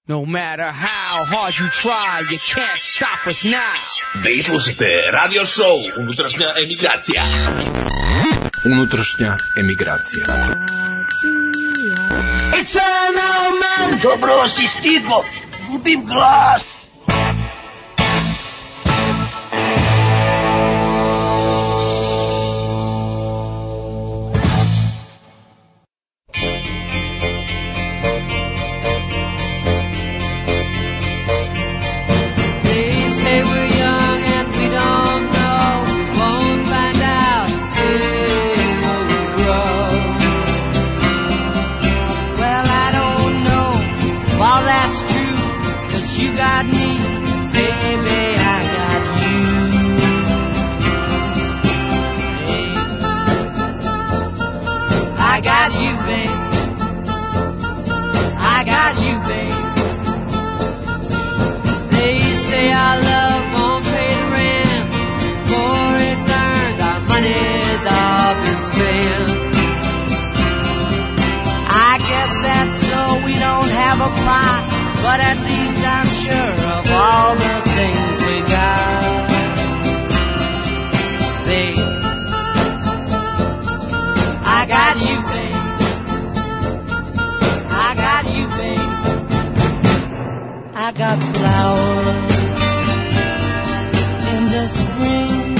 No matter how hard you try, you can't stop us now. Vi slušate radio show Unutrašnja emigracija. Unutrašnja emigracija. Man. Dobro si stigo, gubim glas. Our love won't pay the rent, for it's earned, our money's all been spent. I guess that's so we don't have a plot, but at least I'm sure of all the things we got. Babe, I got you, babe. I got you, babe. I got flowers in the spring.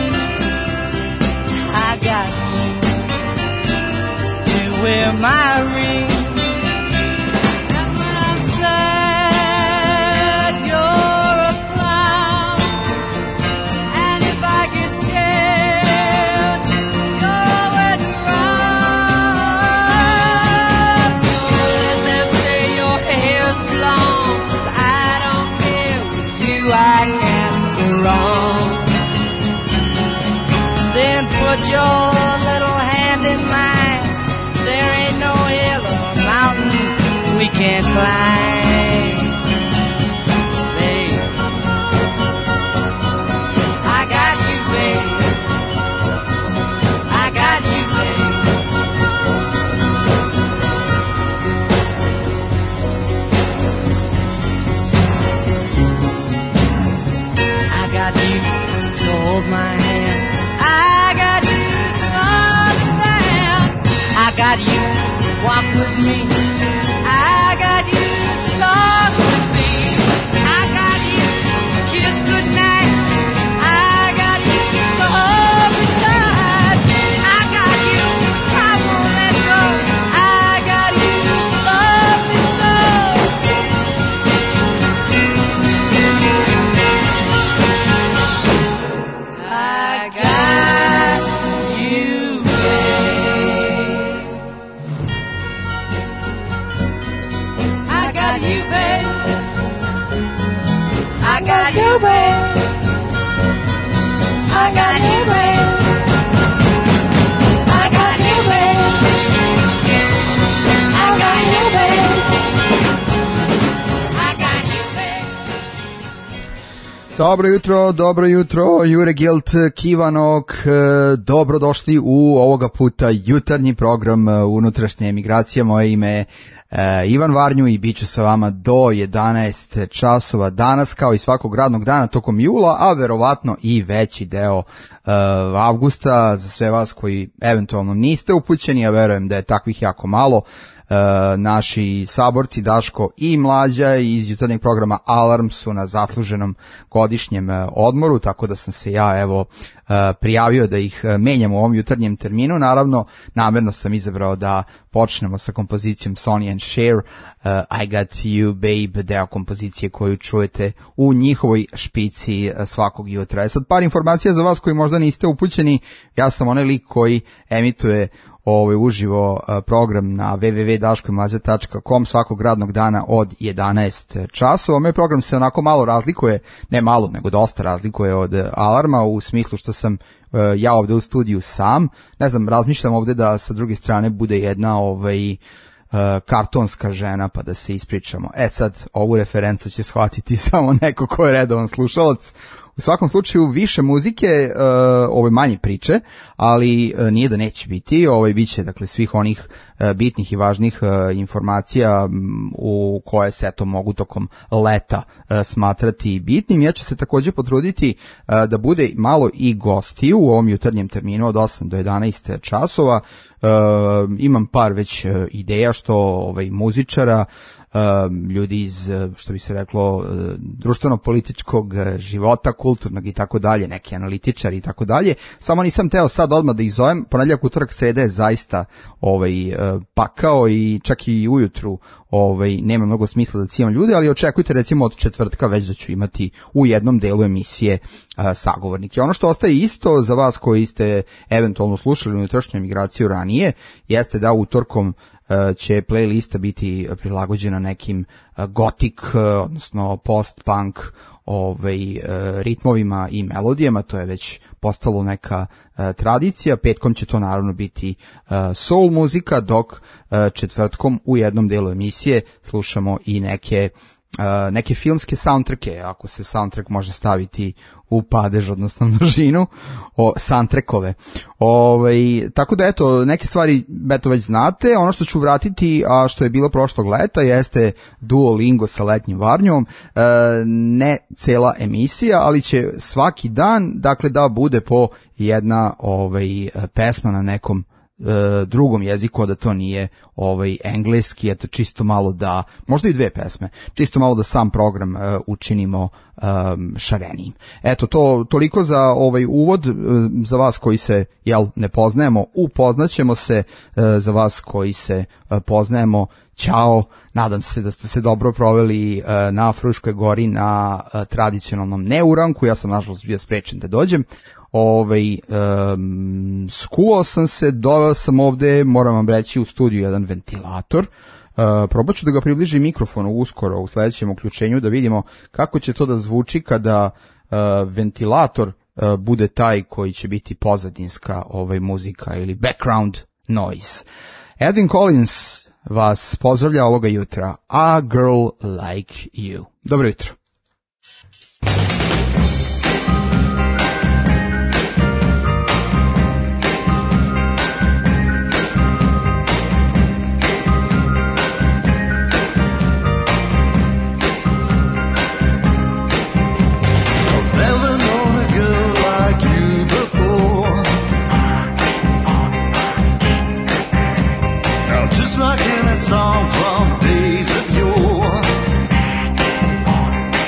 I got you to wear my ring. And when I'm sad, you're a clown. And if I get scared, you're always around. So let them say your hair's too long, 'cause I don't care with you, I can't go wrong. Then put your little hand in mine. There ain't no hill or mountain we can't climb. Babe, I got you, babe. I got you, babe. I got you to hold my hand. I got you to understand. I got you to walk with me. I got you to talk with me. I got you to kiss goodnight. I got you to hold me tight. I got you, come on, let's go. I got you to love me so. I got you, babe. I got you, babe. I got you, babe. I got you, babe. I got you, babe. I got you, babe. I got you, babe. Dobro jutro, Jure Gilt, Kivanog, dobrodošli u ovoga puta jutarnji program Unutrašnje emigracije. Moje ime je Ivan Varnju i bit ću sa vama do 11 časova danas, kao i svakog radnog dana tokom jula, a verovatno i veći deo avgusta. Za sve vas koji eventualno niste upućeni, a verujem da je takvih jako malo, naši saborci Daško i Mlađa iz jutarnjeg programa Alarm su na zasluženom godišnjem odmoru, tako da sam se ja prijavio da ih menjam u ovom jutarnjem terminu. Naravno, namerno sam izabrao da počnemo sa kompozicijom Sonny and Cher, I Got You Babe, deo kompozicije koju čujete u njihovoj špici svakog jutra. Sad par informacija za vas koji možda niste upućeni. Ja sam onaj lik koji emituje uživo program na www.daškomlađa.com svakog radnog dana od 11 časova. Moj program se onako malo razlikuje, ne malo, nego dosta razlikuje od Alarma, u smislu što sam ja ovde u studiju sam. Ne znam, razmišljam ovde da sa druge strane bude jedna kartonska žena pa da se ispričamo. Sad, ovu referencu će shvatiti samo neko ko je redovan slušalac. U svakom slučaju više muzike, ove manje priče, ali nije da neće biti, biće dakle svih onih bitnih i važnih informacija u koje se eto mogu tokom leta smatrati bitnim. Ja ću se takođe potruditi da bude malo i gostiju u ovom jutarnjem terminu od 8 do 11 časova. Imam par već ideja što muzičara, ljudi iz, što bi se reklo, društveno-političkog života, kulturnog i tako dalje, neki analitičari i tako dalje. Samo nisam teo sad odmah da ih zovem. Ponedjeljak, utorak, sreda je zaista pakao i čak i ujutru nema mnogo smisla da cijem ljude, ali očekujte recimo od četvrtka već da ću imati u jednom delu emisije sagovornike. Ono što ostaje isto za vas koji ste eventualno slušali unutrašnju emigraciju ranije, jeste da utorkom će playlista biti prilagođena nekim gotik, odnosno post-punk ritmovima i melodijama, to je već postalo neka tradicija. Petkom će to naravno biti soul muzika, dok četvrtkom u jednom delu emisije slušamo i neke filmske soundtracke, ako se soundtrack može staviti u padež, odnosno množinu, soundtrackove. Tako da eto, neke stvari već znate. Ono što ću vratiti, a što je bilo prošlog leta, jeste Duolingo sa letnjim Varnjom. Ne cela emisija, ali će svaki dan, dakle, da bude po jedna pesma na nekom drugom jeziku, da to nije engleski, eto čisto malo da, možda i dve pesme, čisto malo da sam program učinimo šarenijim. Eto, toliko za uvod. Za vas koji se ne poznajemo, upoznaćemo se. Za vas koji se poznajemo, ćao. Nadam se da ste se dobro proveli na Fruškoj gori na tradicionalnom neuranku. Ja sam nažalost bio sprečen da dođem. Skuvao sam se, doveo sam ovde, moram vam reći, u studiju jedan ventilator. Probat ću da ga približim mikrofonu uskoro u sledećem uključenju, da vidimo kako će to da zvuči kada ventilator bude taj koji će biti pozadinska muzika ili background noise. Edwin Collins vas pozdravlja ovoga jutra. A Girl Like You. Dobro jutro. Just like in a song from days of yore,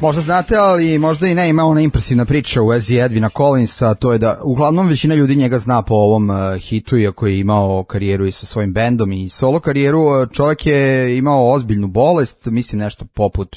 Možda znate, ali možda i ne, ima ona impresivna priča u vezi Edwina Collinsa, to je da uglavnom većina ljudi njega zna po ovom hitu, iako je imao karijeru i sa svojim bendom i solo karijeru. Čovjek je imao ozbiljnu bolest, mislim nešto poput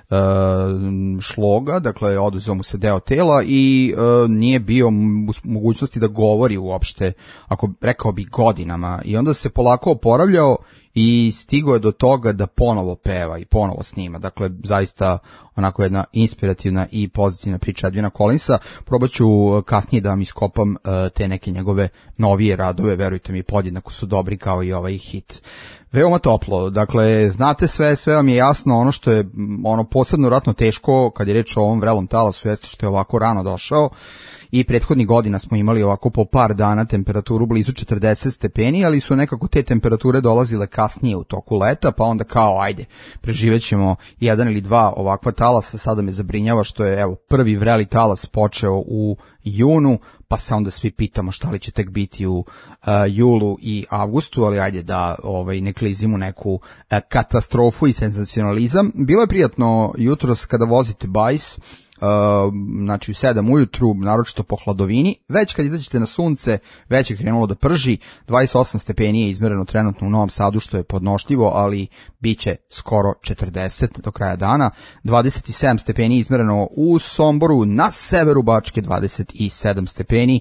šloga, dakle oduzeo mu se deo tela i nije bio u mogućnosti da govori uopšte, ako rekao bi godinama, i onda se polako oporavljao i stigao je do toga da ponovo peva i ponovo snima. Dakle, zaista onako jedna inspirativna i pozitivna priča Edwina Collinsa. Probat ću kasnije da vam iskopam te neke njegove novije radove, verujte mi, podjednako su dobri kao i ovaj hit. Veoma toplo, dakle, znate sve vam je jasno. Ono što je posebno vratno teško kad je reč o ovom vrelom talasu jeste što je ovako rano došao i prethodnih godina smo imali ovako po par dana temperaturu blizu 40 stepeni, ali su nekako te temperature dolazile kasnije u toku leta, pa onda kao ajde, preživećemo jedan ili dva ovakva talasa. Sada me zabrinjava što je evo prvi vreli talas počeo u junu, pa se onda svi pitamo šta li će tek biti u julu i avgustu, ali ajde da ne klizimo neku katastrofu i senzacionalizam. Bilo je prijatno jutros kada vozite bajs, znači u 7 ujutru, naročito po hladovini. Već kad izađete na sunce, već je krenulo da prži. 28 stepeni je izmereno trenutno u Novom Sadu, što je podnošljivo, ali bit će skoro 40 do kraja dana. 27 stepeni izmereno u Somboru, na severu Bačke 27 stepeni,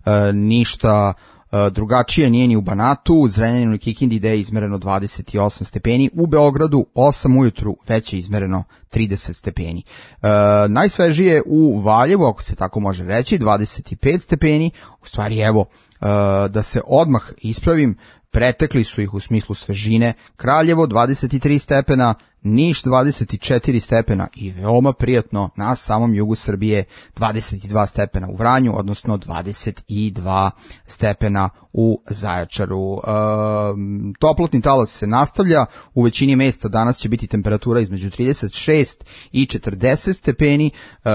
ništa drugačije nije ni u Banatu, u Zrenjaninu i Kikindi gde je izmereno 28 stepeni, u Beogradu 8 ujutru već je izmereno 30 stepeni. Najsvežije u Valjevu, ako se tako može reći, 25 stepeni, u stvari evo, da se odmah ispravim, pretekli su ih u smislu svežine, Kraljevo 23 stepena, Niš 24 stepena i veoma prijatno na samom jugu Srbije 22 stepena u Vranju, odnosno 22 stepena u Zaječaru. Toplotni talas se nastavlja, u većini mesta danas će biti temperatura između 36 i 40 stepeni,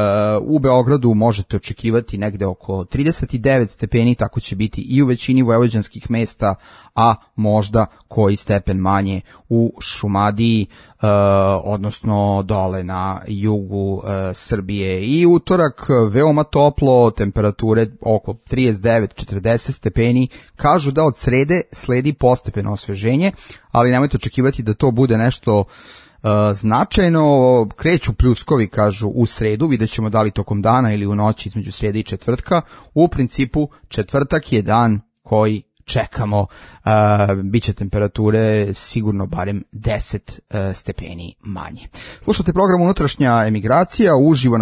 u Beogradu možete očekivati negde oko 39 stepeni, tako će biti i u većini vojvođanskih mesta, a možda koji stepen manje u Šumadiji, odnosno dole na jugu Srbije. I utorak veoma toplo, temperature oko 39-40 stepeni. Kažu da od srede sledi postepeno osveženje, ali nemojte očekivati da to bude nešto značajno. Kreću pljuskovi, kažu, u sredu, vidjet ćemo da li tokom dana ili u noći između srijede i četvrtka. U principu četvrtak je dan koji čekamo, biće temperature sigurno barem 10 stepeni manje. Slušate program Unutrašnja emigracija uživo na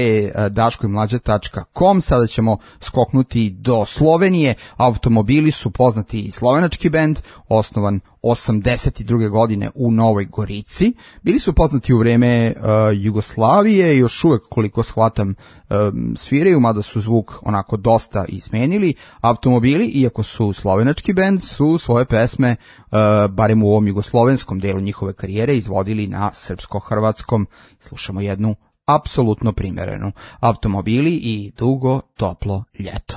www.daškoimlađa.com. Sada ćemo skoknuti do Slovenije. Automobili su poznati slovenački bend, osnovan 82. godine u Novoj Gorici. Bili su poznati u vreme Jugoslavije, još uvek koliko shvatam sviraju, mada su zvuk onako dosta izmenili. Automobili, iako su slovenački bend, su svoje pesme, barem u ovom jugoslovenskom delu njihove karijere, izvodili na srpsko-hrvatskom. Slušamo jednu apsolutno primerenu. Automobili i Dugo toplo ljeto.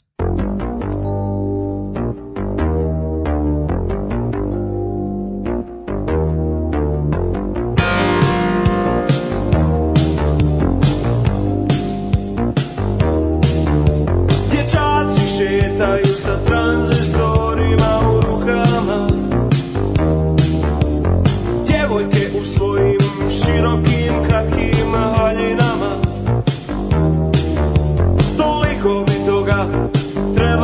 Šetaju sa tranzistorima u rukama, djevojke u svojim širokim kratkim haljinama. Toliko bi toga treba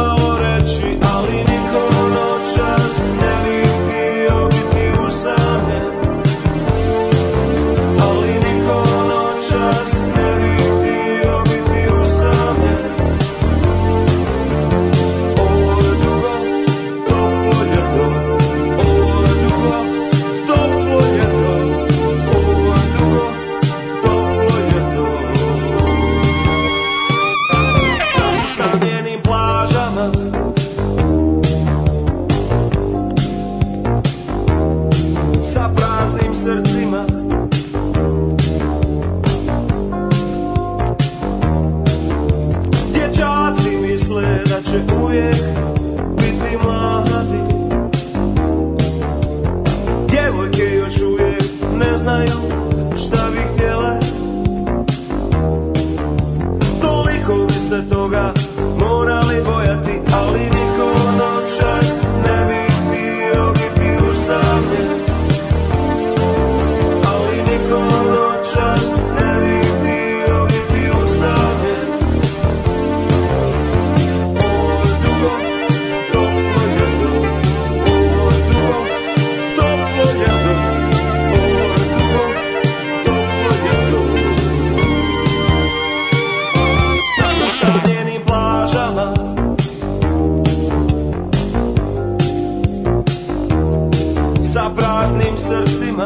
praznim srcima.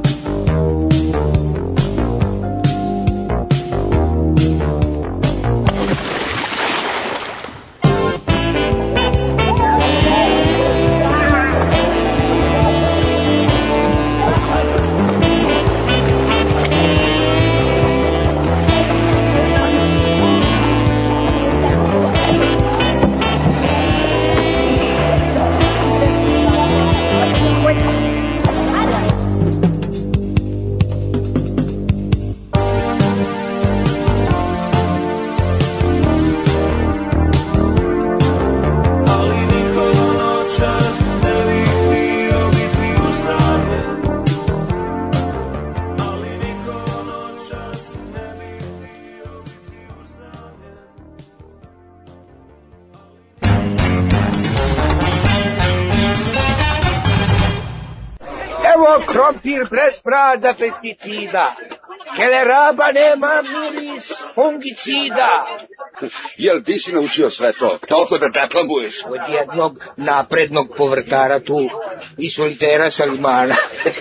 Krompir bez brada pesticida. Keleraba nema miris fungicida. Jel ti si naučio sve to? Toliko da deklamuješ? Od jednog naprednog povrtara tu i solitera Salimana.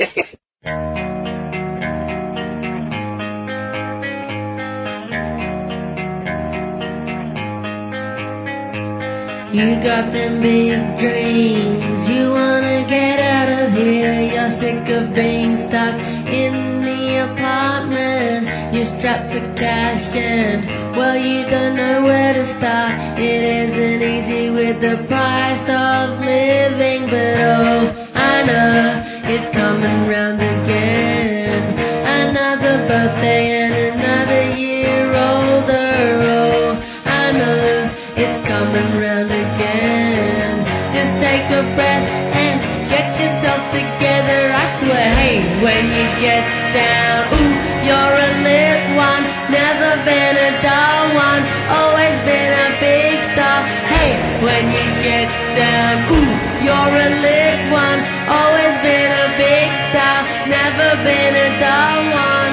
You got them big dreams, you wanna get out of here. You're sick of being stuck in the apartment. You're strapped for cash and, well, you don't know where to start. It isn't easy with the price of living, but oh, I know it's coming round again. Another birthday and another year older. Oh, I know it's coming round again. Just take a breath and get yourself together, I swear. Hey, when you get down, ooh, you're a lit one. Never been a dull one, always been a big star. Hey, when you get down, ooh, you're a lit one. Always been a big star, never been a dull one.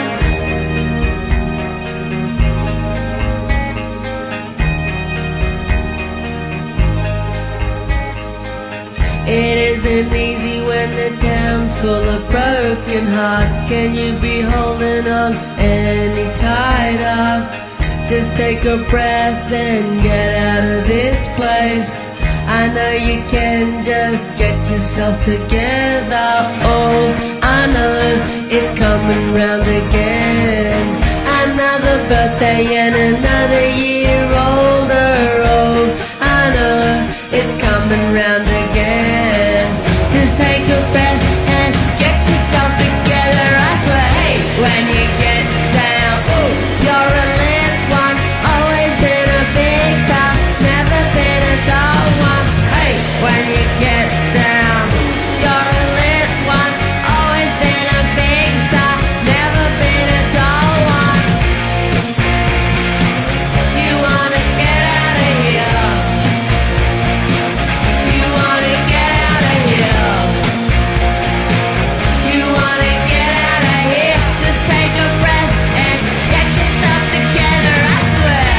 It isn't easy when the town's full of broken hearts. Can you be holding on any tighter? Just take a breath and get out of this place. I know you can, just get yourself together. Oh, I know it's coming round again. Another birthday and another year older. Oh, I know it's coming round again. Just take a breath and get yourself together, I swear. Hey, when you get down, ooh, you're a lit one. Always been a big star, never been a dull one. Hey, when you get down, you're a lit one. Always been a big star, never been a dull one. You wanna get out of here. You wanna get out of here. You wanna get out of here. Just take a breath and get yourself together, I swear.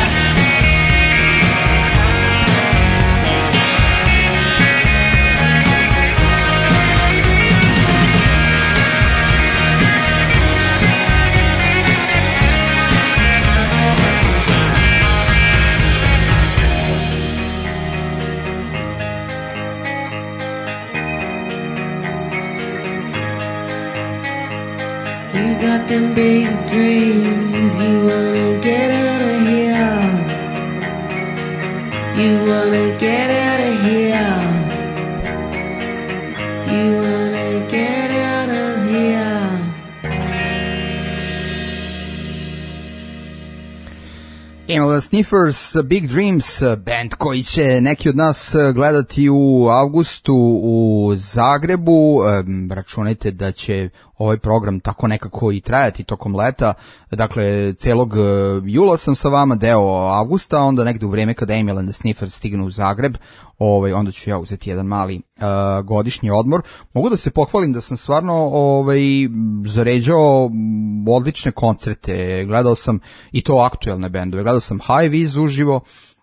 You got them big dreams, you wanna get out of here. You wanna get out of here. You wanna get out of here. Imamo da Sniffers, Big Dreams, band koji će neki od nas gledati u avgustu u Zagrebu. Računajte da će ovaj program tako nekako i trajati tokom leta. Dakle, celog jula sam sa vama, deo avgusta, onda negde u vreme kada Emil and the Sniffers stignu u Zagreb, onda ću ja uzeti jedan mali godišnji odmor. Mogu da se pohvalim da sam stvarno zaređao odlične koncerte. Gledao sam i to aktuelne bendove. Gledao sam High Viz uživo,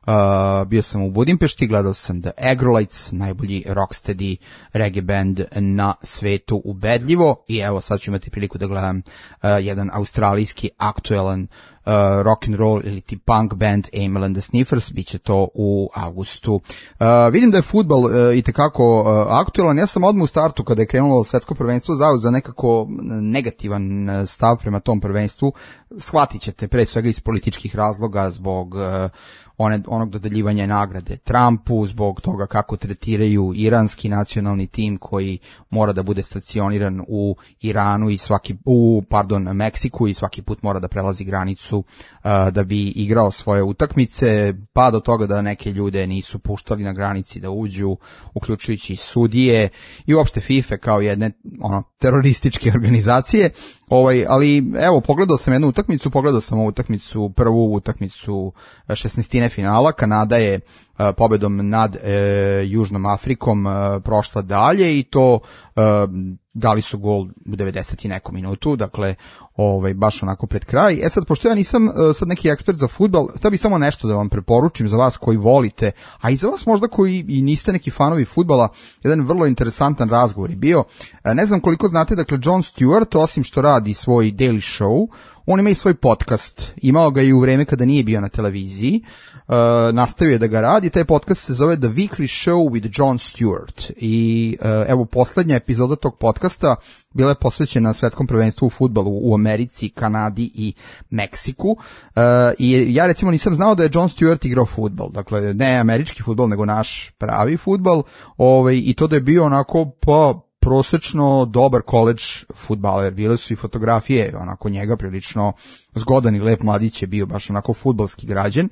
bio sam u Budimpešti, gledao sam The Agrolites, najbolji rocksteady reggae band na svetu, ubedljivo, i evo sad ću imati priliku da gledam jedan australijski aktuelan rock and roll ili ti punk band Amyl and the Sniffers, bit će to u avgustu. Vidim da je fudbal itekako aktuelan. Ja sam odmah u startu kada je krenulo svetsko prvenstvo zauzeo za nekako negativan stav prema tom prvenstvu. Shvatit ćete, pre svega iz političkih razloga, zbog onog dodeljivanja nagrade Trumpu, zbog toga kako tretiraju iranski nacionalni tim koji mora da bude stacioniran u Iranu i Meksiku i svaki put mora da prelazi granicu da bi igrao svoje utakmice, pa do toga da neke ljude nisu puštali na granici da uđu, uključujući i sudije i uopšte FIFA kao jedne terorističke organizacije. Ali evo, pogledao sam jednu utakmicu, prvu utakmicu 16. finala. Kanada je pobedom nad Južnom Afrikom prošla dalje i to dali su gol u 90 i neku minutu, dakle baš onako pred kraj. Sad, pošto ja nisam sad neki ekspert za fudbal, htio bih samo nešto da vam preporučim za vas koji volite, a i za vas možda koji i niste neki fanovi fudbala. Jedan vrlo interesantan razgovor je bio. Ne znam koliko znate, dakle Jon Stewart, osim što radi svoj daily show, on ima i svoj podcast, imao ga i u vreme kada nije bio na televiziji, nastavio je da ga radi. Taj podcast se zove The Weekly Show with Jon Stewart i evo poslednja epizoda tog podcasta bila je posvećena svetskom prvenstvu u fudbalu u Americi, Kanadi i Meksiku, i ja recimo nisam znao da je Jon Stewart igrao fudbal, dakle ne američki fudbal nego naš pravi fudbal, i to da je bio onako prosečno dobar college fudbaler. Bile su i fotografije onako njega, prilično zgodan i lep mladić je bio, baš onako fudbalski građen.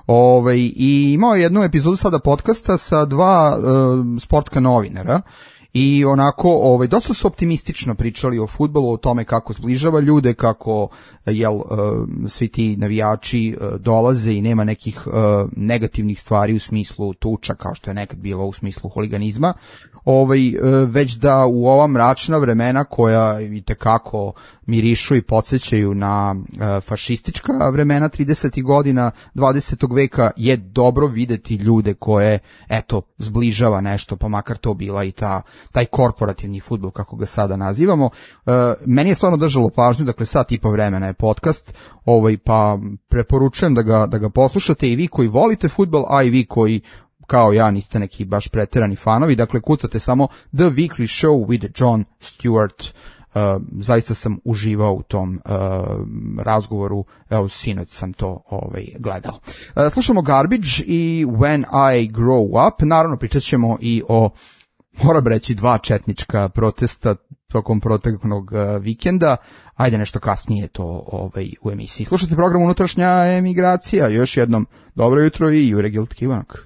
I imao je jednu epizodu sada podcasta sa dva sportska novinara i onako dosta su optimistično pričali o fudbalu, o tome kako zbližava ljude, kako svi ti navijači dolaze i nema nekih negativnih stvari u smislu tuča kao što je nekad bilo u smislu huliganizma, već da u ova mračna vremena koja itekako mirišu i podsjećaju na fašistička vremena 30. godina 20. veka je dobro videti ljude koje zbližava nešto, pa makar to bila i taj korporativni fudbal kako ga sada nazivamo. Meni je stvarno držalo pažnju, dakle sat i po vremena je podcast, pa preporučujem da ga poslušate i vi koji volite fudbal, a i vi koji kao ja niste neki baš preterani fanovi, dakle kucate samo The Weekly Show with Jon Stewart. Zaista sam uživao u tom razgovoru, evo sinoć sam to gledao. Slušamo Garbage i When I Grow Up, naravno pričat ćemo i o, moram reći, dva četnička protesta tokom proteklog vikenda. Ajde nešto kasnije to u emisiji. Slušajte program Unutrašnja emigracija, još jednom dobro jutro i Jure Gilt-Kivanak.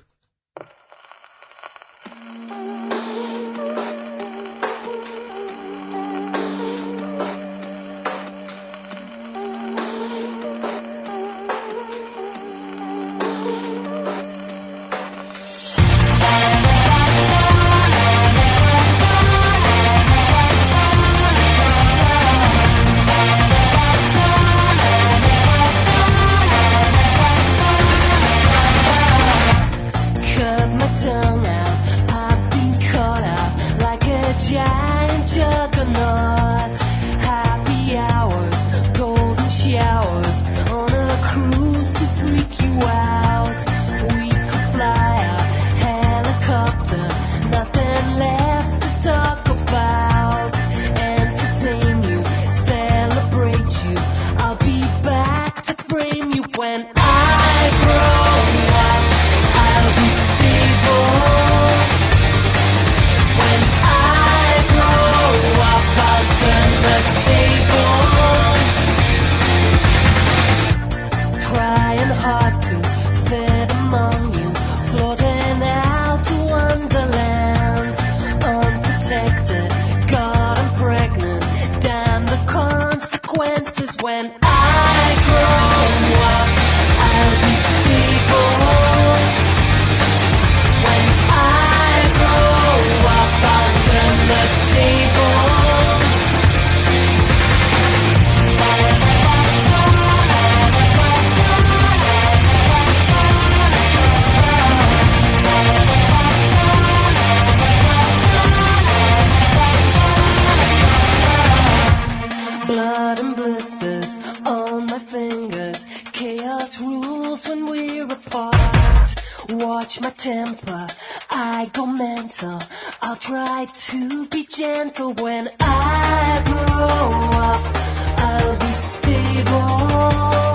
temper, I go mental. I'll try to be gentle. When I grow up, I'll be stable.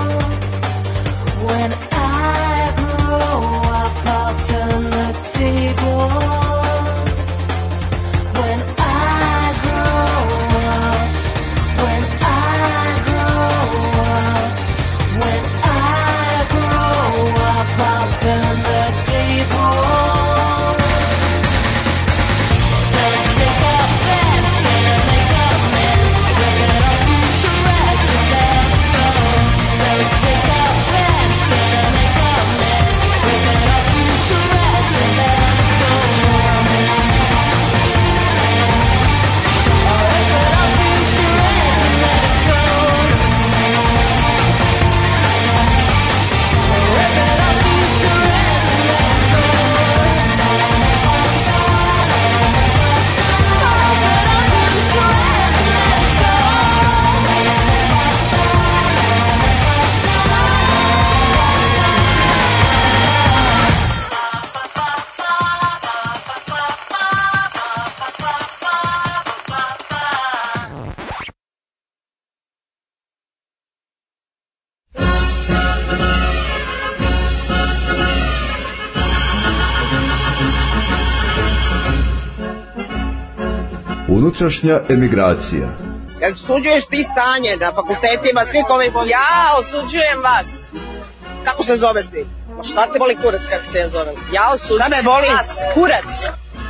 When I grow up, I'll turn the tables. When I grow up, when I grow up, when I grow up, I'll turn the tables. They'll take our fans, they'll make our men, break it all to charades and let it go. They'll take our fans, they'll make our men, break it all to charades and let it go. Break it all to charades and let it go. Break it all to charades and let it go. Unutrašnja emigracija. Jel osuđuješ ti stanje na fakultetima svih ovih godina? Ja osuđujem vas. Kako se zoveš ti? Ma šta te boli kurac kako se ja zovem? Ja osuđujem Da me boli? vas, kurac.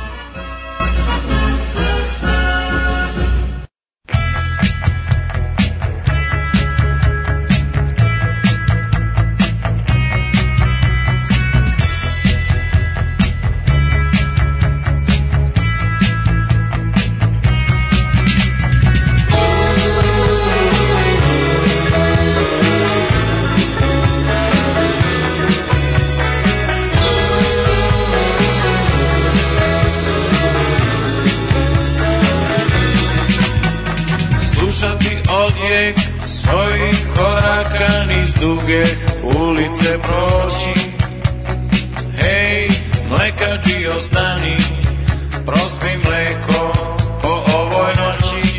Slušati odjek svojih koraka niz duge ulice proći. Hej, mlekači ostani, prospi mleko po ovoj noći.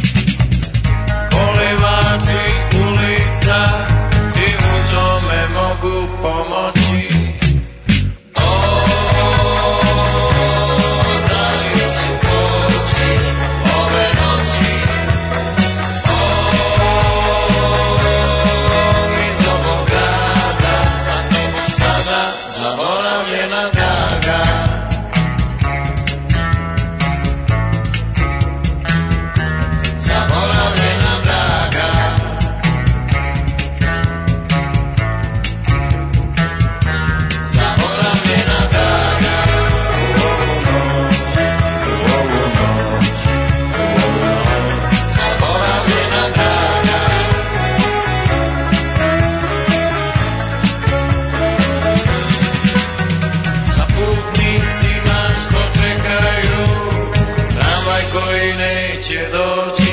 Polivači ulica ti u tome mogu pomoći. Da li će poći ove noći? Iz ovog grada za tobom sada zaboravljena draga. Zaboravljena draga. Zaboravljena draga. U ovu noć, u ovu noć, u ovu noć. Zaboravljena draga. Za putnicima što čekaju tramvaj koji neće doći.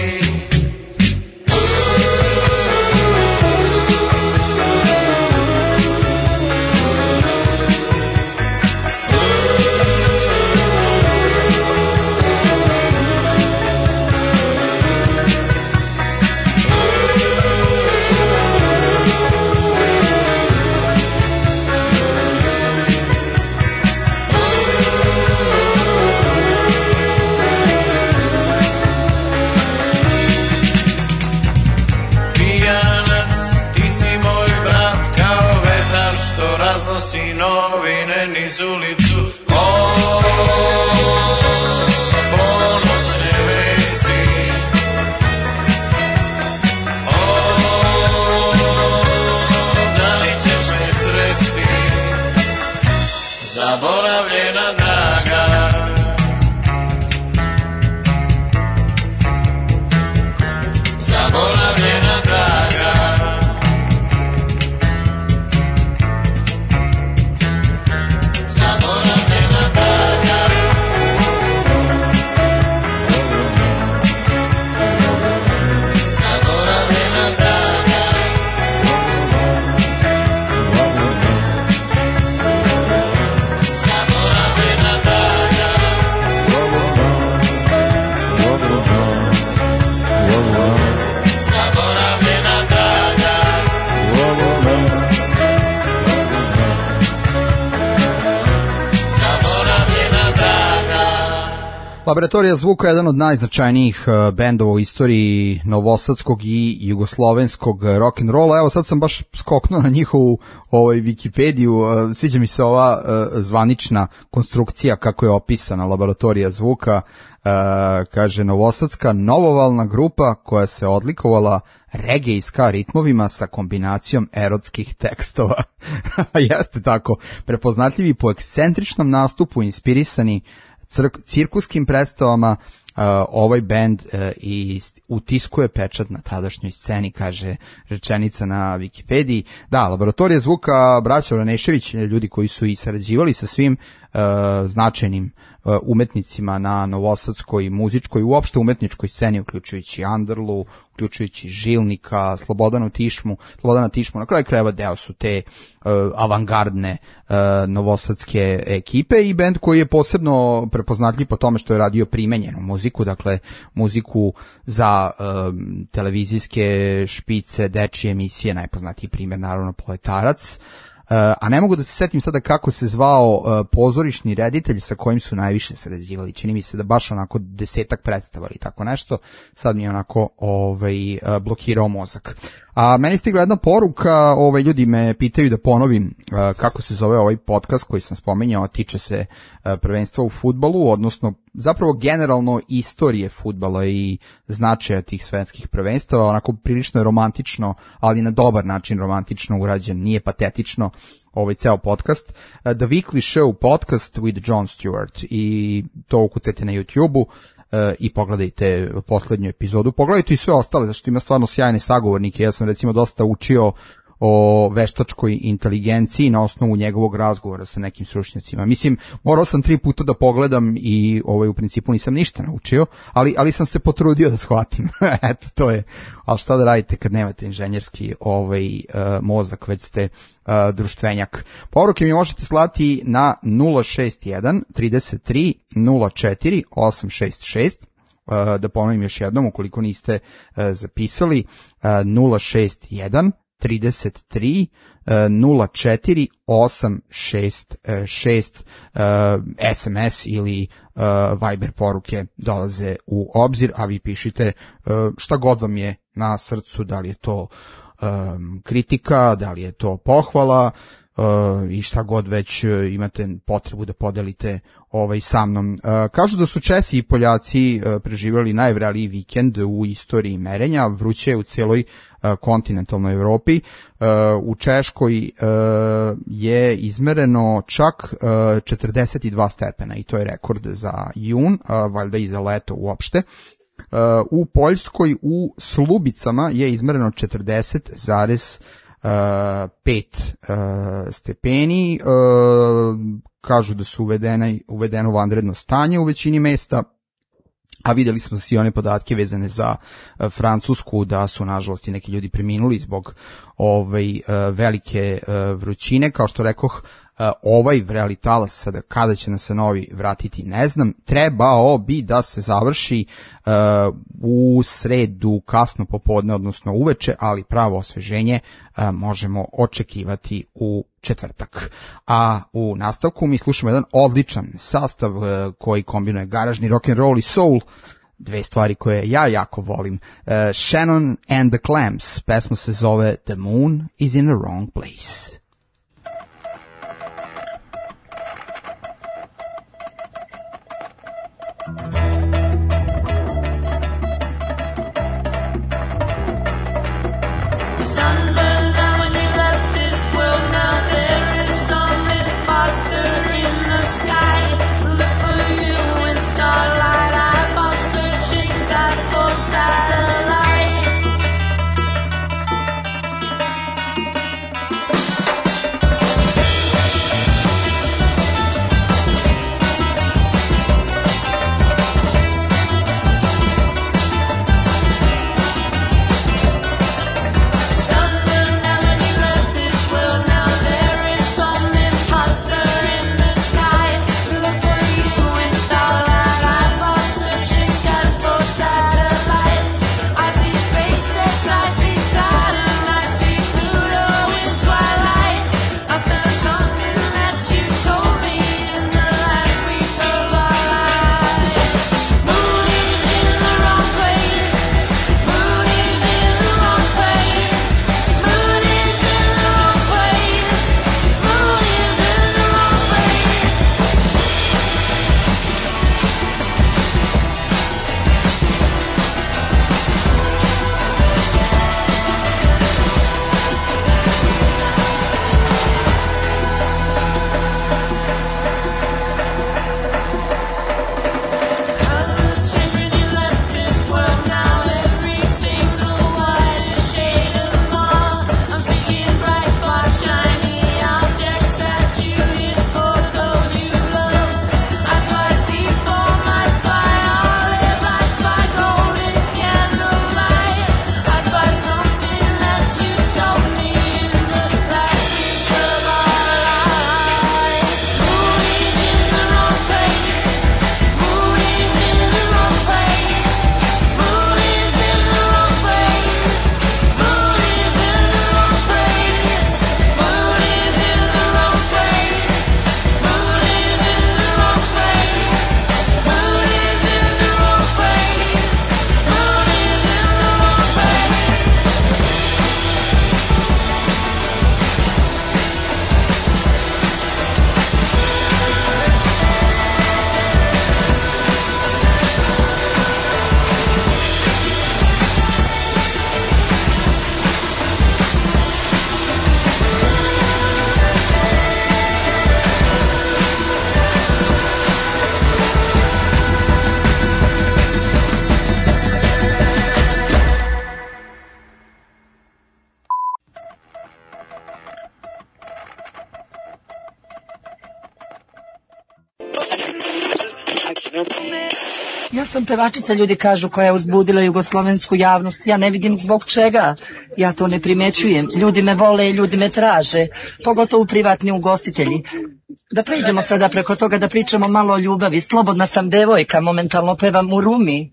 Pijanac, ti si moj brat kao vetar što raznosi novine niz ulicu. O, ponoćne vesti. O, da li ćeš me sresti? Zaboravljena draga. Zaboravljena draga. Zaboravljena Laboratorija zvuka je jedan od najznačajnijih bendova u istoriji novosadskog i jugoslovenskog rock'n'rolla. Evo sad sam baš skoknuo na njihovu Wikipediju, sviđa mi se ova zvanična konstrukcija kako je opisana Laboratorija zvuka. Kaže, novosadska novovalna grupa koja se odlikovala reggae i ska ritmovima sa kombinacijom erotskih tekstova. Jeste tako, prepoznatljivi po ekscentričnom nastupu, inspirisani cirkuskim predstavama, ovaj bend i utiskuje pečat na tadašnjoj sceni, kaže rečenica na Wikipediji. Da, Laboratorija zvuka, braća Ranešević, ljudi koji su i sarađivali sa svim značajnim umetnicima na novosadskoj muzičkoj, uopšte umetničkoj sceni, uključujući Anderlu, uključujući Žilnika, Slobodana Tišmu, na kraju krajeva deo su te avangardne novosadske ekipe i bend koji je posebno prepoznatljiv po tome što je radio primenjenu muziku, dakle muziku za televizijske špice, dečije emisije, najpoznatiji primjer naravno Poletarac. A ne mogu da se setim sada kako se zvao pozorišni reditelj sa kojim su najviše sarađivali. Čini mi se da baš onako 10 predstava ili tako nešto. Sad mi je onako blokirao mozak. A meni stigla jedna poruka, ljudi me pitaju da ponovim kako se zove ovaj podcast koji sam spominjao, tiče se prvenstva u fudbalu, odnosno zapravo generalno istorije fudbala i značaja tih svetskih prvenstava, onako prilično je romantično, ali na dobar način romantično urađen, nije patetično ceo podcast. The Weekly Show podcast with Jon Stewart, i to ukucajte na YouTube-u i pogledajte poslednju epizodu. Pogledajte i sve ostale, zašto ima stvarno sjajne sagovornike. Ja sam recimo dosta učio o veštačkoj inteligenciji na osnovu njegovog razgovora sa nekim stručnjacima. Mislim, morao sam 3 puta da pogledam i u principu nisam ništa naučio, ali sam se potrudio da shvatim. Eto, to je. Ali šta da radite kad nemate inženjerski mozak, već ste društvenjak. Poruke mi možete slati na 061 33 04 866. Da ponovim još jednom, ukoliko niste zapisali, 061 33 04 866. SMS ili Viber poruke dolaze u obzir, a vi pišite šta god vam je na srcu, da li je to kritika, da li je to pohvala i šta god već imate potrebu da podelite sa mnom. Kažu da su Česi i Poljaci preživjeli najvreliji vikend u istoriji merenja, vruće je u cijeloj kontinentalnoj Evropi. U Češkoj je izmereno čak 42 stepena i to je rekord za jun, valjda i za leto uopšte. U Poljskoj u Slubicama je izmereno 40,5 stepeni. Kažu da su uvedeno vanredno stanje u većini mesta, a vidjeli smo svi one podatke vezane za Francusku, da su nažalost i neki ljudi preminuli zbog velike vrućine. Kao što rekoh, ovaj vreli talas, sada kada će nas se novi vratiti ne znam, trebao bi da se završi u sredu kasno popodne, odnosno uveče, ali pravo osveženje možemo očekivati u četvrtak. A u nastavku mi slušamo jedan odličan sastav koji kombinuje garažni rock'n'roll i soul, dve stvari koje ja jako volim. Shannon and the Clams, pesma se zove The Moon is in the Wrong Place. The sun burned down when you left this world. Now there is some imposter in the sky. Look for you in starlight. I've been searching skies for satellites. sam pevačica, ljudi kažu, koja je uzbudila jugoslovensku javnost. Ja ne vidim zbog čega. Ja to ne primećujem. Ljudi me vole, ljudi me traže. Pogotovo privatni ugostitelji. Da pređemo sada preko toga da pričamo malo o ljubavi. Slobodna sam devojka, momentalno pevam u Rumi.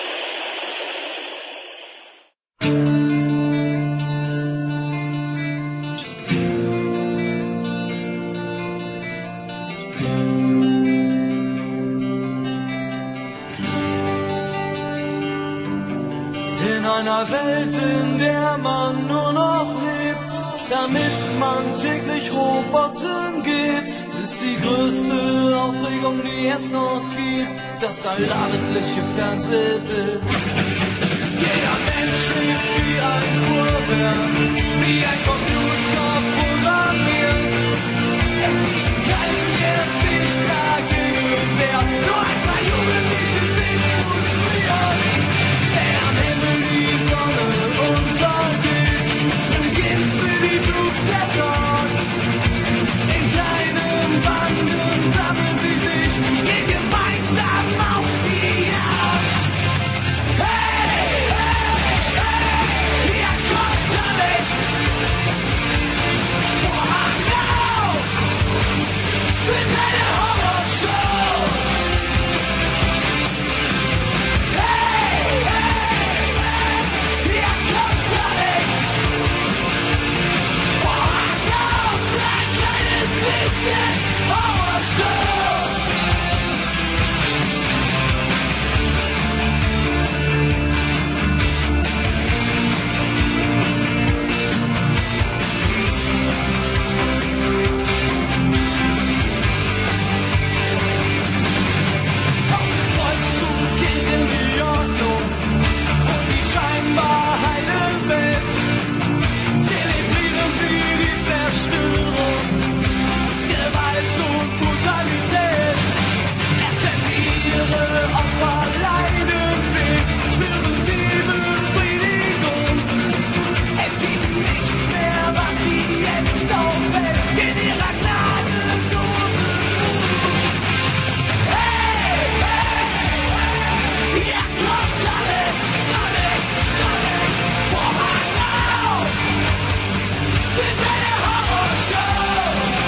In einer Welt, in der man nur noch lebt, damit man täglich Robotern geht, ist die größte Aufregung, die es noch gibt, das allabendliche Fernsehbild. Jeder Mensch lebt wie ein Uhrwerk, wie ein Computer programmiert. Es gibt keinen, der sich dagegen wehrt, nur ein paar Jugendliche sind frustriert. Denn am Himmel die Sonne untergeht, beginnt für die Blues der Tag. In kleinen Banden sammeln sie sich, gehen gemeinsam auf die Jagd. Hey, hey, hey, hier kommt Alex. Vorhang auf für seine Horrorshow. Hey, hey, hey, hier kommt Alex. Vorhang auf für ein kleines bisschen Horrorshow. Auf dem Kreuzzug gegen die Ordnung und die scheinbar heile Welt zelebrieren sie die Zerstörung, Gewalt und Brutalität. Erst wenn ihre Opfer leiden sehen, spüren sie Befriedigung. Es gibt nichts mehr, was sie jetzt aufhält in ihrer gnadenlosen Wut. Hey, hey, hey, hier kommt Alex, Alex, Alex, Vorhang auf für seine Horrorshow.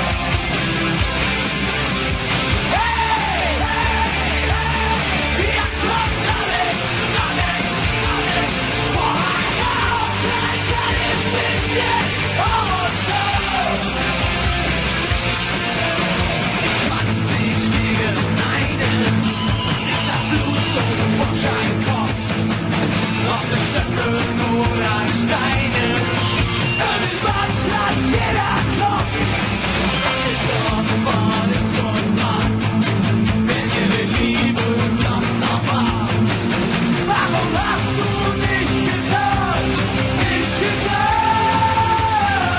Hey, hey, hey, hier kommt Alex, Alex, Alex, Vorhang auf für ein kleines bisschen Horrorshow. 20 gegen einen, bis das Blut zum Vorschein kommt. Ob es Stöcke oder Steine, irgendwann platzt jeder Knopf. Das ist Opfer, ist Unmann, wenn ihr den lieben dann noch habt. Warum hast du nichts getan? Nichts getan!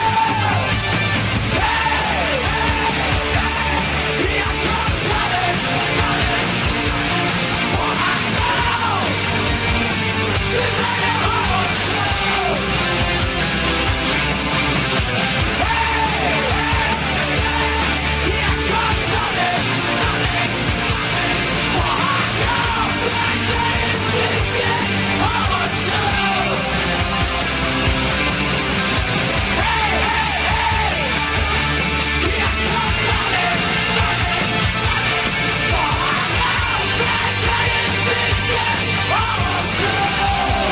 Hey, hey, hey, hier kommt Alex, Alex, Vorhang auf für seine Horrorshow. Hey, hey, hey, hier kommt Alex, Alex, Alex, Vorhang auf für ein kleines bisschen Horrorshow. Hey, hey, hey, hier kommt Alex, Alex, Alex, Vorhang auf für ein kleines bisschen Horrorshow.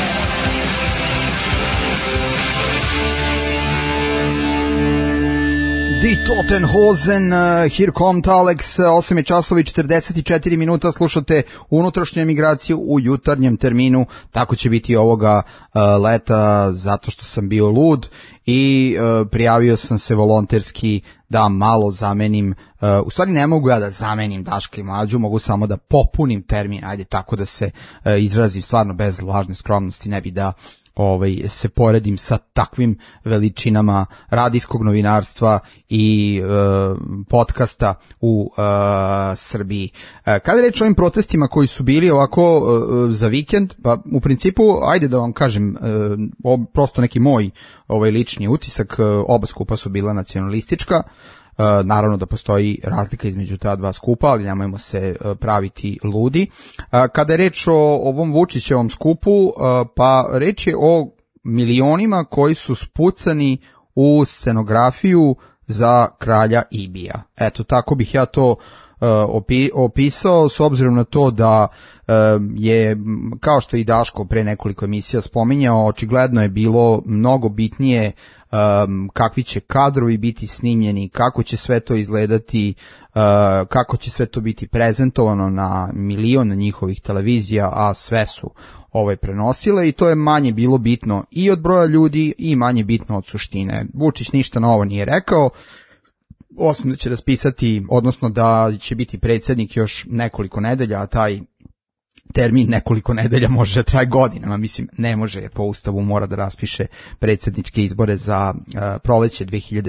Die Totenhosen, Here Comes Alex, 8 je časova i 44 minuta, slušate unutrašnju emigraciju u jutarnjem terminu, tako će biti ovoga leta, zato što sam bio lud i prijavio sam se volonterski da malo zamenim, u stvari ne mogu ja da zamenim Daška i Mlađu, mogu samo da popunim termin, ajde tako da se izrazim stvarno bez lažne skromnosti, ne bi da se poredim sa takvim veličinama radijskog novinarstva i podcasta u Srbiji. Kada je reč o ovim protestima koji su bili ovako za vikend, pa u principu, ajde da vam kažem, prosto neki moj lični utisak, oba skupa su bila nacionalistička, naravno da postoji razlika između ta dva skupa, ali nemojmo se praviti ludi. Kada je reč o ovom Vučićevom skupu, pa reč je o milionima koji su spucani u scenografiju za kralja Ibija. Eto, tako bih ja to opisao, s obzirom na to da je, kao što i Daško pre nekoliko emisija spominjao, očigledno je bilo mnogo bitnije kakvi će kadrovi biti snimljeni, kako će sve to izgledati, kako će sve to biti prezentovano na milion njihovih televizija, a sve su prenosile, i to je manje bilo bitno i od broja ljudi i manje bitno od suštine. Vučić ništa novo nije rekao, osim da će raspisati, odnosno da će biti predsjednik još nekoliko nedelja, a taj termin nekoliko nedelja može da traje godinama, mislim ne može, jer po ustavu mora da raspiše predsjedničke izbore za proleće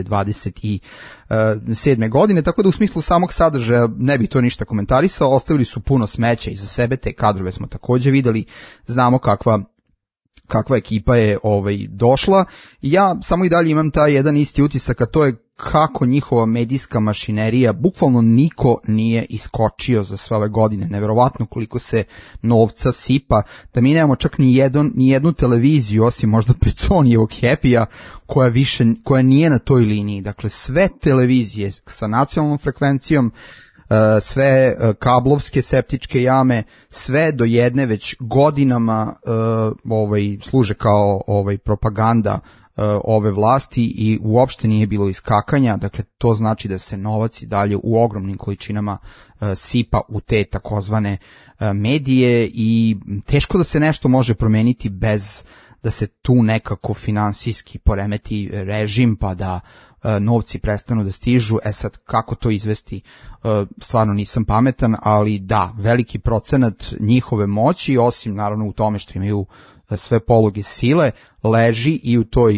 2027. godine, tako da u smislu samog sadržaja ne bih to ništa komentarisao. Ostavili su puno smeća iza sebe, te kadrove smo takođe videli, znamo kakva ekipa je došla. Ja samo i dalje imam taj jedan isti utisak, a to je kako njihova medijska mašinerija, bukvalno niko nije iskočio za sve ove godine. Neverovatno koliko se novca sipa, da mi nemamo čak ni jednu televiziju, osim možda Peconijevog Happy-a, koja nije na toj liniji. Dakle, sve televizije sa nacionalnom frekvencijom, sve kablovske septičke jame, sve do jedne već godinama služe kao propaganda ove vlasti i uopšte nije bilo iskakanja. Dakle, to znači da se novac i dalje u ogromnim količinama sipa u te takozvane medije i teško da se nešto može promeniti bez da se tu nekako finansijski poremeti režim, pa da novci prestanu da stižu. Sad, kako to izvesti, stvarno nisam pametan, ali da, veliki procenat njihove moći, osim naravno u tome što imaju sve poluge sile, leži i u toj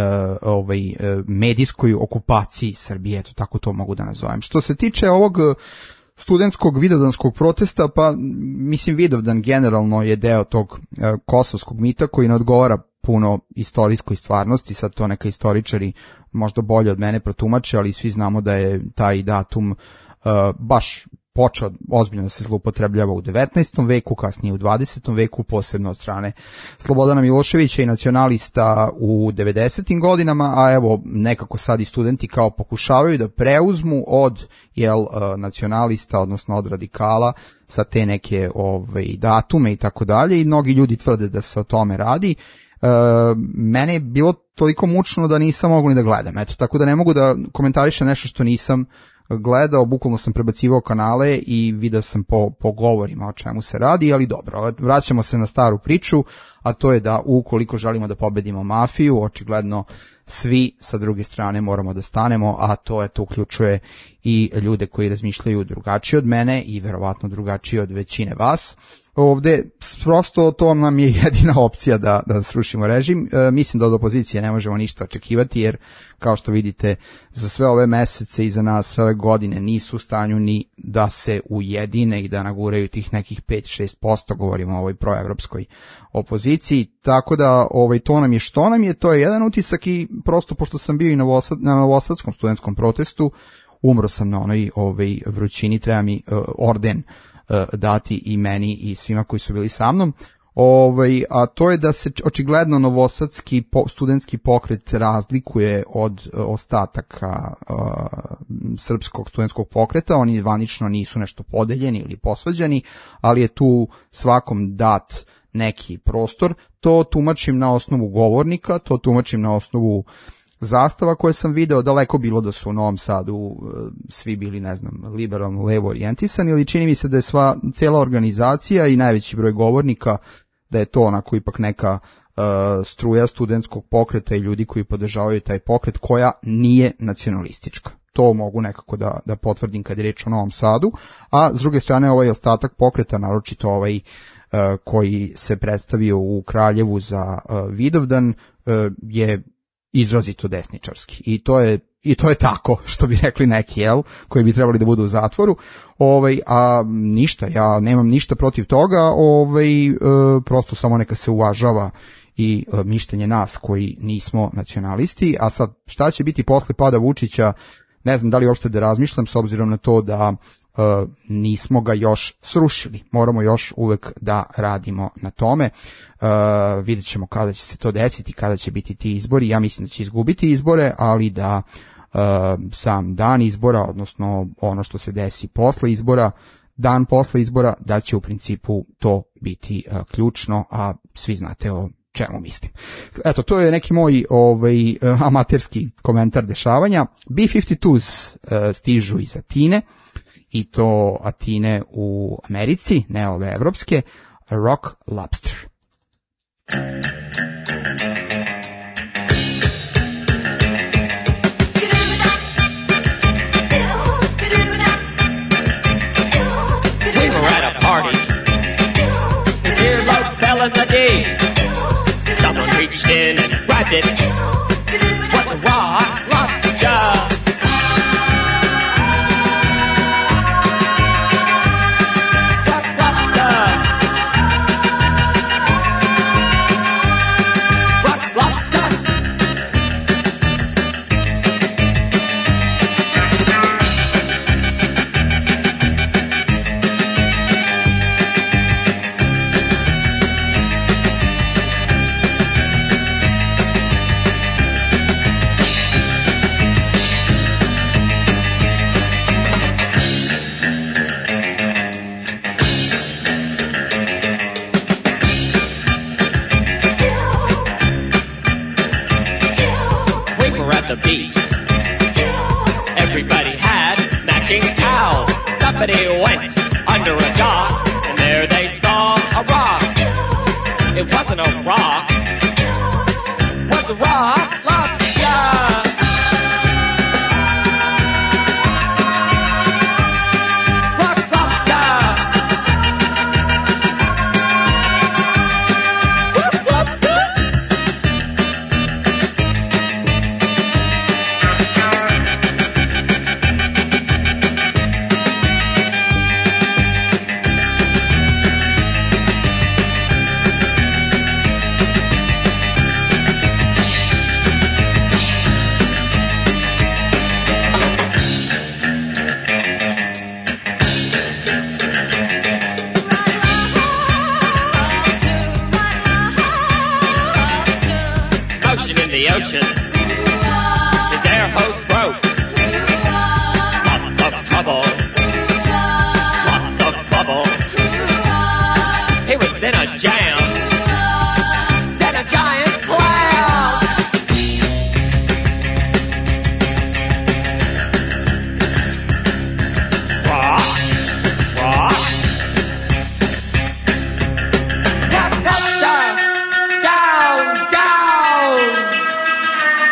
medijskoj okupaciji Srbije, eto tako to mogu da nazovem. Što se tiče ovog studentskog vidovdanskog protesta, pa mislim Vidovdan generalno je deo tog kosovskog mita koji ne odgovara puno istorijskoj stvarnosti, sad to neka istoričari možda bolje od mene protumače, ali svi znamo da je taj datum baš počeo ozbiljno da se zloupotrebljava u 19. veku, kasnije u 20. veku, posebno od strane Slobodana Miloševića i nacionalista u 90. godinama, a evo nekako sad i studenti kao pokušavaju da preuzmu od nacionalista, odnosno od radikala, sa te neke datume i tako dalje, i mnogi ljudi tvrde da se o tome radi. Mene je bilo toliko mučno da nisam mogu ni da gledam, eto, tako da ne mogu da komentarišem nešto što nisam gledao, bukvalno sam prebacivao kanale i video sam po govorima o čemu se radi, ali dobro, vraćamo se na staru priču, a to je da ukoliko želimo da pobedimo mafiju, očigledno svi sa druge strane moramo da stanemo, a to uključuje i ljude koji razmišljaju drugačije od mene i verovatno drugačije od većine vas. Ovde prosto to nam je jedina opcija da srušimo režim. Mislim da od opozicije ne možemo ništa očekivati, jer kao što vidite za sve ove mesece iza nas, sve ove godine nisu u stanju ni da se ujedine i da naguraju tih nekih 5-6%, govorimo o ovoj proevropskoj opoziciji, tako da to nam je što nam je, to je jedan utisak. I prosto pošto sam bio i na novosadskom studentskom protestu, umro sam na onoj vrućini, treba mi orden dati i meni i svima koji su bili sa mnom, a to je da se očigledno novosadski studentski pokret razlikuje od ostataka srpskog studentskog pokreta. Oni zvanično nisu nešto podeljeni ili posvađani, ali je tu svakom dat neki prostor. To tumačim na osnovu govornika, to tumačim na osnovu zastava koje sam video. Daleko bilo da su u Novom Sadu svi bili, ne znam, liberalno levo orijentisani, ali čini mi se da je cijela organizacija i najveći broj govornika, da je to onako ipak neka struja studentskog pokreta i ljudi koji podržavaju taj pokret koja nije nacionalistička. To mogu nekako da potvrdim kad je reč o Novom Sadu, a s druge strane ovaj ostatak pokreta, naročito ovaj koji se predstavio u Kraljevu za Vidovdan, je izrazito desničarski. I to je tako, što bi rekli neki, koji bi trebali da budu u zatvoru. A ništa, ja nemam ništa protiv toga, prosto samo neka se uvažava i mišljenje nas koji nismo nacionalisti. A sad, šta će biti posle pada Vučića, ne znam da li uopšte da razmišljam s obzirom na to da nismo ga još srušili. Moramo još uvek da radimo na tome. Vidjet ćemo kada će se to desiti, kada će biti ti izbori. Ja mislim da će izgubiti izbore, ali da sam dan izbora, odnosno ono što se desi posle izbora, dan posle izbora, da će u principu to biti ključno, a svi znate o čemu mislim. Eto, to je neki moj amaterski komentar dešavanja. B-52s stižu iz Atine, i to Atine u Americi, ne ove evropske, Rock Lobster. We were at a party. The earlobe fell in the day. Someone reached in and grabbed it. What the rock lobster? Beach. Everybody had matching towels. Somebody went under a dock, and there they saw a rock. It wasn't a rock, it was a rock lobster. Rock lobster. Rock lobster. The ocean, his air hose broke. Lots of trouble, lots of bubble. He was in a jam, set a giant cloud. Rock, rock. Rock, rock, down, down.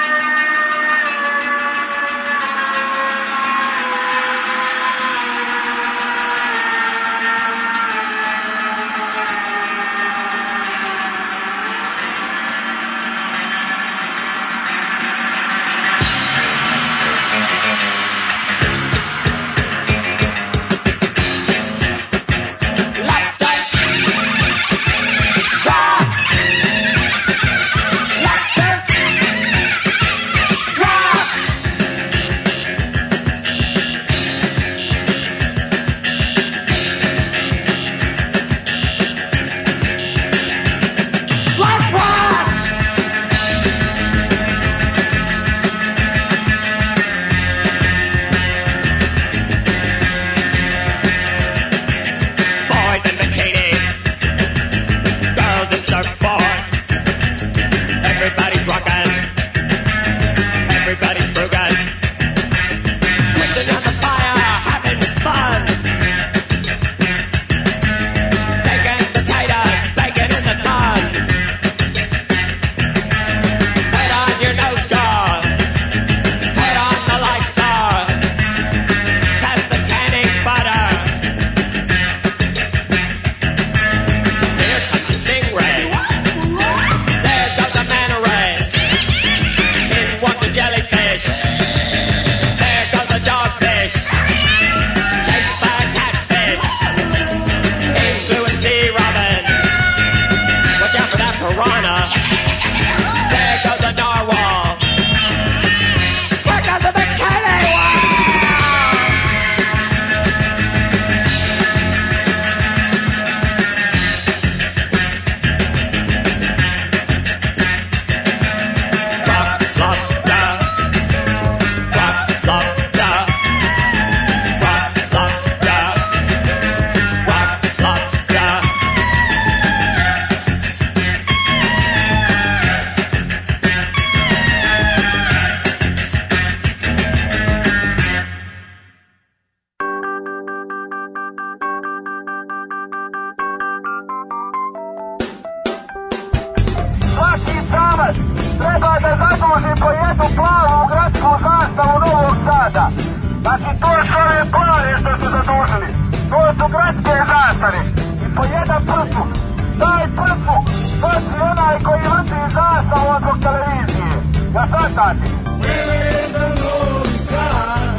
Sad treba da zaduži po jednu plavu gradsku zastavu Novog Sada. Znači to su ove plave što su zadužili. To su gradske zastave. I po jedan prstu. Daj prstu. Nosi onaj koji vrti zastavu od televizije. Ja sad tati. Za Novi Sad.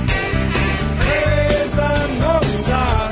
Za Novi Sad.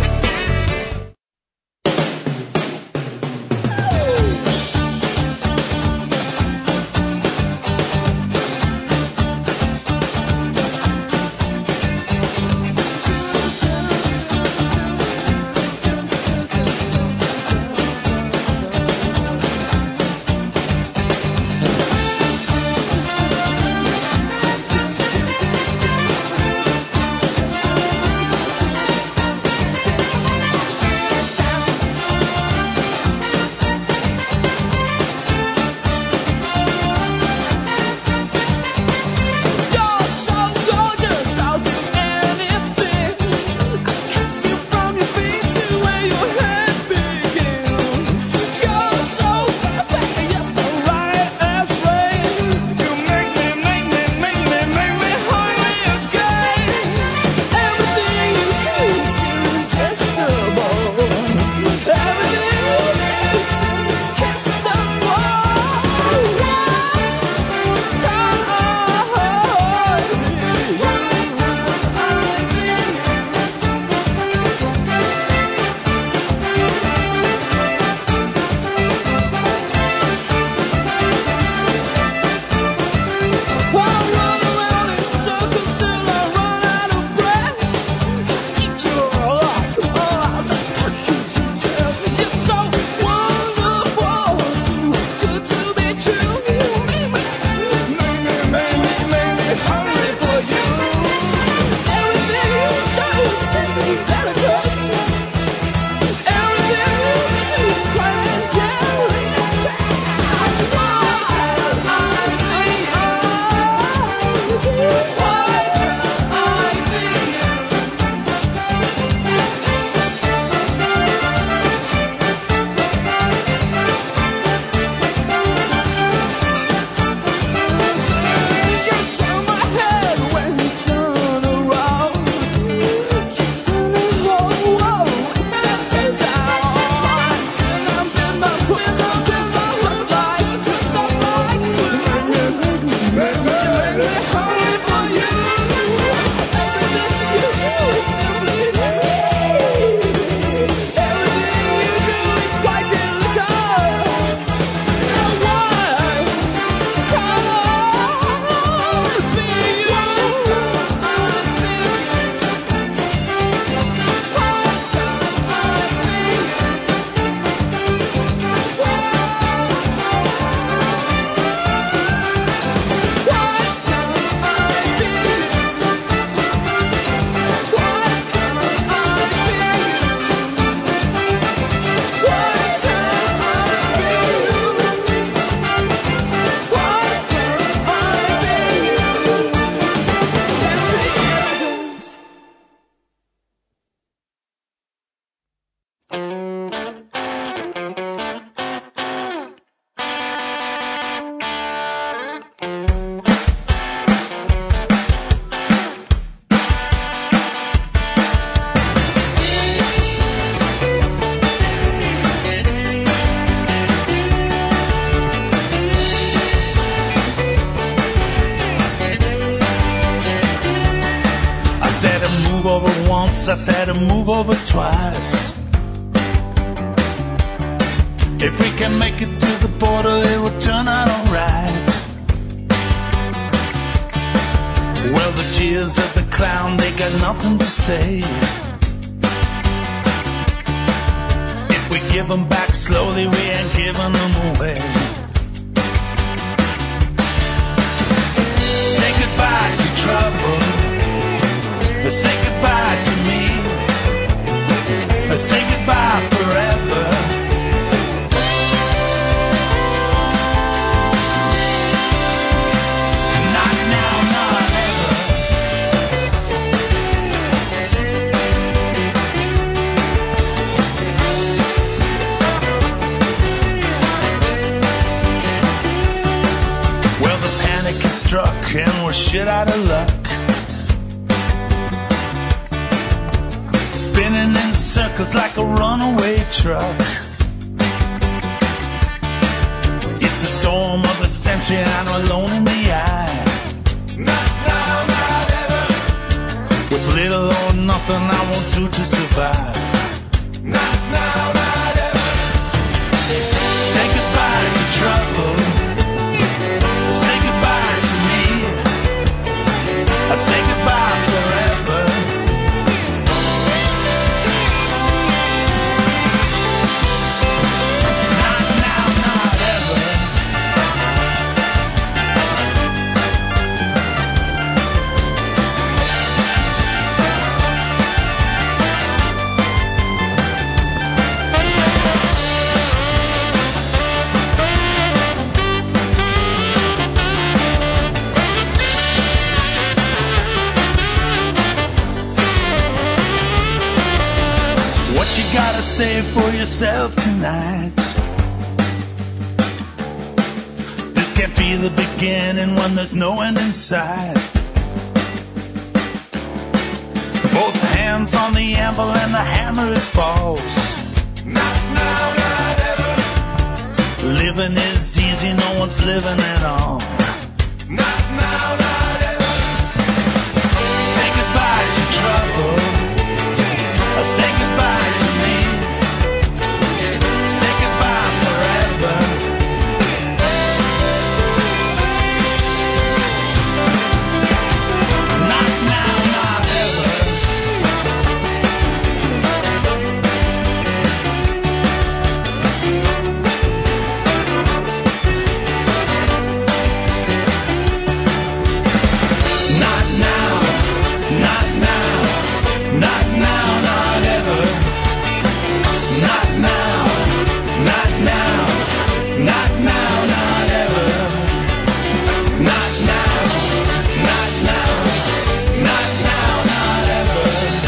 I said to move over twice. If we can make it to the border, it will turn out alright. Well, the cheers of the clown, they got nothing to say. If we give them back slowly, we ain't giving them away. Say goodbye to trouble. Say goodbye to me. Say goodbye forever. Not now, not ever. shit out of luck. Spinning in circles like a runaway truck. It's the storm of the century, I'm alone in the eye. Not now, not ever. With little or nothing I won't do to survive. Not now, not ever. Say goodbye to trouble. Say goodbye to me. I say goodbye forever. Not now, not ever. What you gotta say for yourself tonight? This can't be the beginning when there's no end in sight. Both hands on the anvil and the hammer it falls. Not now, not ever. Living is easy, no one's living at all. Not now, not ever. Say goodbye to trouble. Say goodbye to me. Say goodbye forever. Not now, not ever. Not now, not now, not now, not ever. Not now, not now, not now, not ever. Not now, not now, not now, not ever.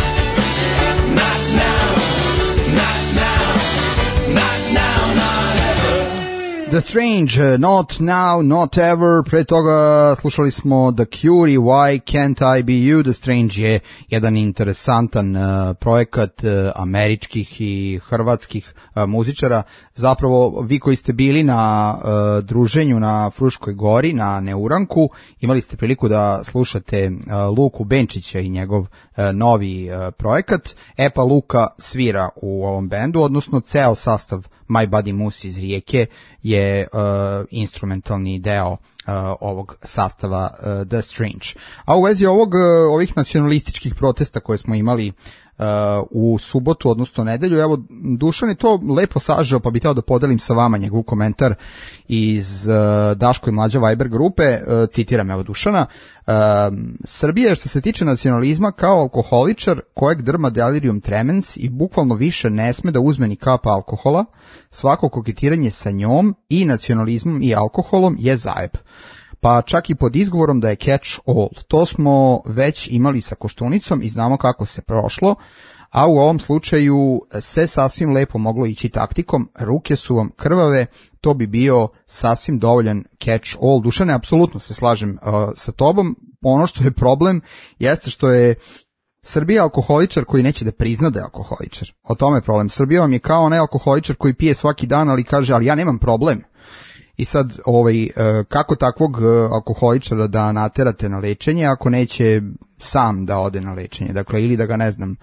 Not now, not now, not now, not ever. The Strange, Not Now, Not Ever. Pre toga slušali smo The Cure i Why Can't I Be You. The Strange je jedan interesantan projekat američkih i hrvatskih muzičara. Zapravo, vi koji ste bili na druženju na Fruškoj gori, na Neuranku, imali ste priliku da slušate Luku Benčića i njegov novi projekat. Pa Luka svira u ovom bendu, odnosno ceo sastav My Buddy Moose iz Rijeke je instrumentalni deo ovog sastava The Strange. A u vezi ovih nacionalističkih protesta koje smo imali u subotu, odnosno nedelju, evo, Dušan je to lepo sažao, pa bih hteo da podelim sa vama njegov komentar iz Daško i Mlađa Viber grupe. Citiram evo Dušana: Srbija je što se tiče nacionalizma kao alkoholičar kojeg drma delirium tremens i bukvalno više ne sme da uzme ni kapa alkohola. Svako koketiranje sa njom i nacionalizmom i alkoholom je zajeb. Pa čak i pod izgovorom da je catch all. To smo već imali sa Koštunicom i znamo kako se prošlo, a u ovom slučaju se sasvim lepo moglo ići taktikom, ruke su vam krvave, to bi bio sasvim dovoljan catch all. Dušane, apsolutno se slažem sa tobom. Ono što je problem jeste što je Srbija alkoholičar koji neće da prizna da je alkoholičar. O tome je problem. Srbija vam je kao onaj alkoholičar koji pije svaki dan, ali kaže, ali ja nemam problem. I sad, kako takvog alkoholičara da naterate na lečenje ako neće sam da ode na lečenje? Dakle, ili da ga, ne znam,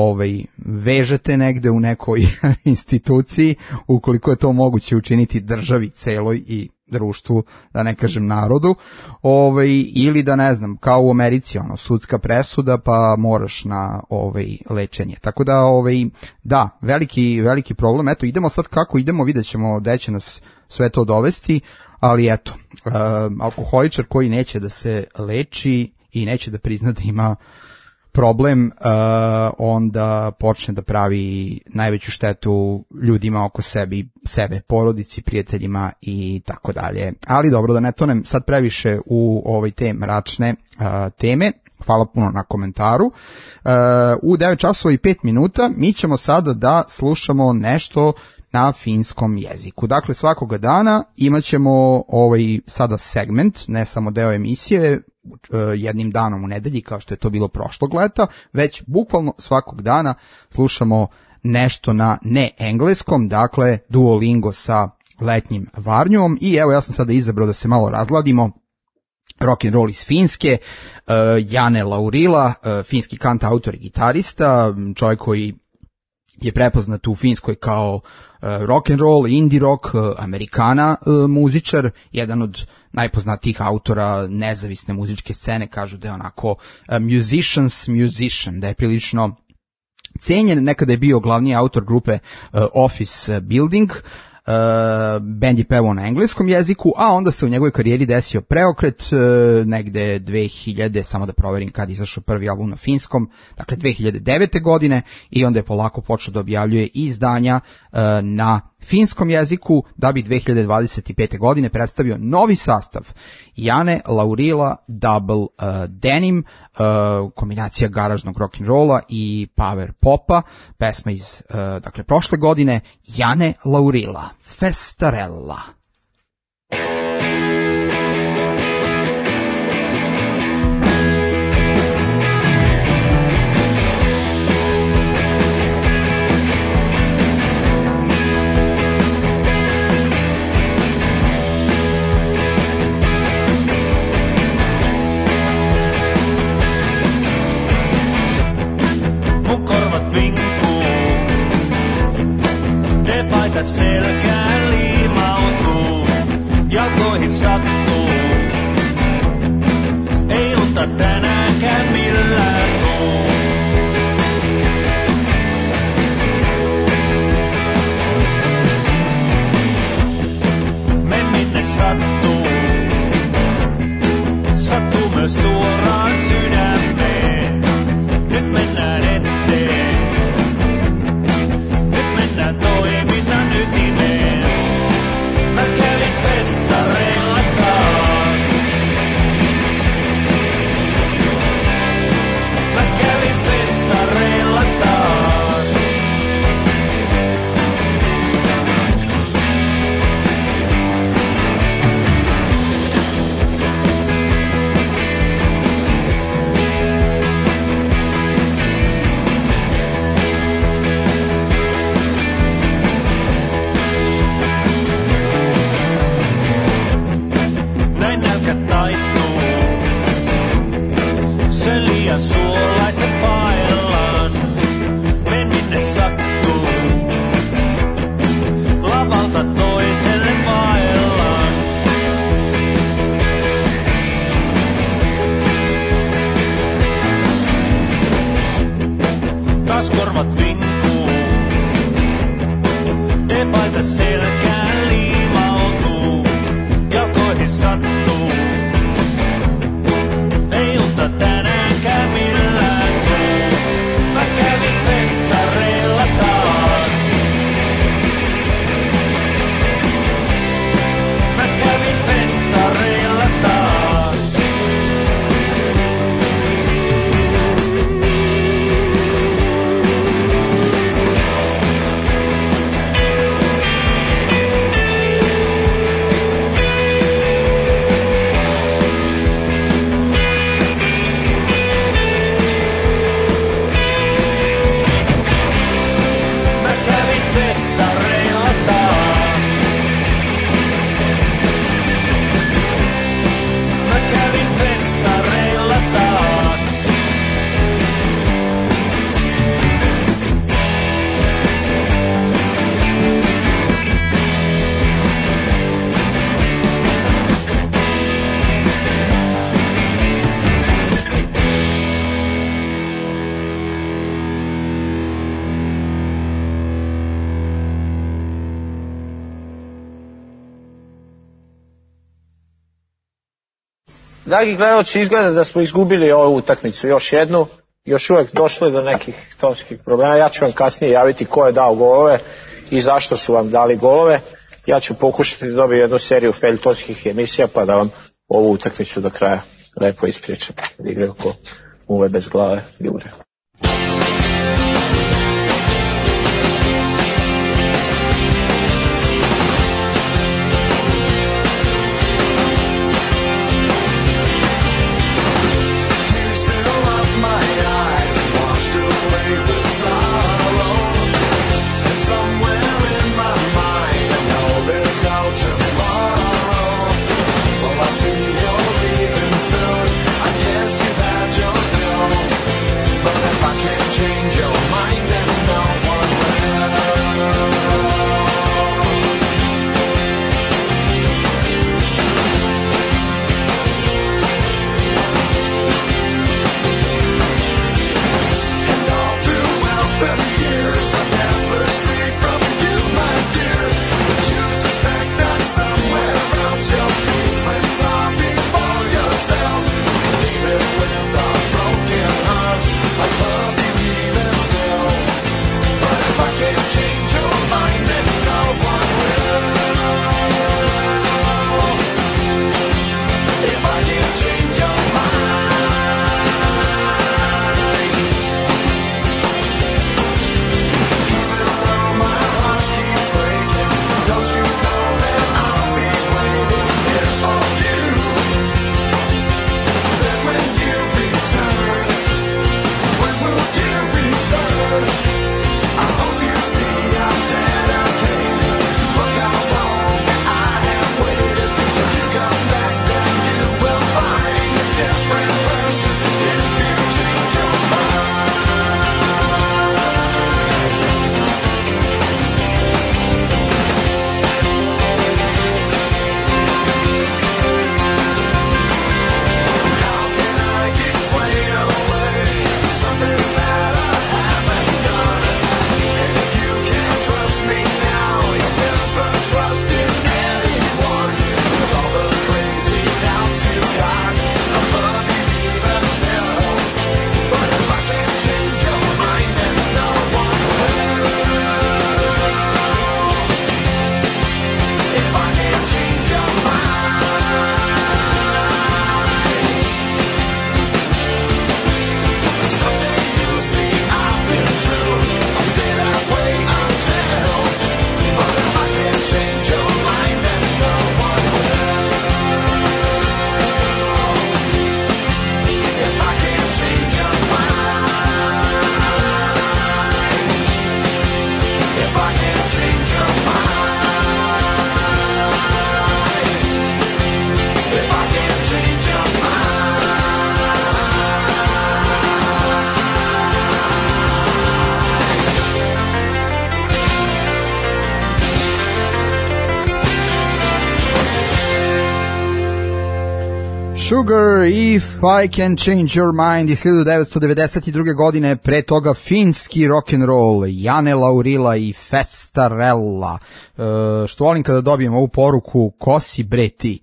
vežete negde u nekoj instituciji, ukoliko je to moguće učiniti državi celoj i društvu, da ne kažem narodu, ili da, ne znam, kao u Americi, sudska presuda, pa moraš na lečenje. Tako da, da, veliki problem. Eto, idemo sad kako idemo, vidjet ćemo gde će nas sve to dovesti, ali eto, alkoholičar koji neće da se leči i neće da prizna da ima problem, onda počne da pravi najveću štetu ljudima oko sebe, porodici, prijateljima i tako dalje. Ali dobro, da ne tonem sad previše u te mračne teme. Hvala puno na komentaru. U 9 časova i 5 minuta mi ćemo sada da slušamo nešto na finskom jeziku. Dakle, svakoga dana imat ćemo sada segment, ne samo deo emisije, jednim danom u nedelji kao što je to bilo prošlog leta, već bukvalno svakog dana slušamo nešto na neengleskom, dakle Duolingo sa letnjim Varnjom. I evo, ja sam sada izabrao da se malo razladimo. Rock and roll iz Finske, Jane Laurila, finski kantautor i gitarista, čovjek koji je prepoznat u Finskoj kao rock and roll, indie rock, Amerikana muzičar, jedan od najpoznatijih autora nezavisne muzičke scene. Kažu da je onako musician, da je prilično cenjen. Nekada je bio glavni autor grupe Office Building. Band je pevao na engleskom jeziku, a onda se u njegovoj karijeri desio preokret negde 2000, samo da proverim kad izašao prvi album na finskom, dakle 2009. godine, i onda je polako počeo da objavljuje izdanja na finskom jeziku, da bi 2025. godine predstavio novi sastav Jane Laurila Double Denim, kombinacija garažnog rock'n'rolla i power popa, pesma iz dakle prošle godine, Jane Laurila, Festarella. Selkään liimautuu, jalkoihin sattuu. Ei unta tänäänkään millään tuu. Men minne sattuu, sattuu myös suoraan sydämeen. Nyt mennään eteen, nyt mennään toiminnan ytimeen. Mä kävin festareilla taas. Mä kävin festareilla taas. Näin nälkä taittuu. Se liian suolaisen paellaan. Men minne sattuu. Lavalta toiselle vaellaan. Taas korvat vinkuu. Teepaita selkään liimautuu. Jalkoihin sattuu. Ei unta tänäänkään millään tuu. Mä kävin festareilla taas. Mä kävin festareilla taas. Mä kävin festareilla taas. Mä kävin festareilla taas. Dragi gledalci, izgleda da smo izgubili ovu utakmicu još jednu. Još uvek došlo je do nekih tonskih problema. Ja ću vam kasnije javiti ko je dao golove i zašto su vam dali golove. Ja ću pokušati da dobijem jednu seriju feljtonskih emisija pa da vam ovu utakmicu do kraja lepo ispričam. Da igraju ko muve bez glave ljude. Sugar, If I Can Change Your Mind iz 1992. godine, pre toga finski rock'n'roll, Jane Laurila i Festarella. Što volim kada dobijem ovu poruku, ko si bre ti?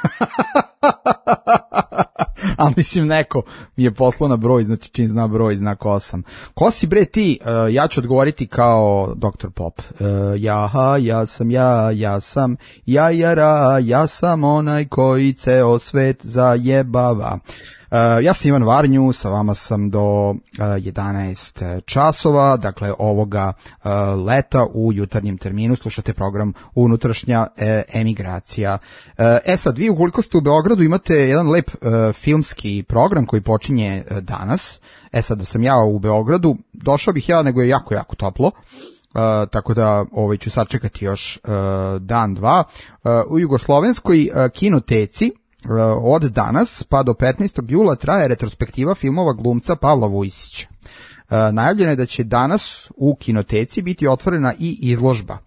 Ali mislim neko mi je poslao na broj, znači čim zna broj, zna ko sam. Ko si bre ti? Ja ću odgovoriti kao Dr. Pop. Ja sam jajara, ja sam onaj koji ceo svet zajebava. Ja sam Ivan Varnju, sa vama sam do 11 časova, dakle ovoga leta u jutarnjem terminu slušate program Unutrašnja emigracija. Sad, vi ukoliko ste u Beogradu imate jedan lep filmski program koji počinje danas. Sad, da sam ja u Beogradu, došao bih ja, nego je jako, jako toplo. Tako da ću sačekati još dan, dva. U Jugoslovenskoj kinoteci od danas pa do 15. jula traje retrospektiva filmova glumca Pavla Vujsića. Najavljeno je da će danas u kinoteci biti otvorena i izložba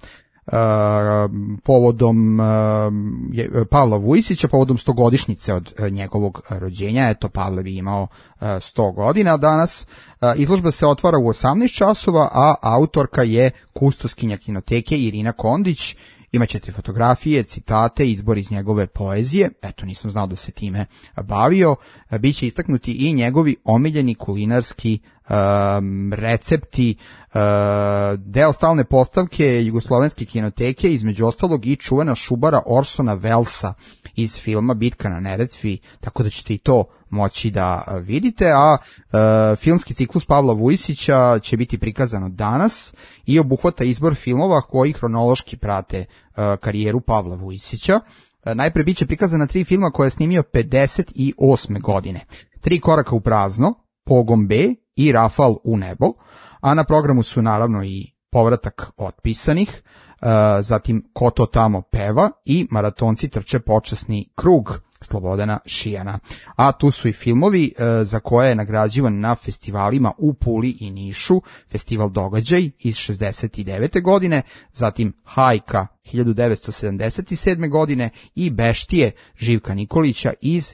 povodom Pavla Vujsića, povodom 100-godišnjice od njegovog rođenja. Eto, Pavle bi imao 100 godina danas. Izložba se otvara u 18 časova, a autorka je kustoskinja kinoteke Irina Kondić. Imaćete fotografije, citate, izbor iz njegove poezije. Eto, nisam znao da se time bavio. Biće istaknuti i njegovi omiljeni kulinarski recepti. Deo stalne postavke Jugoslovenske kinoteke, između ostalog i čuvena šubara Orsona Wellesa iz filma Bitka na Neretvi, tako da ćete i to moći da vidite, a filmski ciklus Pavla Vujsića će biti prikazan danas i obuhvata izbor filmova koji hronološki prate karijeru Pavla Vujsića. Najpre biće prikazana 3 filma koje je snimio 58. godine. 3 koraka u prazno, Pogon B i Rafal u nebo, a na programu su naravno i Povratak otpisanih, zatim Ko to tamo peva i Maratonci trče počasni krug Slobodana Šijana. A tu su i filmovi za koje je nagrađivan na festivalima u Puli i Nišu, Festival Događaj iz 69. godine, zatim Hajka 1977. godine i Beštije Živka Nikolića iz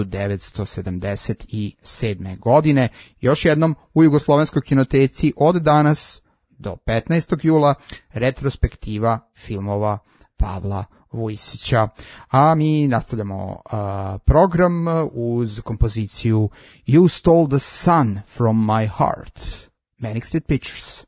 1977. godine. Još jednom, u Jugoslovenskoj kinoteci od danas do 15. jula retrospektiva filmova Pavla Vujsića. A mi nastavljamo program uz kompoziciju You Stole the Sun from My Heart, Manic Street Preachers.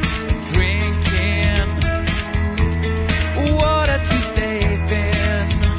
Drinking water to stay thin.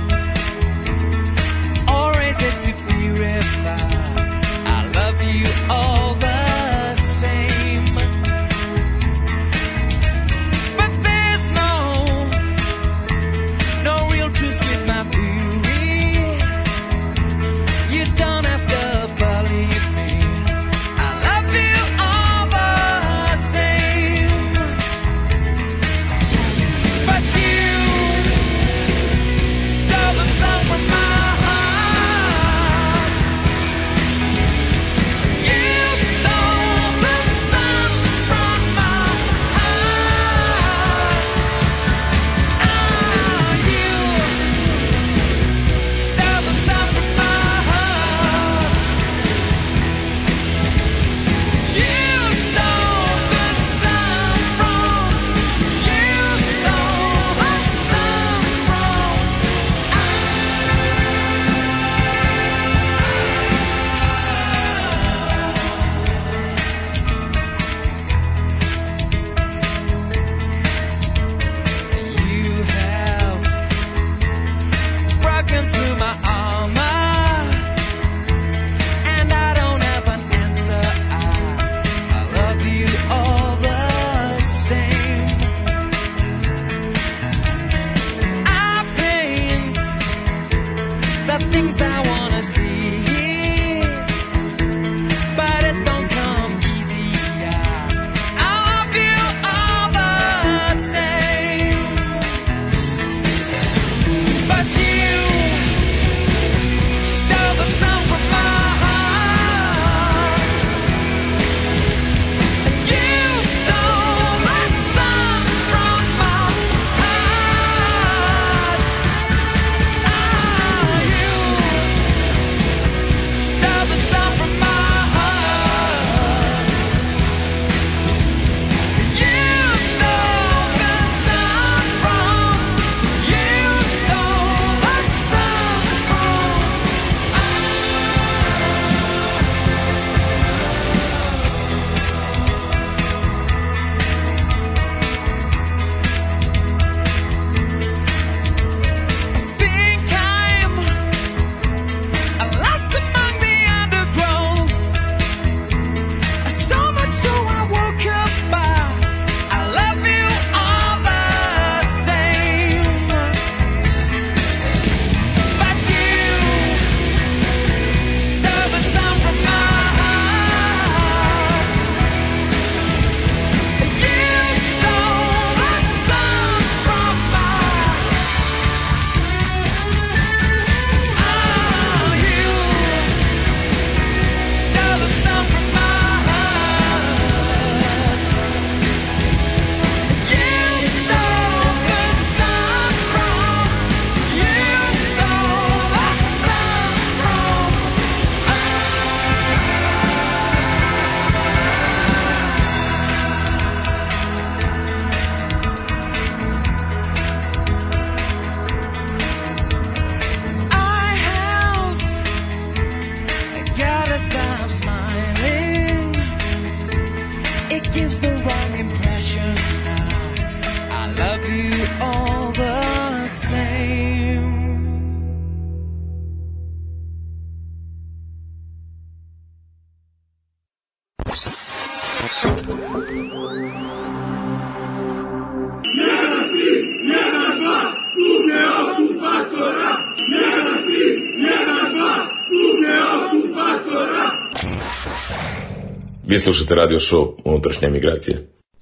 Vi slušate radio show Unutrašnja emigracija.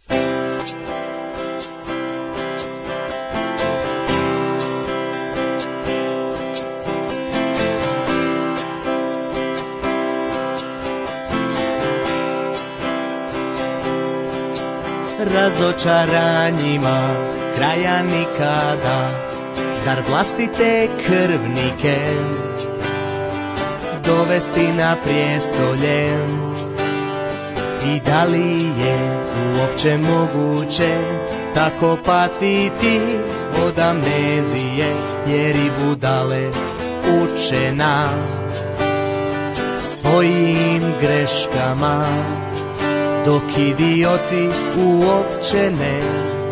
Razočaranjima kraja nikada, zar vlastite krvnike dovesti na prijestolje? I da li je uopće moguće tako patiti od amnezije, jer i budale uče na svojim greškama, dok idioti uopće ne,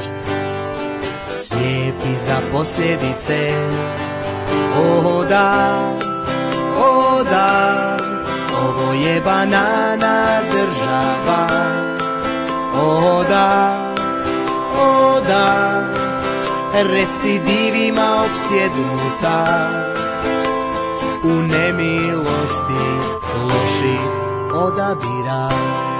slijepi za posljedice. O da, o da, ovo je banana država. O da, o da, recidivima opsjednuta, u nemilosti loših odabira.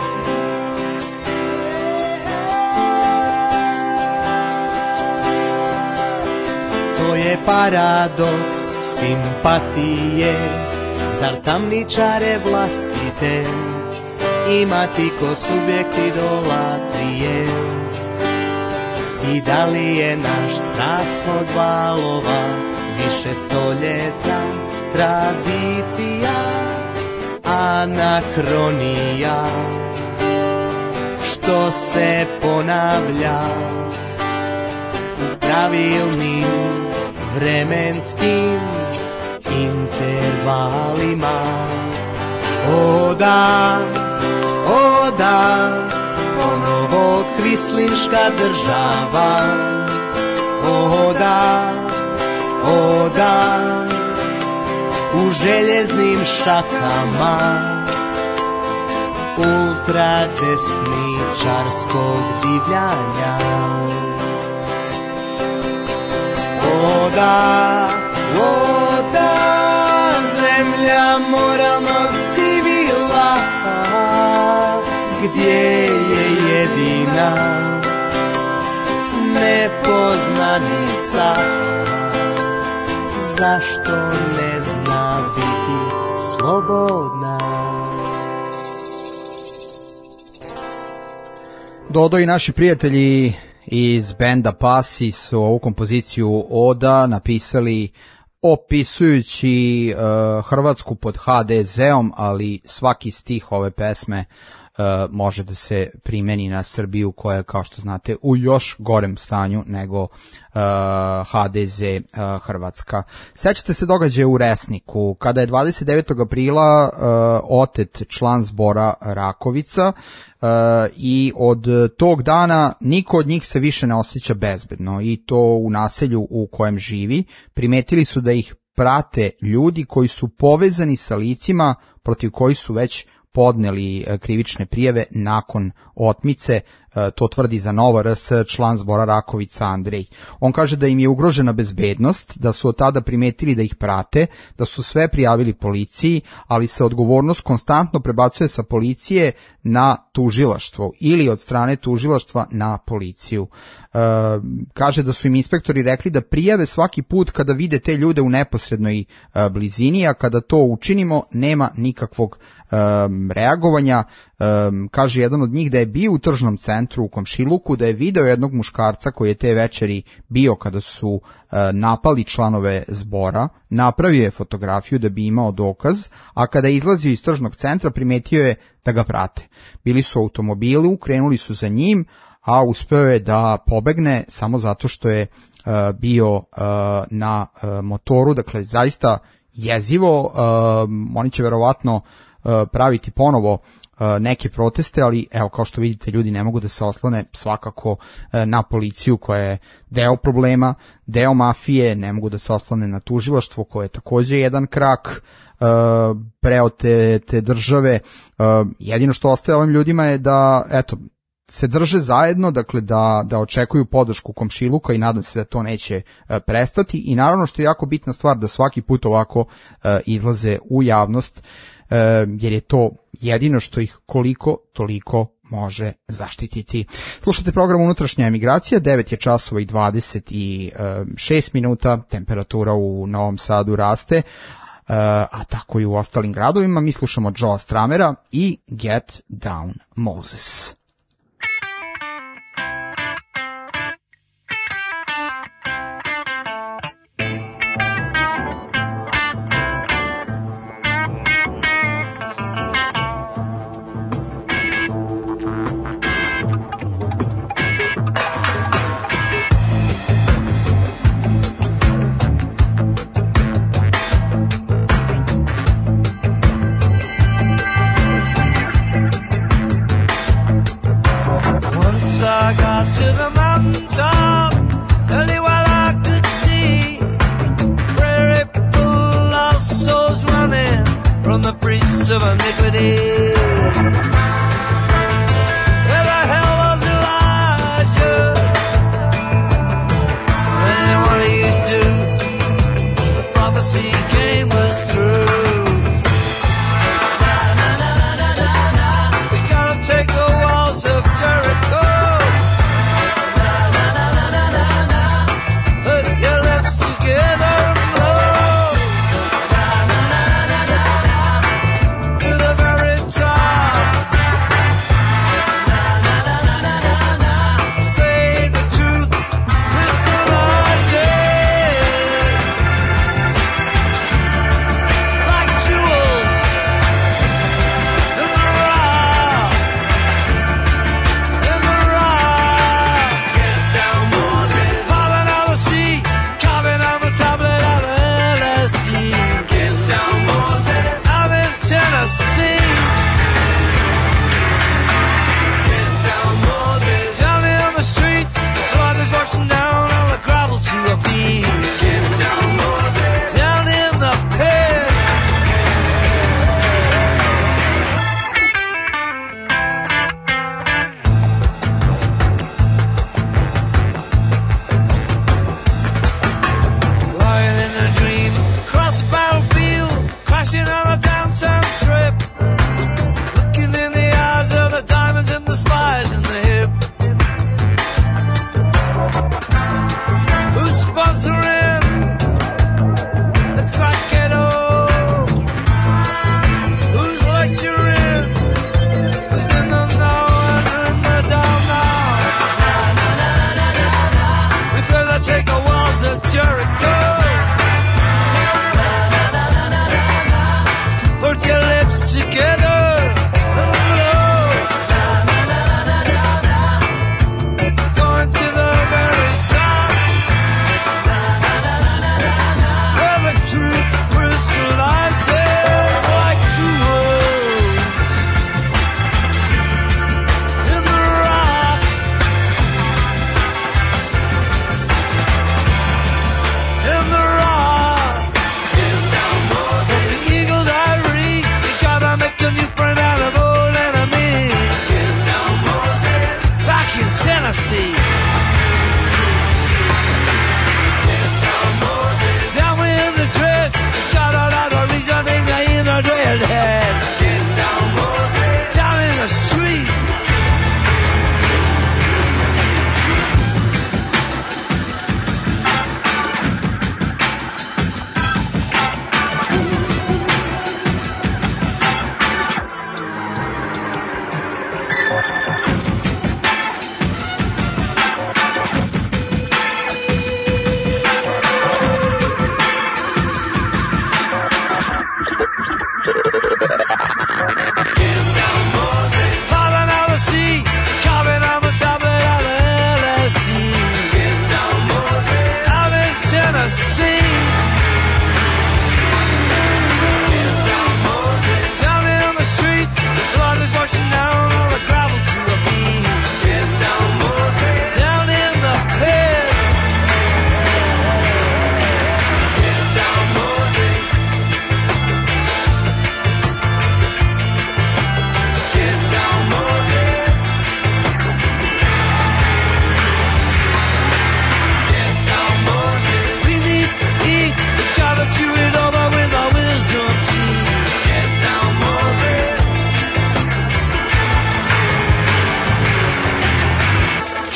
To je paradoks simpatije, zar tamničare vlastite imati ko subjekt idolatrije? I da li je naš strah od valova više stoljetna tradicija, anakronija, što se ponavlja u pravilnim vremenskim intervalima? O da, o da, ponovo kvislinška država. O da, o da, u željeznim šakama ultradesničarskog divljanja. O da, zemlja moralnog sivila, gdje je jedina nepoznanica, zašto ne zna biti slobodna? Dodo i naši prijatelji iz benda Pasi su ovu kompoziciju Oda napisali opisujući Hrvatsku pod HDZ-om, ali svaki stih ove pesme može da se primeni na Srbiju koja je, kao što znate, u još gorem stanju nego HDZ Hrvatska. Sećate se događaja u Resniku, kada je 29. aprila otet član zbora Rakovica i od tog dana niko od njih se više ne osjeća bezbedno, i to u naselju u kojem živi. Primetili su da ih prate ljudi koji su povezani sa licima protiv kojih su već podneli krivične prijave nakon otmice. To tvrdi za Nova RS član zbora Rakovica Andrej. On kaže da im je ugrožena bezbednost, da su od tada primetili da ih prate, da su sve prijavili policiji, ali se odgovornost konstantno prebacuje sa policije na tužilaštvo ili od strane tužilaštva na policiju. Kaže da su im inspektori rekli da prijave svaki put kada vide te ljude u neposrednoj blizini, a kada to učinimo nema nikakvog reagovanja. Kaže jedan od njih da je bio u tržnom centru u komšiluku, da je video jednog muškarca koji je te večeri bio kada su napali članove zbora, napravio je fotografiju da bi imao dokaz, a kada je izlazio iz tržnog centra primetio je da ga prate. Bili su u automobilu, krenuli su za njim, a uspeo je da pobegne samo zato što je bio na motoru. Dakle, zaista jezivo. Oni će verovatno praviti ponovo neke proteste, ali evo, kao što vidite, ljudi ne mogu da se oslone svakako na policiju koja je deo problema, deo mafije, ne mogu da se oslone na tužilaštvo koje je takođe jedan krak preote te države. Jedino što ostaje ovim ljudima je da, eto, se drže zajedno, dakle da očekuju podršku komšiluka i nadam se da to neće prestati i naravno što je jako bitna stvar da svaki put ovako izlaze u javnost jer je to jedino što ih koliko toliko može zaštititi. Slušate program Unutrašnja emigracija, 9 je časova i 26 minuta, temperatura u Novom Sadu raste, a tako i u ostalim gradovima. Mi slušamo Joe Stramera i Get Down Moses. I got to the mountaintop, tell you what I could see. Prairie full of souls running from the priests of iniquity. Where the hell was Elijah? And what do you do? The prophecy came was through. We gotta take the walls of Jericho.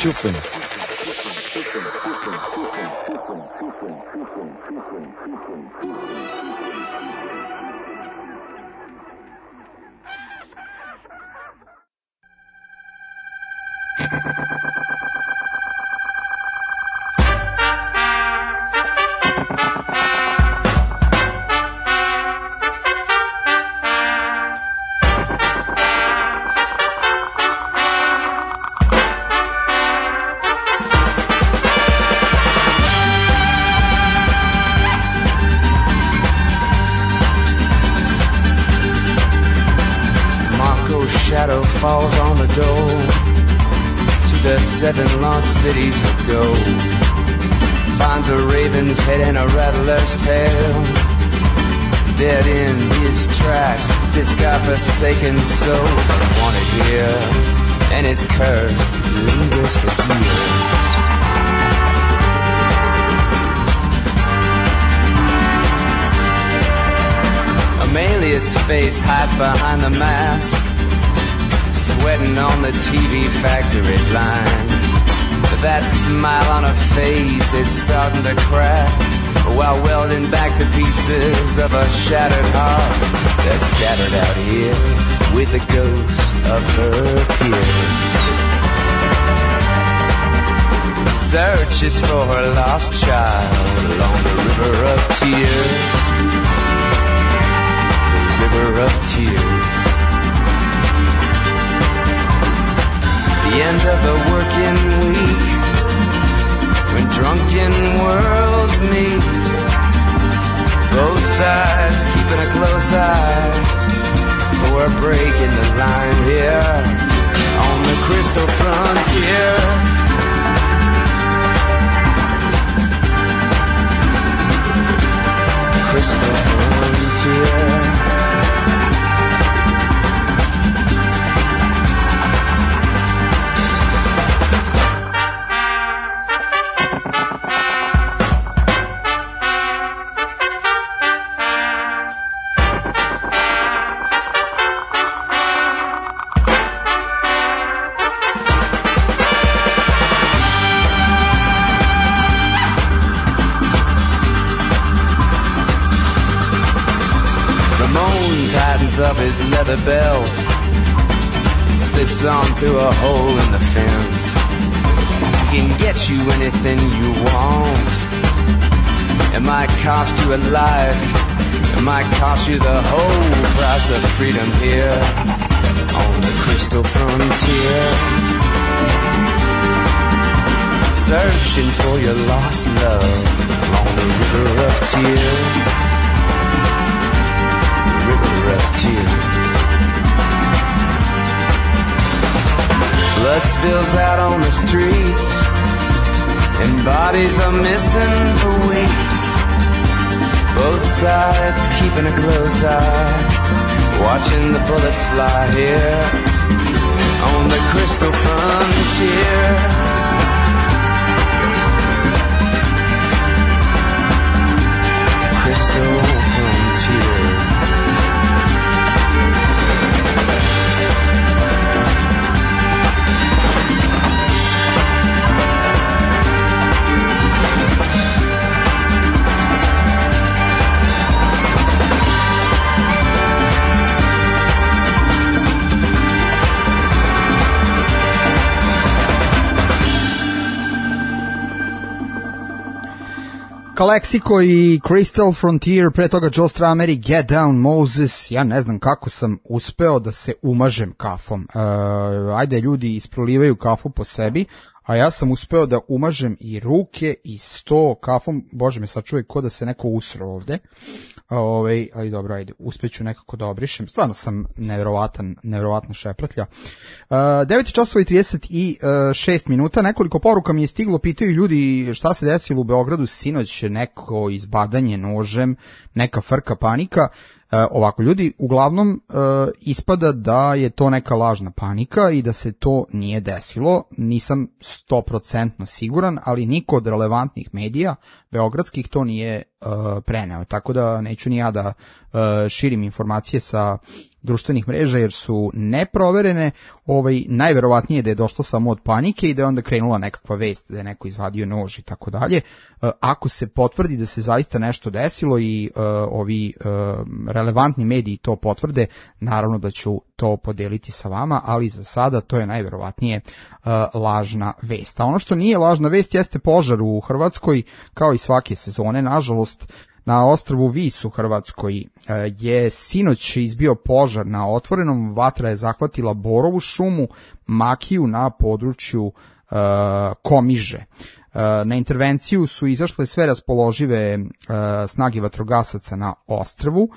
Šufen. Shadow falls on the door to the 7 lost cities of gold. Finds a raven's head and a rattler's tail, dead in his tracks, this godforsaken soul. Wanted here, and his curse lingers for years. Amelia's face hides behind the mask, sweating on the TV factory line. But that smile on her face is starting to crack, while welding back the pieces of a shattered heart that's scattered out here with the ghosts of her peers. Searches for her lost child along the river of tears. The river of tears. The end of the working week, when drunken worlds meet, both sides keeping a close eye for a break in the line here on the crystal frontier. Crystal frontier. Up his leather belt, slips on through a hole in the fence. He can get you anything you want. It might cost you a life, it might cost you the whole price of freedom here on the crystal frontier. Searching for your lost love along the river of tears. River of tears. Blood spills out on the streets, and bodies are missing for weeks. Both sides keeping a close eye, watching the bullets fly here on the crystal frontier. Crystal frontier. Calexico i Crystal Frontier, pre toga Joe Strummer i Get Down Moses. Ja ne znam kako sam uspeo da se umažem kafom. Ajde, ljudi isprolivaju kafu po sebi, a ja sam uspeo da umažem i ruke i sto kafom. Bože me sačuvaj, ko da se neko usro ovde. Ali dobro, ajde, uspeću nekako da obrišem. Stvarno sam nevjerovatna šepratlja. 9:36 minuta, nekoliko poruka mi je stiglo, pitaju ljudi šta se desilo u Beogradu sinoć, neko izbadanje nožem, neka frka, panika. Ovako, ljudi, uglavnom ispada da je to neka lažna panika i da se to nije desilo. Nisam 100% siguran, ali niko od relevantnih medija, beogradskih to nije preneo, tako da neću ni ja da širim informacije sa društvenih mreža jer su neproverene. Najverovatnije da je došlo samo od panike i da je onda krenula nekakva vest da je neko izvadio nož i tako dalje. Ako se potvrdi da se zaista nešto desilo i ovi relevantni mediji to potvrde, naravno da ću to podeliti sa vama, ali za sada to je najverovatnije lažna vest. A ono što nije lažna vest jeste požar u Hrvatskoj, kao i svake sezone, nažalost. Na ostrvu Vis u Hrvatskoj je sinoć izbio požar na otvorenom, vatra je zahvatila borovu šumu, makiju na području Komiže. Na intervenciju su izašle sve raspoložive snage vatrogasaca na ostrvu,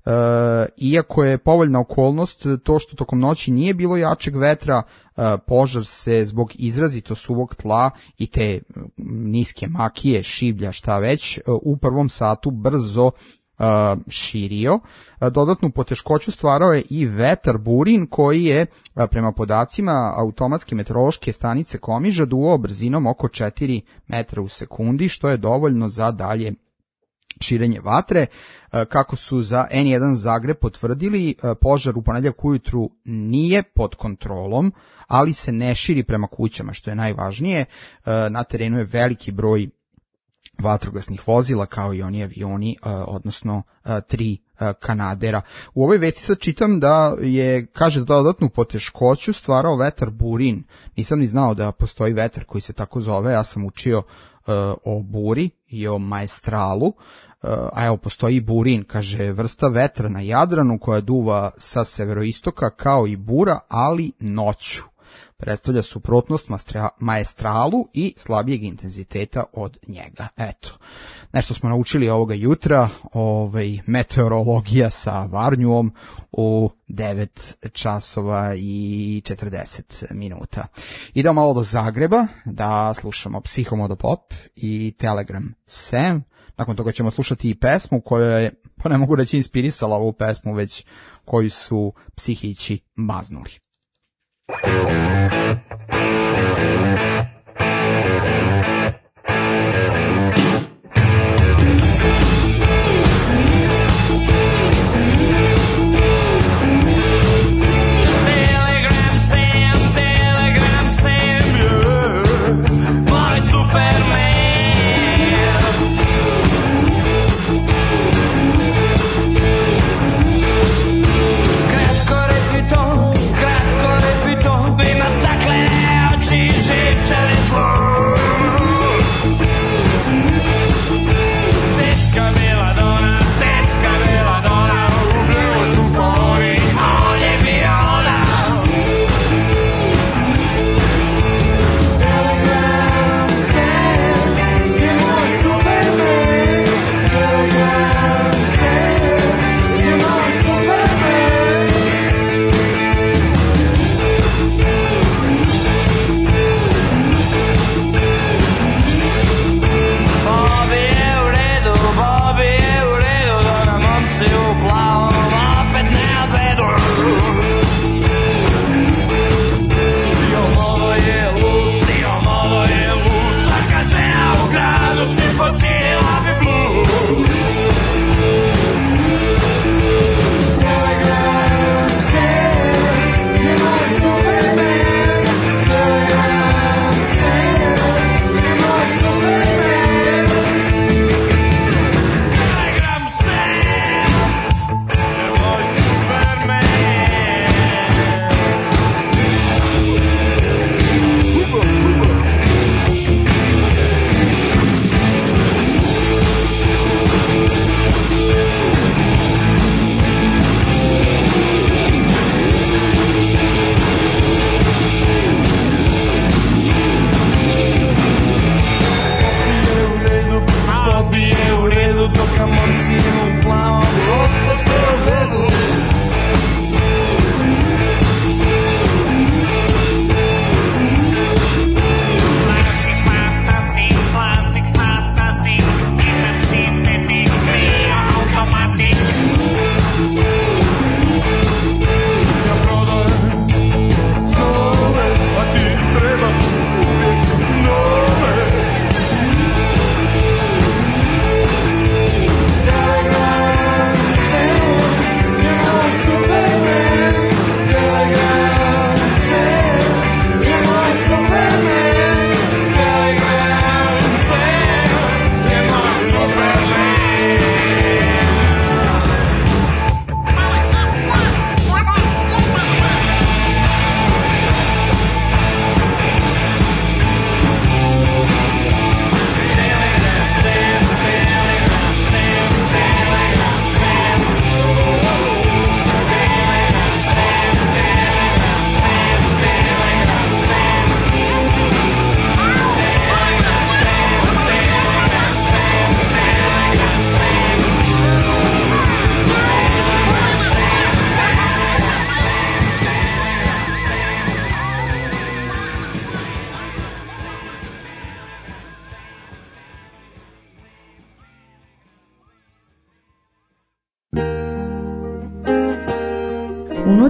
iako je povoljna okolnost to što tokom noći nije bilo jačeg vetra, požar se zbog izrazito suvog tla i te niske makije, šiblja, šta već, u prvom satu brzo širio. Dodatnu poteškoću stvarao je i vetar burin koji je prema podacima automatske meteorološke stanice Komiža duvao brzinom oko 4 metra u sekundi, što je dovoljno za dalje širenje vatre. Kako su za N1 Zagreb potvrdili, požar u ponedjeljak ujutru nije pod kontrolom, ali se ne širi prema kućama, što je najvažnije. Na terenu je veliki broj vatrogasnih vozila, kao i oni avioni, odnosno 3 kanadera. U ovoj vesti sad čitam da je, kaže, da dodatnu poteškoću stvarao vetar burin. Nisam ni znao da postoji vetar koji se tako zove, ja sam učio o buri i o maestralu, a evo postoji burin, kaže, vrsta vetra na Jadranu koja duva sa severoistoka kao i bura, ali noću. Predstavlja suprotnost maestralu i slabijeg intenziteta od njega. Eto, nešto smo naučili ovoga jutra, meteorologija sa Varnjuom u 9 časova i 40 minuta. Idemo malo do Zagreba da slušamo Psihomodopop i Telegram Sam. Nakon toga ćemo slušati i pesmu koja je, pa ne mogu reći inspirisala ovu pesmu, već koju su psihići maznuli. Kratko repito, bima stakle oči.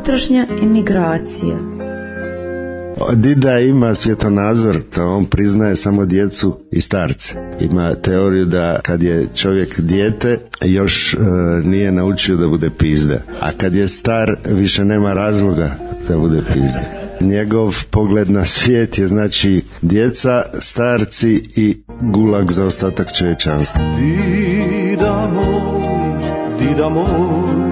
Unutrašnja emigracija. Dida ima svjetonazor da on priznaje samo djecu i starce. Ima teoriju da kad je čovjek dijete još nije naučio da bude pizda, a kad je star više nema razloga da bude pizda. Njegov pogled na svijet je znači djeca, starci i gulag za ostatak čovječanstva. Dida moj.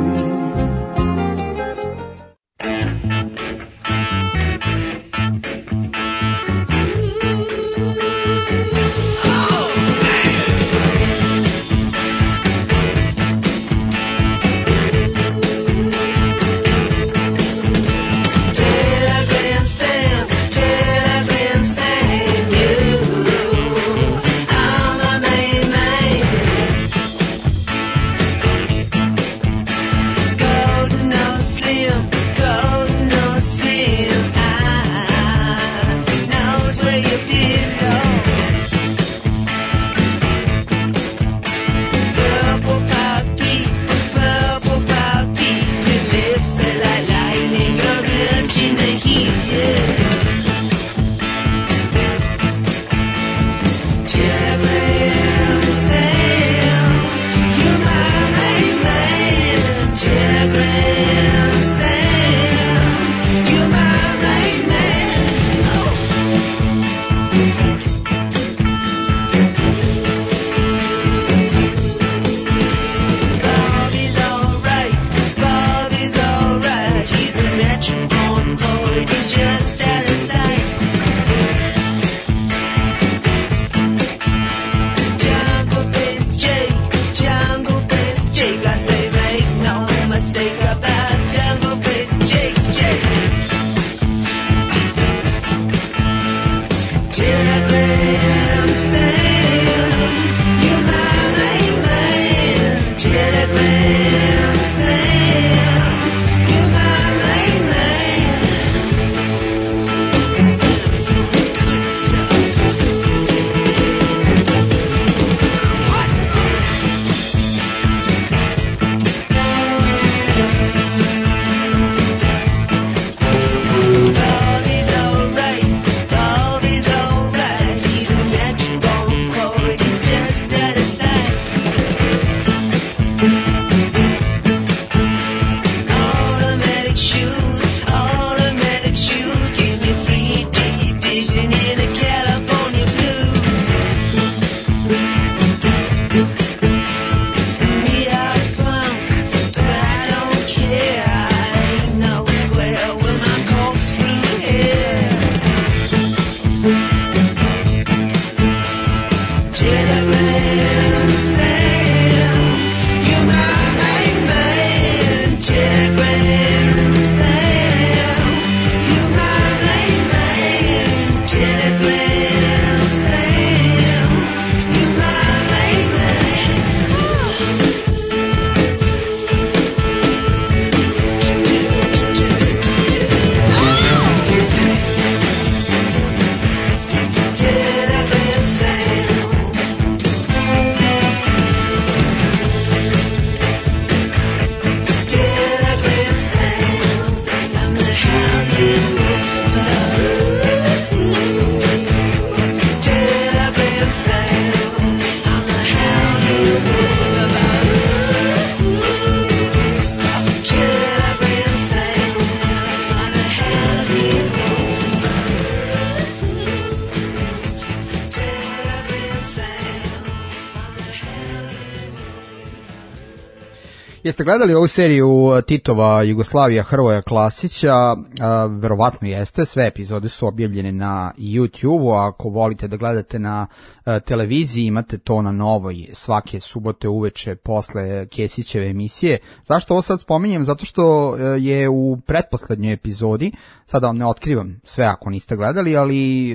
Jeste gledali ovu seriju Titova Jugoslavija Hrvoja Klasića? Verovatno jeste, sve epizode su objavljene na YouTube-u, a ako volite da gledate na televiziji imate to na Novoj svake subote uveče posle Kesićeve emisije. Zašto ovo sad spominjem? Zato što je u pretposlednjoj epizodi, sada vam ne otkrivam sve ako niste gledali, ali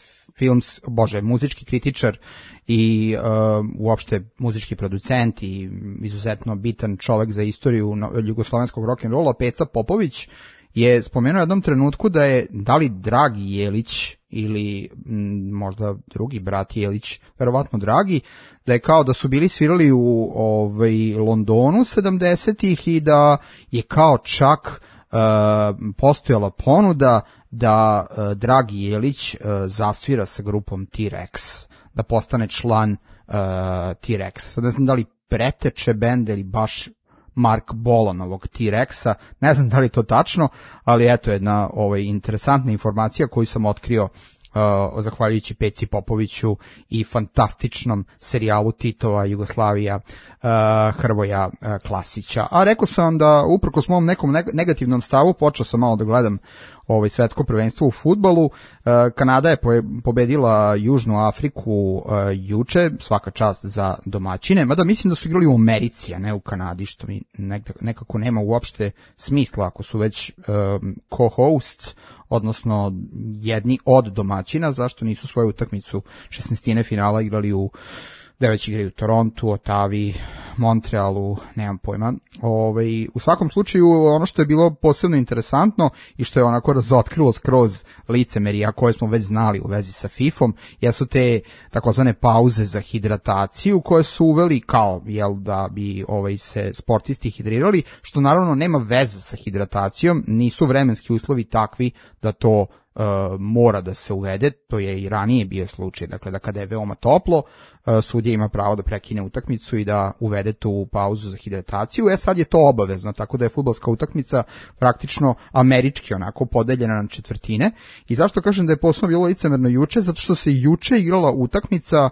muzički kritičar i uopšte muzički producent i izuzetno bitan čovek za istoriju jugoslovenskog rock'n'rolla, Peca Popović, je spomenuo u jednom trenutku da je, da li Dragi Jelić ili možda drugi brat Jelić, verovatno Dragi, da je kao da su bili svirali u Londonu 70-ih i da je kao čak postojala ponuda da Dragi Jelić zasvira sa grupom T-Rex, da postane član T-Rexa. Sad ne znam da li preteče bend ili baš Mark Bolanovog T-Rexa, ne znam da li je to tačno, ali eto jedna interesantna informacija koju sam otkrio zahvaljujući Peci Popoviću i fantastičnom serijalu Titova Jugoslavija Hrvoja Klasića. A rekao sam vam da uprkos mom nekom negativnom stavu počeo sam malo da gledam svetsko prvenstvo u fudbalu. Kanada je pobedila Južnu Afriku juče, svaka čast za domaćine, mada mislim da su igrali u Americi, a ne u Kanadi, što mi nekako nema uopšte smisla ako su već co-hosts, odnosno jedni od domaćina, zašto nisu svoju utakmicu 16. finala igrali da već igraju u Torontu, Otavi, Montrealu, nemam pojma. U svakom slučaju, ono što je bilo posebno interesantno i što je onako razotkrilo skroz licemerija koje smo već znali u vezi sa FIFA-om, jesu te takozvane pauze za hidrataciju koje su uveli kao da bi se sportisti hidrirali, što naravno nema veze sa hidratacijom, nisu vremenski uslovi takvi da to mora da se uvede, to je i ranije bio slučaj, dakle da kada je veoma toplo, sudija ima pravo da prekine utakmicu i da uvede tu pauzu za hidrataciju. Sad je to obavezno, tako da je fudbalska utakmica praktično američki onako podeljena na četvrtine. I zašto kažem da je posebno bilo licemerno juče? Zato što se juče igrala utakmica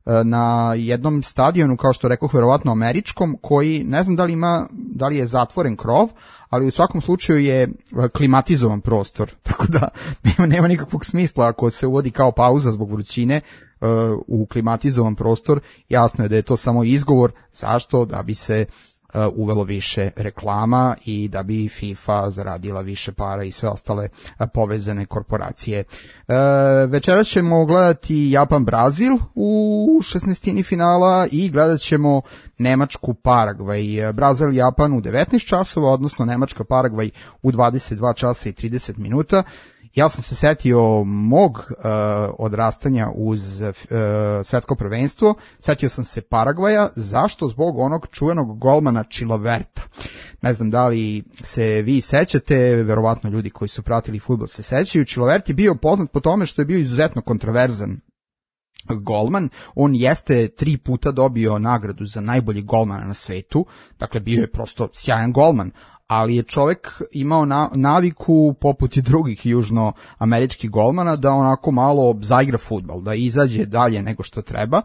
na jednom stadionu, kao što rekoh, verovatno američkom, koji ne znam da li je zatvoren krov, ali u svakom slučaju je klimatizovan prostor, tako da nema nikakvog smisla ako se uvodi kao pauza zbog vrućine u klimatizovan prostor. Jasno je da je to samo izgovor. Zašto? Da bi se uvelo više reklama i da bi FIFA zaradila više para i sve ostale povezane korporacije. Večeras ćemo gledati Japan-Brazil u 16. finala i gledat ćemo Nemačku-Paragvaj. Brazil-Japan u 19 časova, odnosno Nemačka-Paragvaj u 22 časa i 30 minuta. Ja sam se setio mog odrastanja uz svetsko prvenstvo, setio sam se Paragvaja, zašto? Zbog onog čuvenog golmana Chilaverta. Ne znam da li se vi sećate, verovatno ljudi koji su pratili fudbal se sećaju. Chilavert je bio poznat po tome što je bio izuzetno kontroverzan golman, on jeste 3 puta dobio nagradu za najbolji golmana na svetu, dakle bio je prosto sjajan golman, ali je čovek imao naviku, poput i drugih južnoameričkih golmana, da onako malo zaigra fudbal, da izađe dalje nego što treba.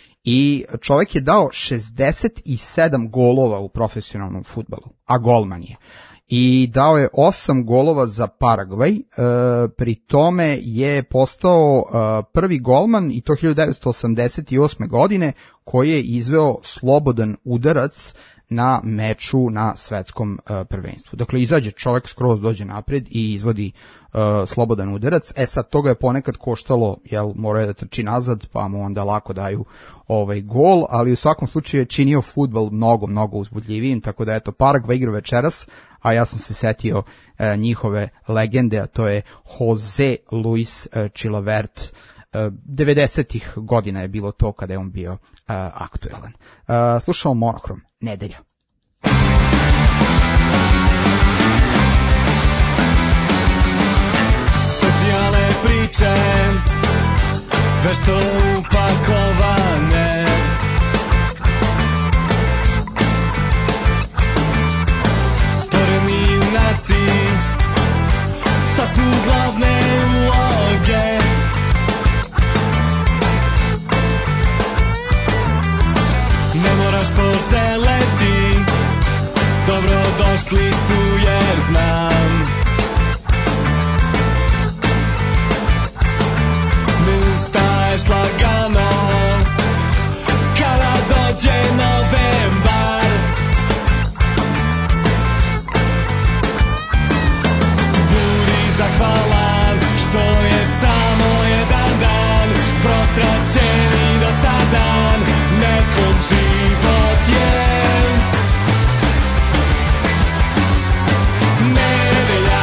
I čovek je dao 67 golova u profesionalnom fudbalu, a golman je. I dao je 8 golova za Paragvaj, pri tome je postao prvi golman, i to 1988. godine, koji je izveo slobodan udarac na meču na svetskom prvenstvu. Dakle, izađe čovjek, skroz dođe napred i izvodi slobodan udarac. Sad, toga je ponekad koštalo, morao je da trči nazad, pa mu onda lako daju gol, ali u svakom slučaju je činio fudbal mnogo uzbudljivijim, tako da Paragvaj igra večeras, a ja sam se setio njihove legende, a to je Jose Luis Chilavert. 90-ih godina je bilo to kada je on bio aktuelan. Slušamo Monohrom, Nedelja. Socijale priče, vešto upakovane, sporni junaci, sad su glavne uloge. Ne moraš poželeti dobrodošlicu jer znam ne ustaješ lagano kada dođe novembar. Budi zahvalan što je samo jedan dan protraćen i dosadan, nekom život je nedelja.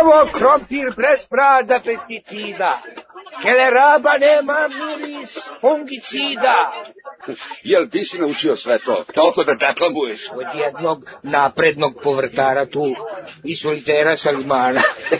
Evo krompir bez brada pesticida. Keleraba nema miris fungicida. Jel ti si naučio sve to? Toliko da deklamuješ? Od jednog naprednog povrtara tu i solitera Salimana.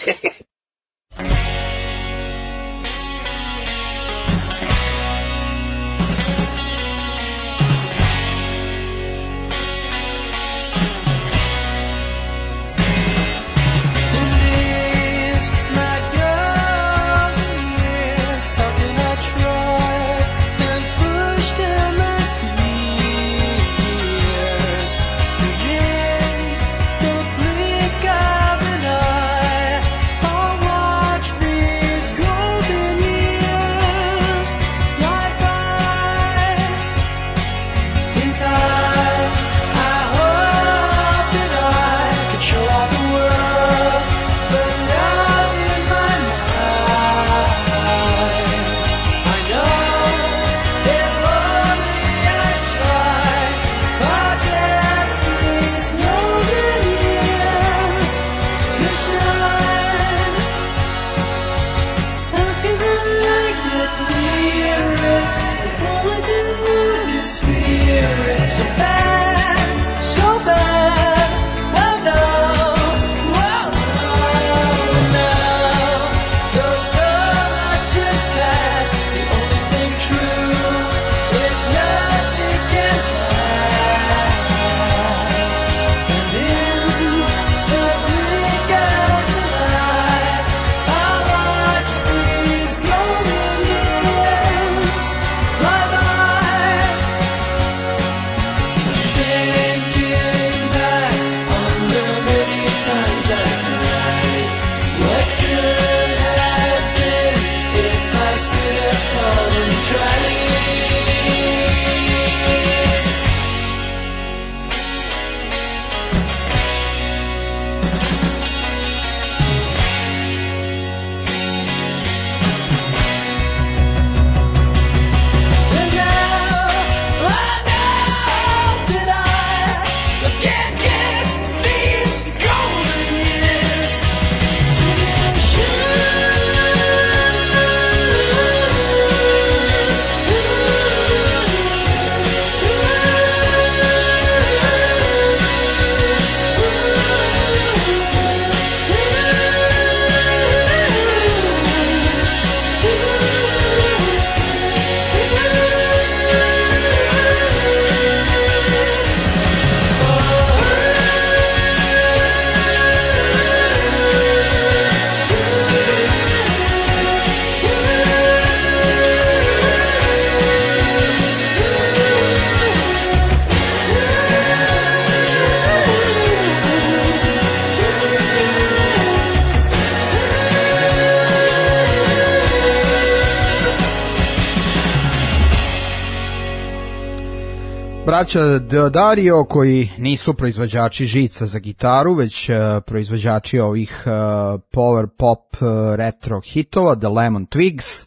Braća Deodario, koji nisu proizvođači žica za gitaru, već proizvođači ovih power pop retro hitova, The Lemon Twigs,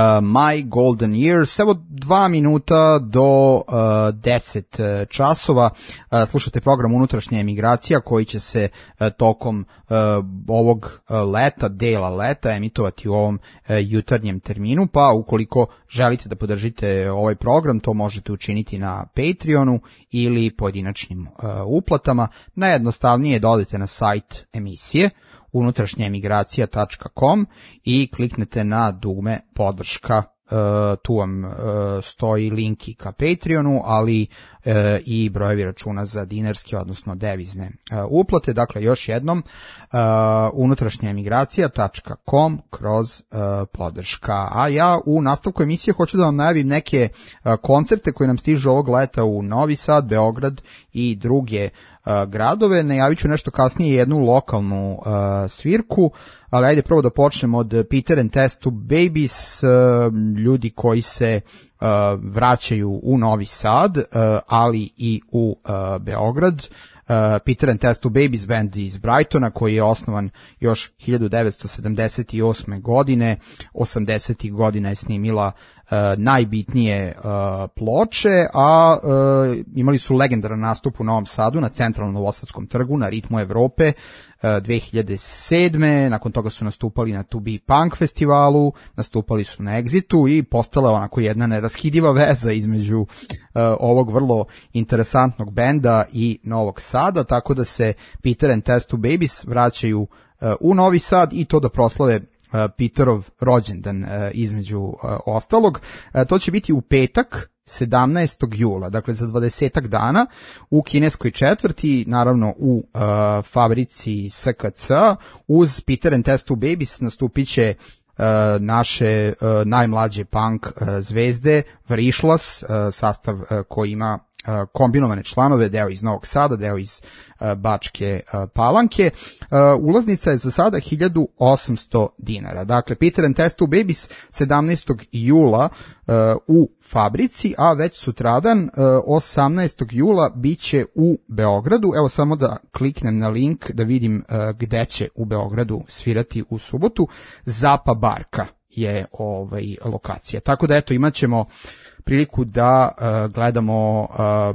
My Golden Years. Evo 2 minuta do 10 časova. Slušate program Unutrašnja emigracija koji će se tokom ovog leta, dela leta, emitovati u ovom jutarnjem terminu, pa ukoliko želite da podržite ovaj program, to možete učiniti na Patreonu ili pojedinačnim uplatama. Najjednostavnije je da odete na sajt emisije unutrašnjaemigracija.com i kliknete na dugme podrška. Tu vam stoji link i ka Patreonu, ali i brojevi računa za dinarske, odnosno devizne uplate. Dakle, još jednom, unutrašnjaemigracija.com kroz podrška. A ja u nastavku emisije hoću da vam najavim neke koncerte koje nam stižu ovog leta u Novi Sad, Beograd i druge gradove. Najavit ću nešto kasnije jednu lokalnu svirku, ali ajde prvo da počnemo od Peter and Test to Babies, ljudi koji se vraćaju u Novi Sad, ali i u Beograd. Peter and Test to Babies band iz Brightona, koji je osnovan još 1978. godine. 80. godina je snimila najbitnije ploče, a imali su legendaran nastup u Novom Sadu na centralnom Novosadskom trgu na Ritmu Evrope 2007. Nakon toga su nastupali na To Be Punk festivalu, nastupali su na Exitu i postala onako jedna neraskidiva veza između ovog vrlo interesantnog benda i Novog Sada, tako da se Peter and Test Two Babies vraćaju u Novi Sad i to da proslave Peterov rođendan između ostalog. To će biti u petak 17. jula, dakle za 20 dana u kineskoj četvrti, naravno u fabrici SKC. Uz Peter and Test Two Babies nastupit će naše najmlađe punk zvezde Vrišlas, sastav koji ima kombinovane članove, deo iz Novog Sada, deo iz Bačke Palanke. Ulaznica je za sada 1800 dinara. Dakle, Peter and Test Two Babies 17. jula u fabrici, a već sutradan 18. jula bit će u Beogradu. Evo samo da kliknem na link da vidim gde će u Beogradu svirati u subotu. Zapa Barka je lokacija. Tako da eto, imat ćemo priliku da gledamo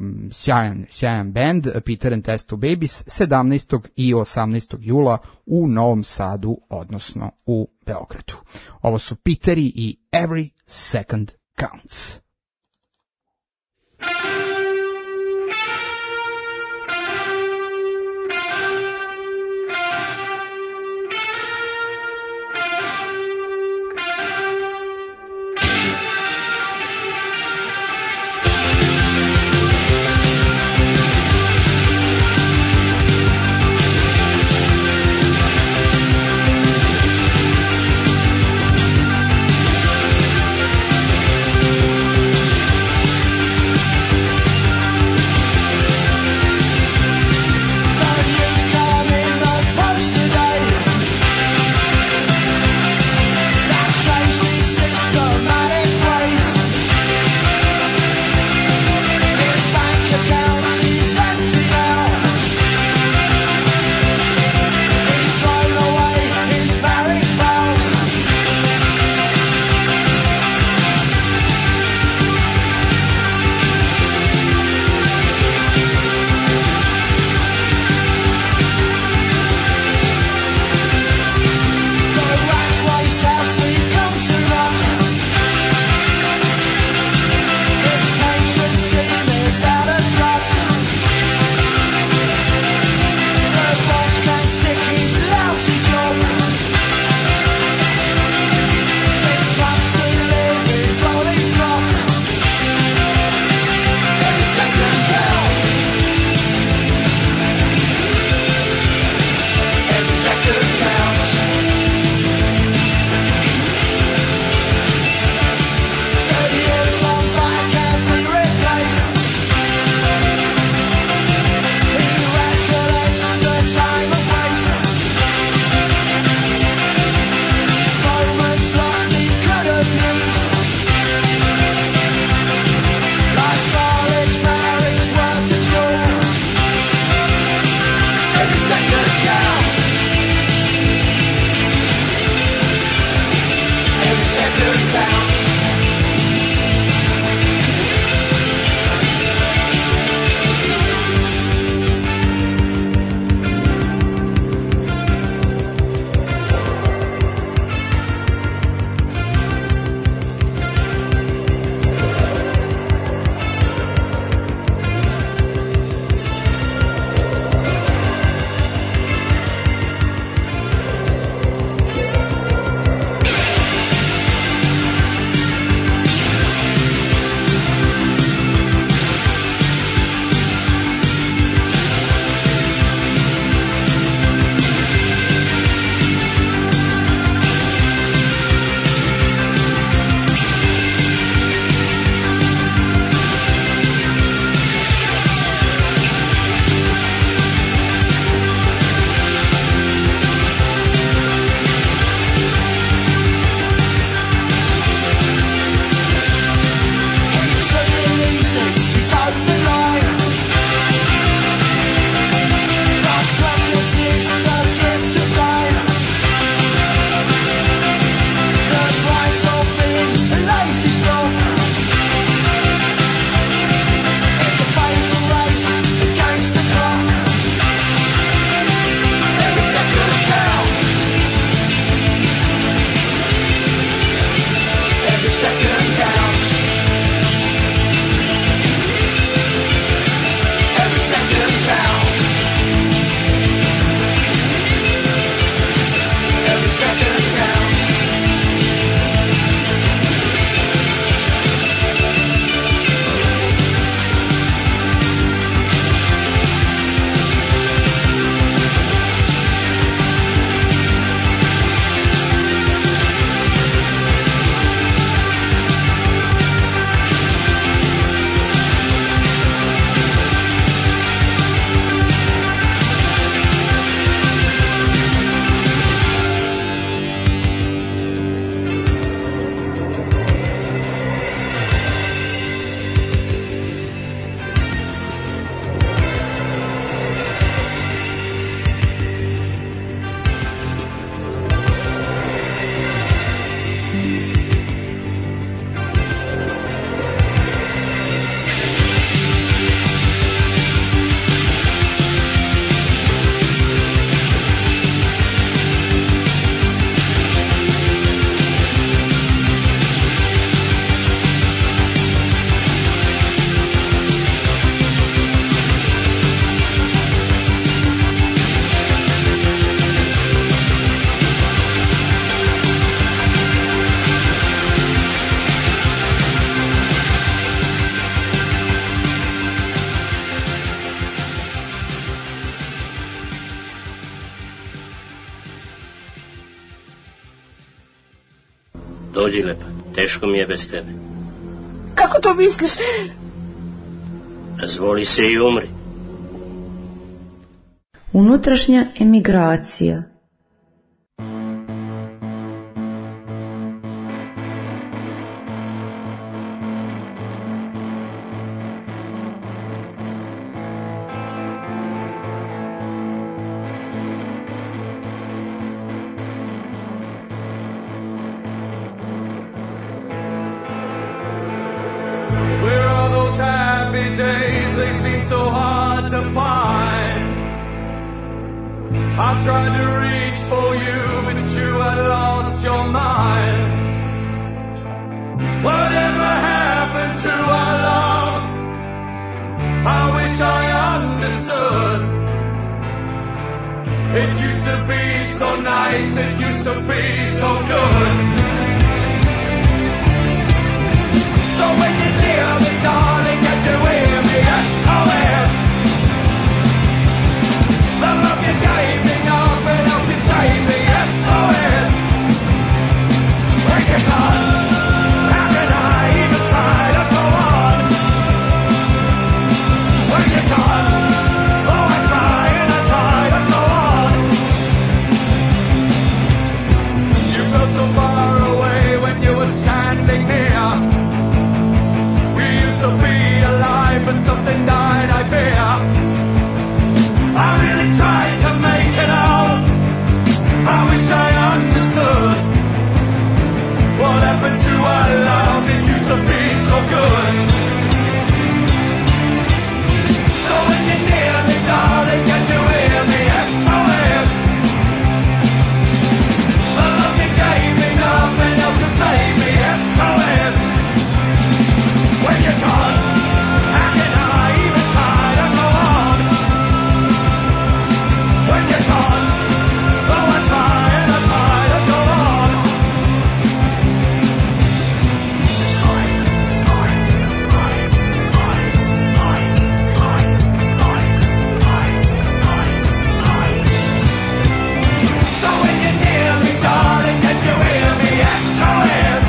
sjajan band Peter and Test Two Babies 17. i 18. jula u Novom Sadu, odnosno u Beogradu. Ovo su Peteri i Every Second Counts. Every Dođi, Lepa, teško mi je bez tebe. Kako to misliš? Razvoli se i umri. Unutrašnja emigracija. Where are those happy days? They seem so hard to find. I've tried to reach for you, but you had lost your mind. Whatever happened to our love? I wish I understood. It used to be so nice, it used to be so good. So when you're near me, darling, get you with me, SOS. The love you gave me, nothing else can save me, SOS. When you're gone, how can I even try to go on? When you're gone, oh, I try and I try to go on. You felt so far away when you were standing near. To be alive, but something died, I fear. I really tried to make it out. I wish I understood what happened to our love. It used to be so good. So when you're near me, darling, can't you hear me? SOS. The love you gave me, nothing else can save me. SOS. When you're gone, how can I even try to go on? When you're gone, though I try and I try to go on. So when you're near me, darling, can't you hear me? SOS.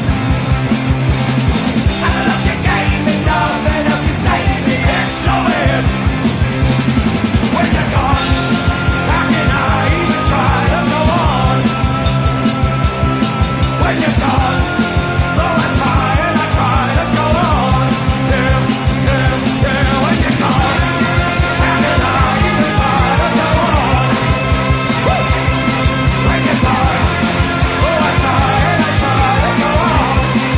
Nothing else can save me, SOS. When you're gone, how can I even try to go on? When you're gone, though I try and I try to go on. Yeah, when you're gone, how can I even try to go on? When you're gone, though I try and I try to go on.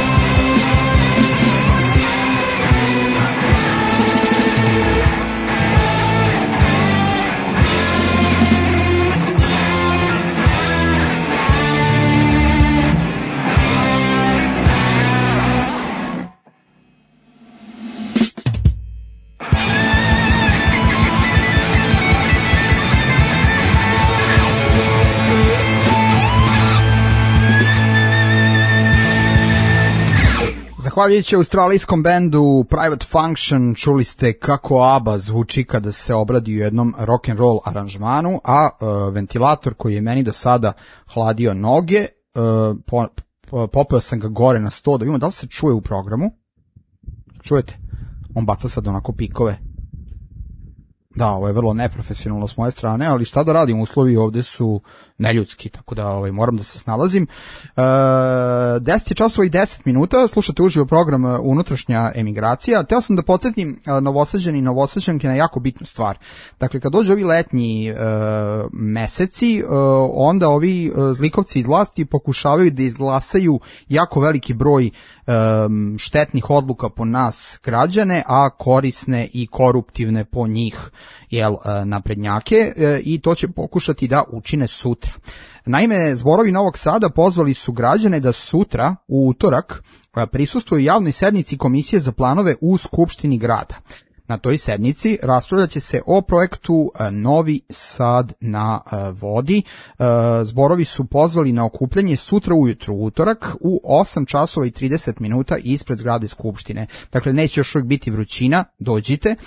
Zahvaljujući australijskom bendu Private Function čuli ste kako ABBA zvuči kada se obradi u jednom rock'n'roll aranžmanu, a ventilator koji je meni do sada hladio noge, popeo sam ga gore na sto da vidimo da li se čuje u programu. Čujete? On baca sad onako pikove. Da, ovo je vrlo neprofesionalno s moje strane, ali šta da radim, uslovi ovde su neljudski, tako da moram da se snalazim. 10 časova i 10 minuta, slušate uživo program Unutrašnja emigracija. Teo sam da podsjetim Novosađani i Novosađanke na jako bitnu stvar. Dakle, kad dođe ovi letnji meseci, onda ovi zlikovci iz vlasti pokušavaju da izglasaju jako veliki broj štetnih odluka po nas građane, a korisne i koruptivne po njih naprednjake, i to će pokušati da učine sutra. Naime, zborovi Novog Sada pozvali su građane da sutra, u utorak, prisustvuju javnoj sednici Komisije za planove u Skupštini grada. Na toj sednici raspravljaće se o projektu Novi Sad na vodi. Zborovi su pozvali na okupljanje sutra ujutru, utorak, u 8 časova i 30 minuta ispred zgrade Skupštine. Dakle, neće još uvijek biti vrućina, dođite.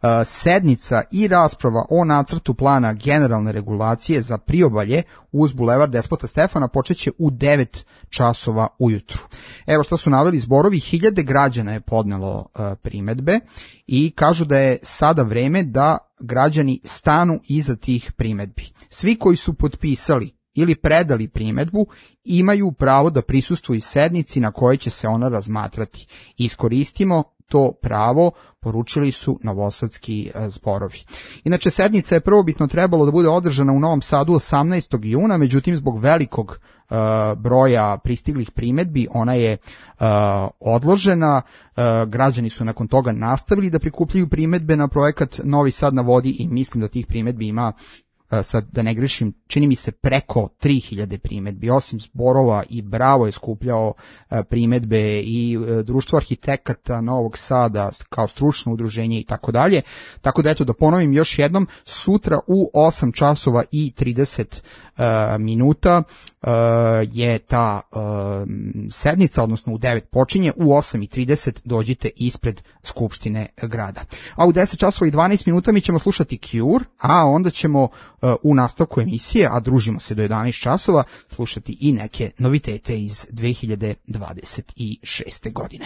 sednica i rasprava o nacrtu plana generalne regulacije za priobalje uz bulevar Despota Stefana počeće u 9 časova ujutru. Evo što su naveli zborovi, 1000 građana je podnelo primedbe i kažu da je sada vreme da građani stanu iza tih primedbi. Svi koji su potpisali ili predali primedbu imaju pravo da prisustvuju sednici na kojoj će se ona razmatrati. Iskoristimo to pravo, poručili su novosadski zborovi. Inače, sednica je prvobitno trebalo da bude održana u Novom Sadu 18. juna, međutim zbog velikog broja pristiglih primedbi ona je odložena. Građani su nakon toga nastavili da prikupljaju primedbe na projekat Novi Sad na vodi i mislim da tih primedbi ima, sad da ne grešim, čini mi se preko 3000 primedbi. Osim zborova i Bravo je skupljao primedbe i Društvo arhitekata Novog Sada kao stručno udruženje i tako dalje. Tako da eto, da ponovim još jednom, sutra u 8 časova i 30 minuta je ta sednica, odnosno u 9 počinje, u 8:30 dođite ispred Skupštine grada. A u 10 časova i 12 minuta mi ćemo slušati Cure, a onda ćemo u nastavku emisije, a družimo se do 11 časova, slušati i neke novitete iz 2026. godine.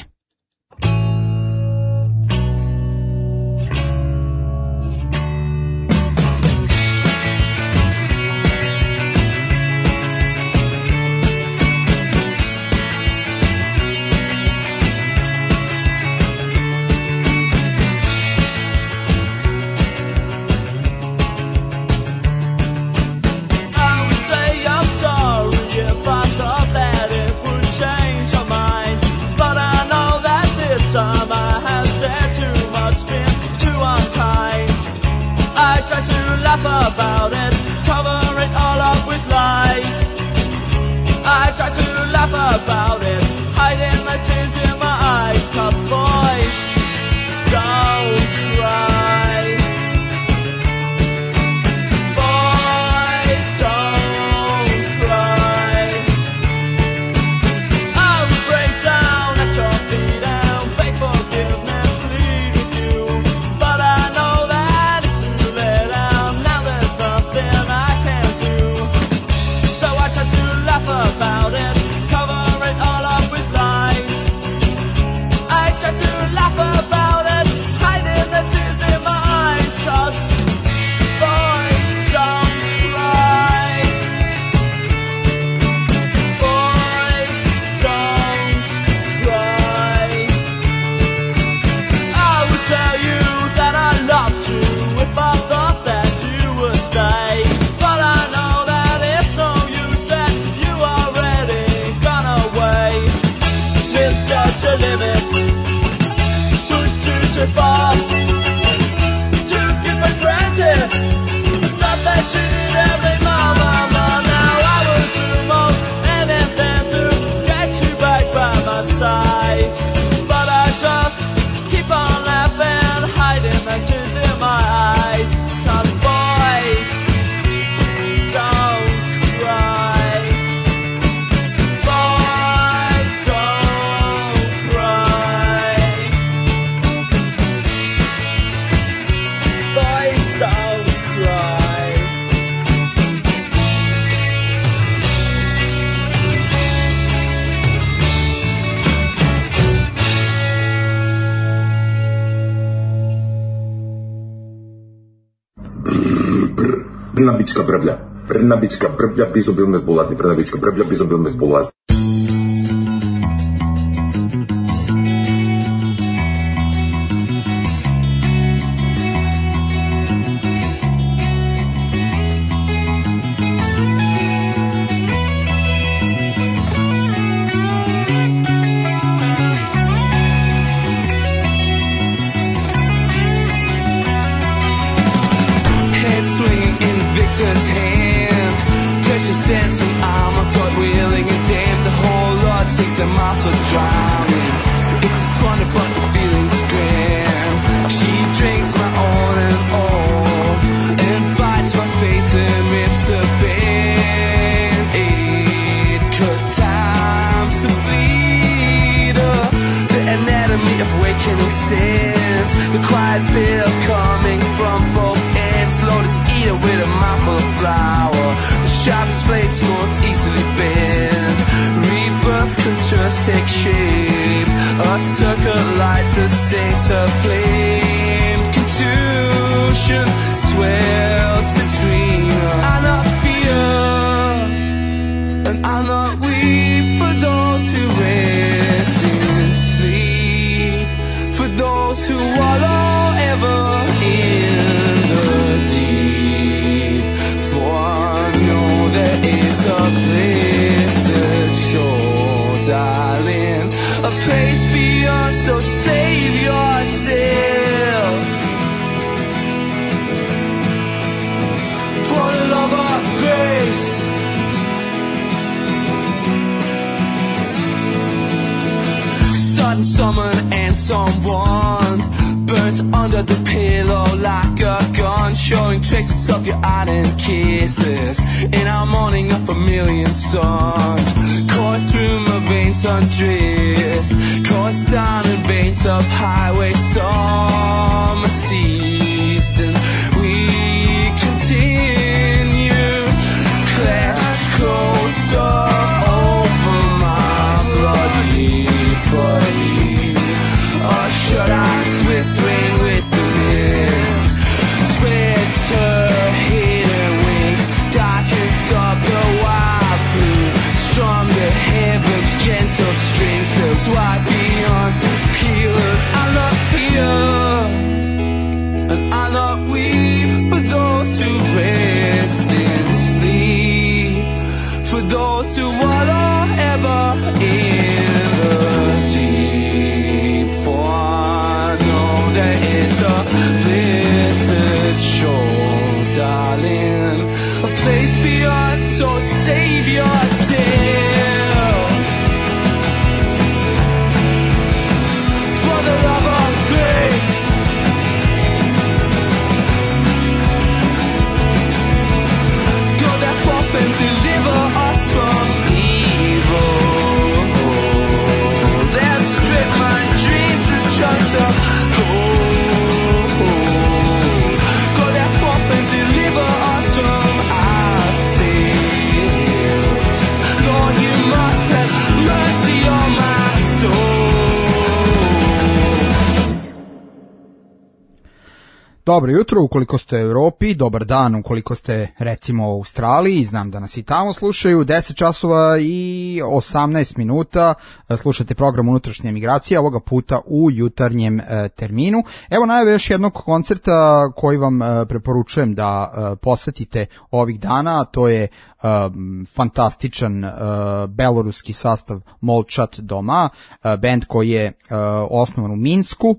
About it, cover it all up with lies. I try to laugh about it, hiding the tears in my eyes. 'Cause boys don't cry. Boys don't cry. I would break down at your feet and beg forgiveness, plead with you, but I know that it's too late and now there's nothing I can do. So I try to laugh about it, cover it all up with lies. I try to laugh about it, hiding the tears in my eyes. 'Cause boys don't cry. Boys don't cry. I would tell you that I loved you if I thought that you would stay, but I know that it's no use and you already gone away. Misjudge your limits, push too far, took it for granted, thought that you did every mama. Now I would do most anything to get you back by my side, but I just keep on laughing, hiding the tears in my eyes. 'Cause boys don't cry. Boys don't cry. Boys don't cry. Brnabicka brblja. Brnabicka brblja, bizobilne zbulazni. Brnabicka brblja, bizobilne zbulazni. Head swinging in victor's hand, precious dancing armor, God wheeling and damn. The whole lot seeks their mouths for drowning. It's a squander, but the feeling's grand. She drinks my all and all, and bites my face and rips the band-aid. 'Cause time's a bleeder, the anatomy of wakening sins. The quiet bill comes colors take shape. A circle lights, a saint's a flame. Contusion swells between us. I'm not fear, and I'm not weak for those who rest in sleep. For those who wallow ever in the deep. For I know there is a blessed shore, darling, a place beyond, so save yourself. For the love of grace, sudden summon and someone burns under the pillow like a gun, showing traces of your ardent kisses. And I'm morning of a million suns, course through my veins undressed, course down in veins of highway summer seized. And we continue clashed closer over my bloody body. Or should I swithering with the mist? Spreads her hidden wings, darkens up the wild blue. Strum the heavens, gentle strings, those wide beyond the peel. I'm not fear, and I'm not weak for those who rest in sleep. For those who wallow ever in the deep. For I know there is a blessed shore, darling, a place beyond, so save yourself. For the love of grace, go there forth and deliver us from evil. They'll strip my dreams as chunks of gold. Go there forth and deliver us from our sins. Lord, you must have mercy on my soul. Dobro jutro ukoliko ste u Europi, dobar dan ukoliko ste recimo u Australiji, znam da nas i tamo slušaju, 10 časova i 18 minuta, slušate program Unutrašnja emigracija, ovoga puta u jutarnjem terminu. Evo najave još jednog koncerta koji vam preporučujem da posetite ovih dana, to je fantastičan beloruski sastav Molčat doma, bend koji je osnovan u Minsku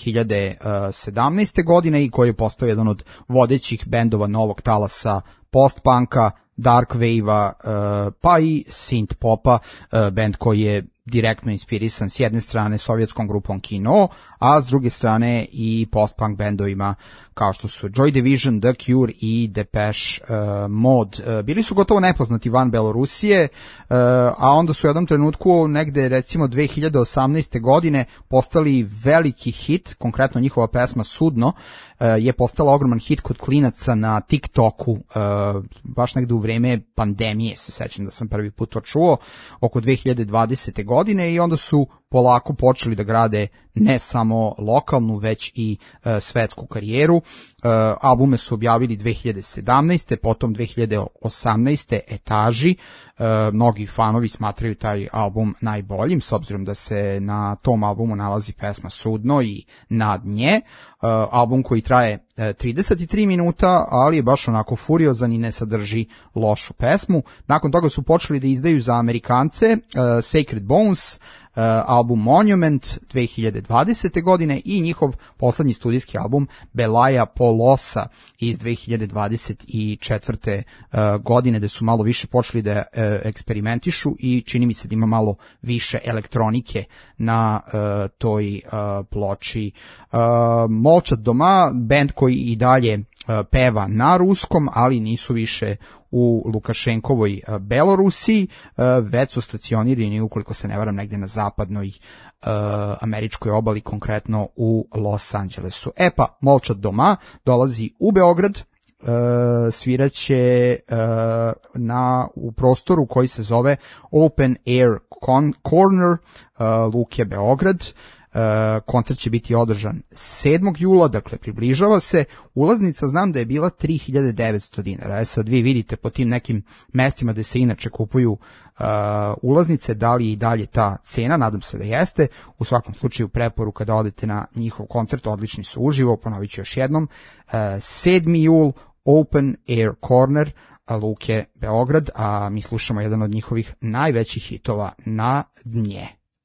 2017. godine i koji je postao jedan od vodećih bendova novog talasa post-punka, dark wave-a, pa i synth popa, bend koji je direktno inspirisan s jedne strane sovjetskom grupom Kino, a s druge strane i post-punk bendovima kao što su Joy Division, The Cure i Depeche Mode. Bili su gotovo nepoznati van Belorusije, a onda su u jednom trenutku negde recimo 2018. godine postali veliki hit, konkretno njihova pesma Sudno je postala ogroman hit kod klinaca na TikToku, baš negde u vreme pandemije, se sećam da sam prvi put to čuo, oko 2020. godine i onda su polako počeli da grade ne samo lokalnu, već i svetsku karijeru. Albume su objavili 2017. potom 2018. Etaži. Mnogi fanovi smatraju taj album najboljim, s obzirom da se na tom albumu nalazi pesma Sudno i Nad nje. Album koji traje 33 minuta, ali je baš onako furiozan i ne sadrži lošu pesmu. Nakon toga su počeli da izdaju za Amerikance Sacred Bones, album Monument 2020. godine i njihov poslednji studijski album Belaja Polosa iz 2024. godine, gde su malo više počeli da eksperimentišu i čini mi se da ima malo više elektronike na toj ploči. Molčat doma, bend koji i dalje peva na ruskom, ali nisu više u Lukašenkovoj Belorusiji, već su stacionirani, ukoliko se ne varam, negde na zapadnoj američkoj obali, konkretno u Los Angelesu. E pa, Molčat doma dolazi u Beograd sviraće u prostoru koji se zove Open Air Corner Luke Beograd. Koncert će biti održan 7. jula, dakle približava se. Ulaznica znam da je bila 3.900 dinara. Sad vi vidite po tim nekim mestima gde se inače kupuju ulaznice, da li je i dalje ta cena, nadam se da jeste. U svakom slučaju preporuka da odete na njihov koncert, odlični su uživo, ponovit ću još jednom. 7. jul, Open Air Corner, Luke Beograd, a mi slušamo jedan od njihovih najvećih hitova, Na dnje.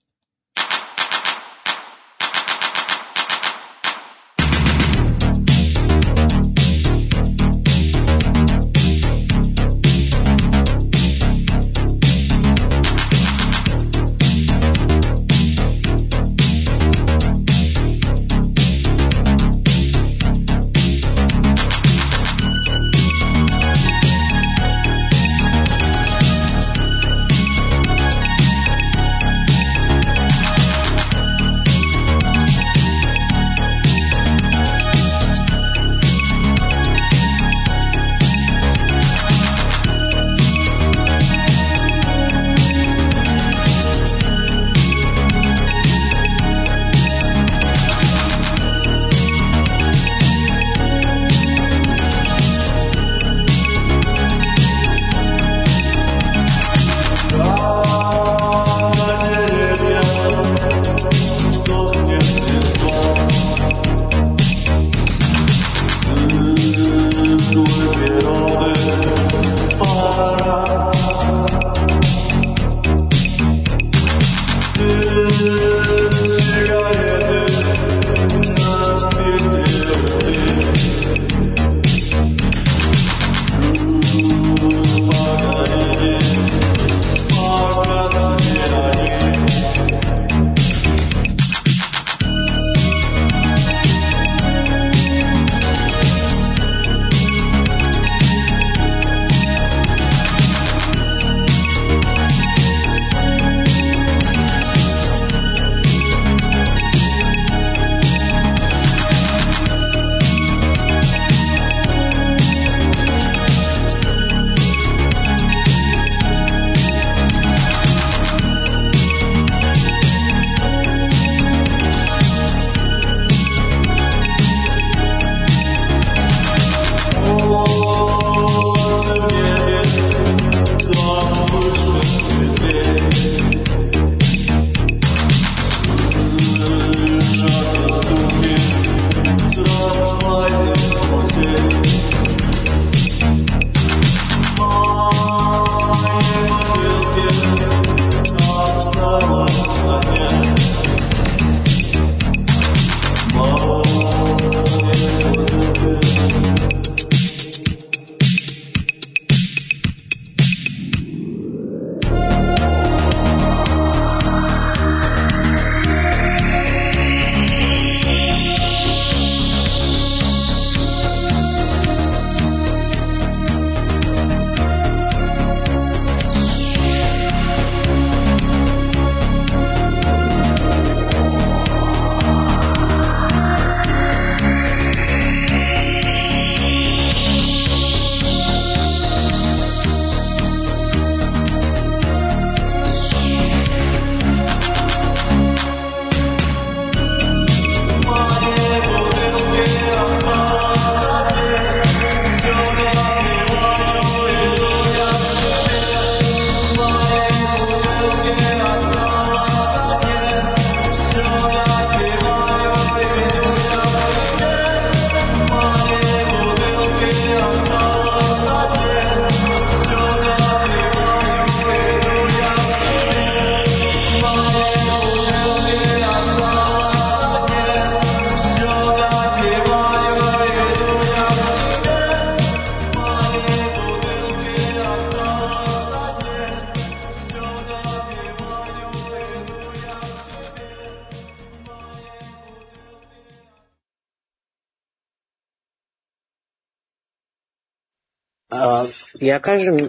Ja kažem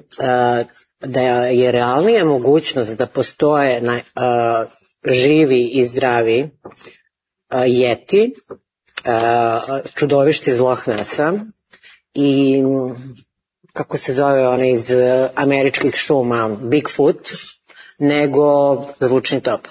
da je realnija mogućnost da postoje živi i zdravi jeti, čudovišti iz Loch Nessa i kako se zove onaj iz američkih šuma Bigfoot, nego zvučni top.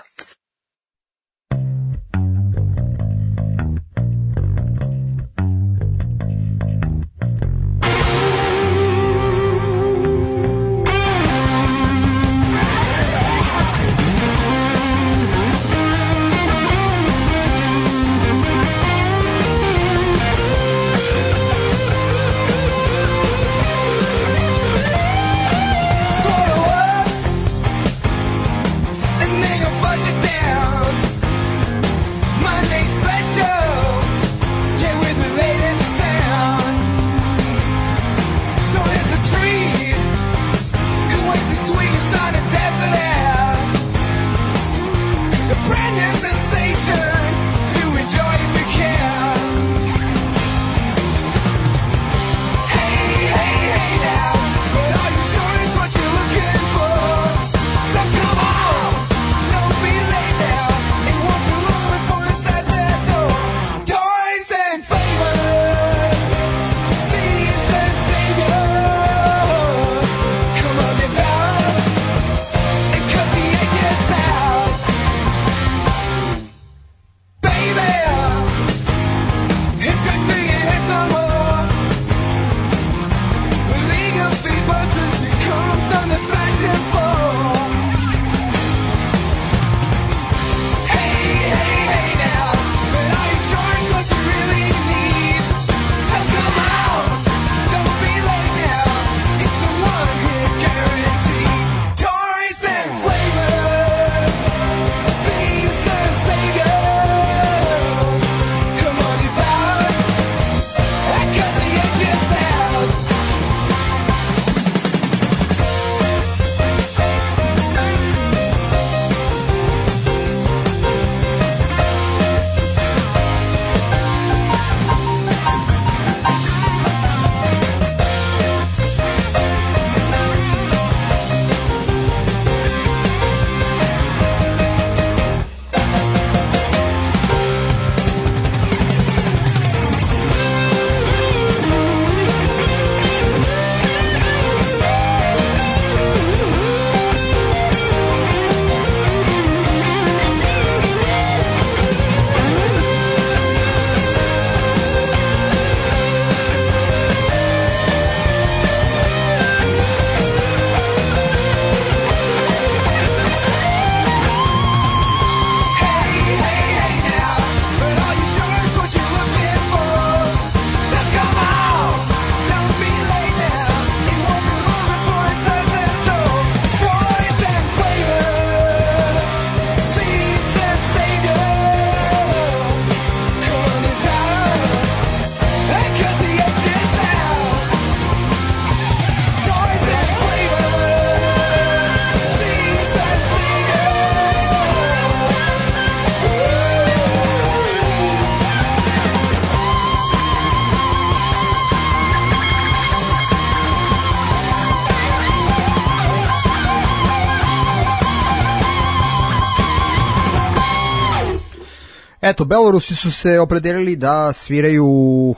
Eto, Belorusi su se opredelili da sviraju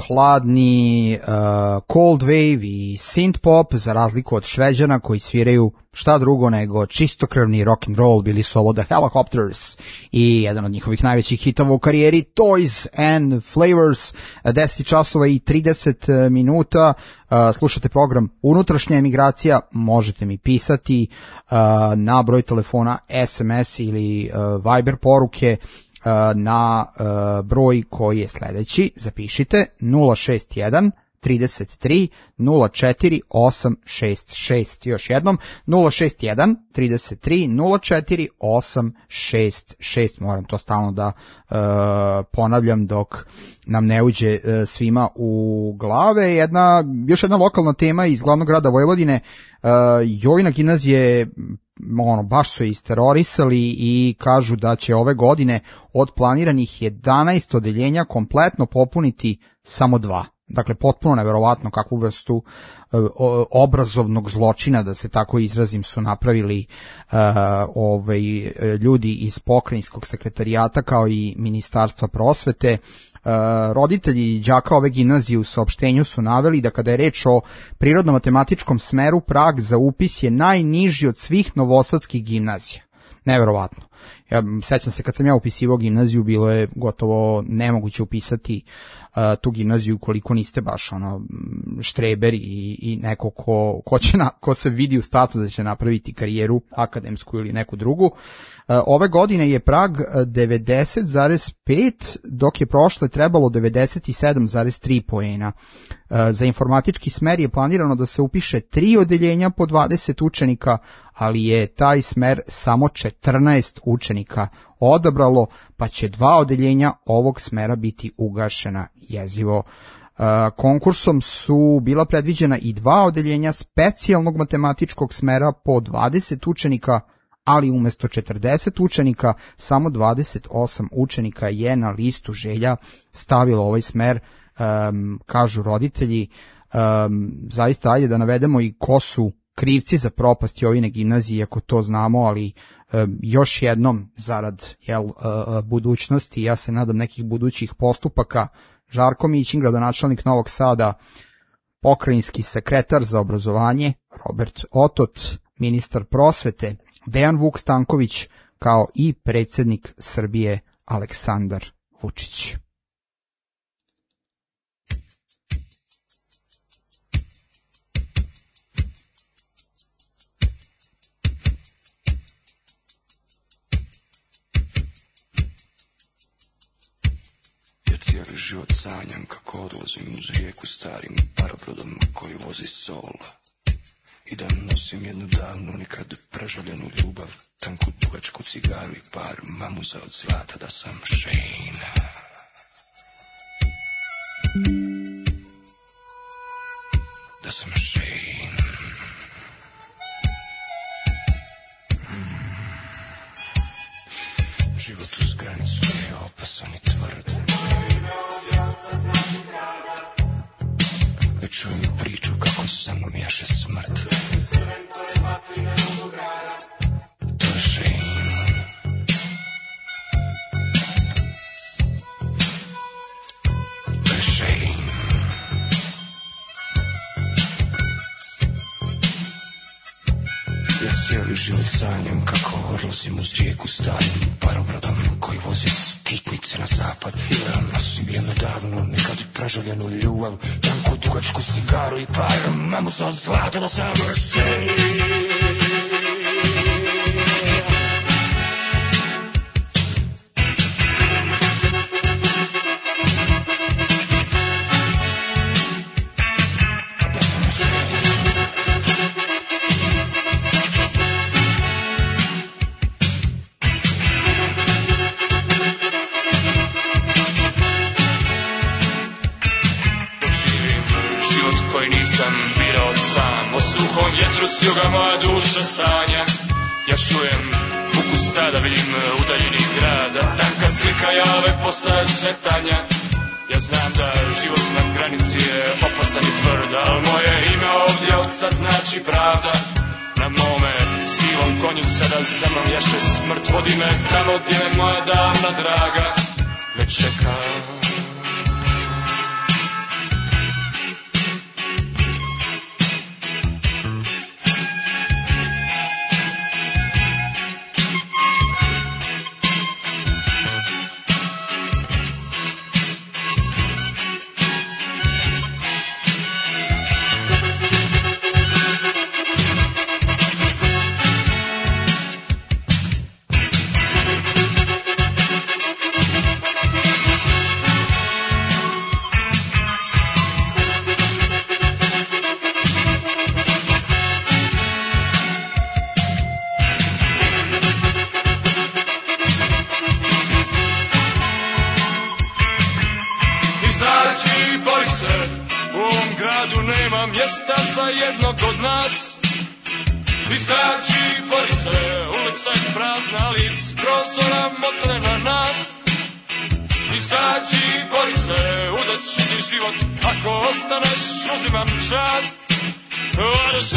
hladni cold wave i synth pop, za razliku od Šveđana koji sviraju šta drugo nego čistokrvni rock and roll. Bili su ovo The Helicopters i jedan od njihovih najvećih hitova u karijeri, Toys and Flavors. 10 časova i 30 minuta. Slušate program Unutrašnja emigracija, možete mi pisati na broj telefona, SMS ili Viber poruke na broj koji je sledeći. Zapišite 061 33 04 866. Još jednom 061 33 04 866. Moram to stalno da ponavljam dok nam ne uđe svima u glave. Još jedna lokalna tema iz glavnog grada Vojvodine. Jovina gimnazije baš su je isterorisali i kažu da će ove godine od planiranih 11 odeljenja kompletno popuniti samo 2. Dakle, potpuno neverovatno kakvu vrstu obrazovnog zločina, da se tako izrazim, su napravili ljudi iz pokrajinskog sekretarijata kao i Ministarstva prosvete. Roditelji đaka ove gimnazije u saopštenju su naveli da kada je reč o prirodno-matematičkom smeru, prag za upis je najniži od svih novosadskih gimnazija. Neverovatno. Ja sećam se kad sam ja upisivao gimnaziju, bilo je gotovo nemoguće upisati tu gimnaziju ukoliko niste baš štreber i neko ko se vidi u startu da će napraviti karijeru akademsku ili neku drugu. Ove godine je prag 90,5, dok je prošle trebalo 97,3 poena. Za informatički smer je planirano da se upiše 3 odeljenja po 20 učenika, ali je taj smer samo 14 učenika odabralo, pa će 2 odeljenja ovog smera biti ugašena. Jezivo. Konkursom su bila predviđena i 2 odeljenja specijalnog matematičkog smera po 20 učenika, ali umesto 40 učenika, samo 28 učenika je na listu želja stavilo ovaj smer, kažu roditelji. Zaista, ajde da navedemo i ko su krivci za propast Jovine gimnazije, ako to znamo, ali još jednom, zarad budućnosti, ja se nadam nekih budućih postupaka, Žarko Mićin, gradonačelnik Novog Sada, pokrajinski sekretar za obrazovanje Robert Otot, ministar prosvete Dejan Vuk Stanković, kao i predsjednik Srbije Aleksandar Vučić. Cijeli život sanjam kako odlazim uz rijeku starim parobrodom koji vozi sol i da nosim jednu davnu, nikad prežaljenu ljubav, tanku dugačku cigaru i par mamuza od zlata, da sam Shane. Da sam Shane. Život uz granicu je opasan i tvrd. Već čujem priču kako sa mnom jaše smrt. To je Shane. To je Shane. Ja cijeli život sanjam kako odlazim uz rijeku starim parobrodom koji vozi skitnice na zapad. Ja nosim jednu davnu, nikad prežaljenu ljubav, tanku dugačku cigaru i par mamuza od zlata, da sam Shane. S juga moja duša sanja. Ja čujem ukus tada, vidim udaljeni grada, tanka slika jave postaje sve tanja. Ja znam da život na granici je opasan i tvrd, al moje ime ovdje od sad znači pravda. Na mome sivom konju sada za mnom jaše smrt, vodi me tamo gdje me moja davna draga već čeka. izaći, bori se, uzet ću ti život, ako ostaneš, uzimam čast. What a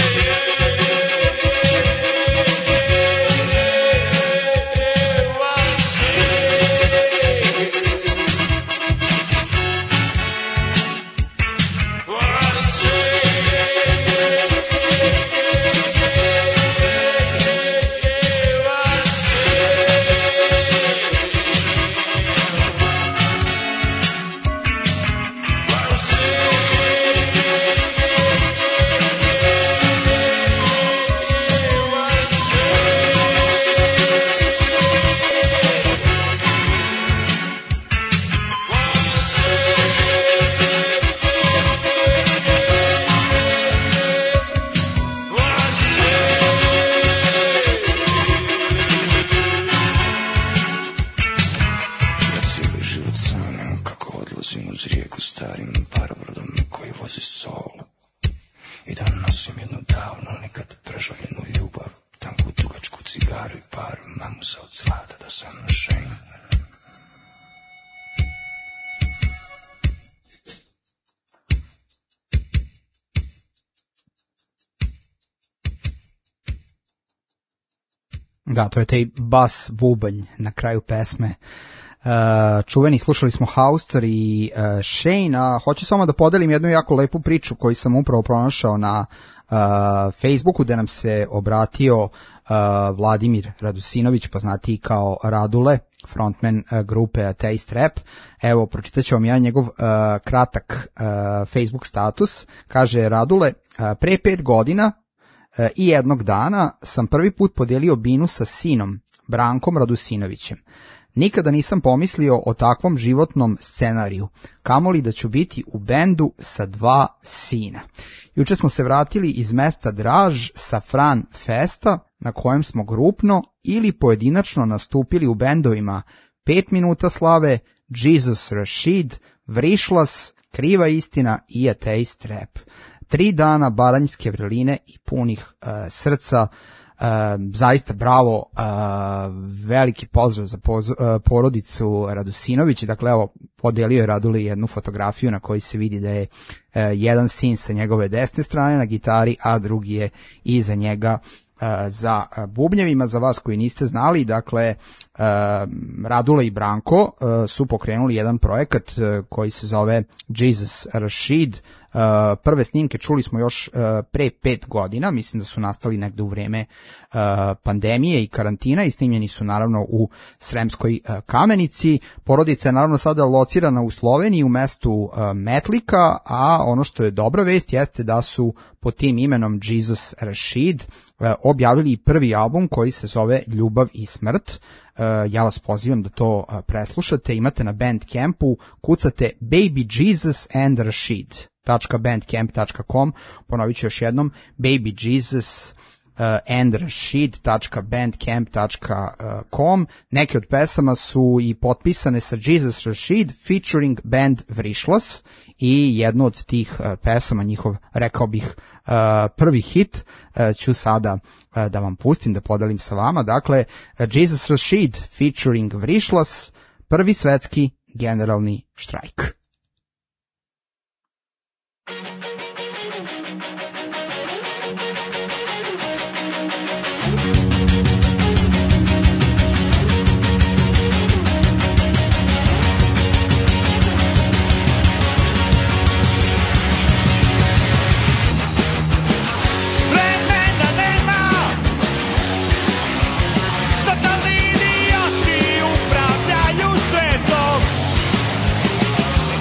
Da, to je taj bas bubanj na kraju pesme. Čuveni, slušali smo Hauster i Shane, a hoću samo da podelim jednu jako lepu priču koju sam upravo pronašao na Facebooku, gde nam se obratio Vladimir Radusinović, poznatiji kao Radule, frontman grupe Atheist Rap. Evo, pročitat ću vam ja njegov kratak Facebook status. Kaže Radule, pre 5 godina i jednog dana sam prvi put podijelio binu sa sinom, Brankom Radusinovićem. Nikada nisam pomislio o takvom životnom scenariju, kamoli da ću biti u bendu sa 2 sina. Juče smo se vratili iz mesta Draž sa Fran Festa, na kojem smo grupno ili pojedinačno nastupili u bendovima 5 minuta slave, Jesus Rashid, Vrišlas, Kriva istina i Atheist Rap. 3 dana baranjske vrline i punih srca. Zaista bravo, veliki pozdrav za porodicu Radusinović. Dakle, evo, podelio je Raduli jednu fotografiju na kojoj se vidi da je jedan sin sa njegove desne strane na gitari, a drugi je iza njega za bubnjevima. Za vas koji niste znali, dakle, Radula i Branko su pokrenuli jedan projekat koji se zove Jesus Rashid. Prve snimke čuli smo još pre 5 godina, mislim da su nastali negde u vreme pandemije i karantina i snimljeni su naravno u Sremskoj Kamenici. Porodica je naravno sada locirana u Sloveniji u mestu Metlika, a ono što je dobra vest jeste da su pod tim imenom Jesus Rashid objavili prvi album koji se zove Ljubav i smrt. Ja vas pozivam da to preslušate. Imate na Bandcampu, kucate Baby Jesus and Rashid .bandcamp.com, ponovit ću još jednom, Baby Jesus and Rashid.bandcamp.com. Neke od pesama su i potpisane sa Jesus Rashid featuring band Vrišlas i jednu od tih pesama, njihov, rekao bih, prvi hit, ću sada da vam pustim, da podelim sa vama. Dakle, Jesus Rashid featuring Vrišlas, prvi svetski generalni štrajk. Totalni idioti upravljaju svetom.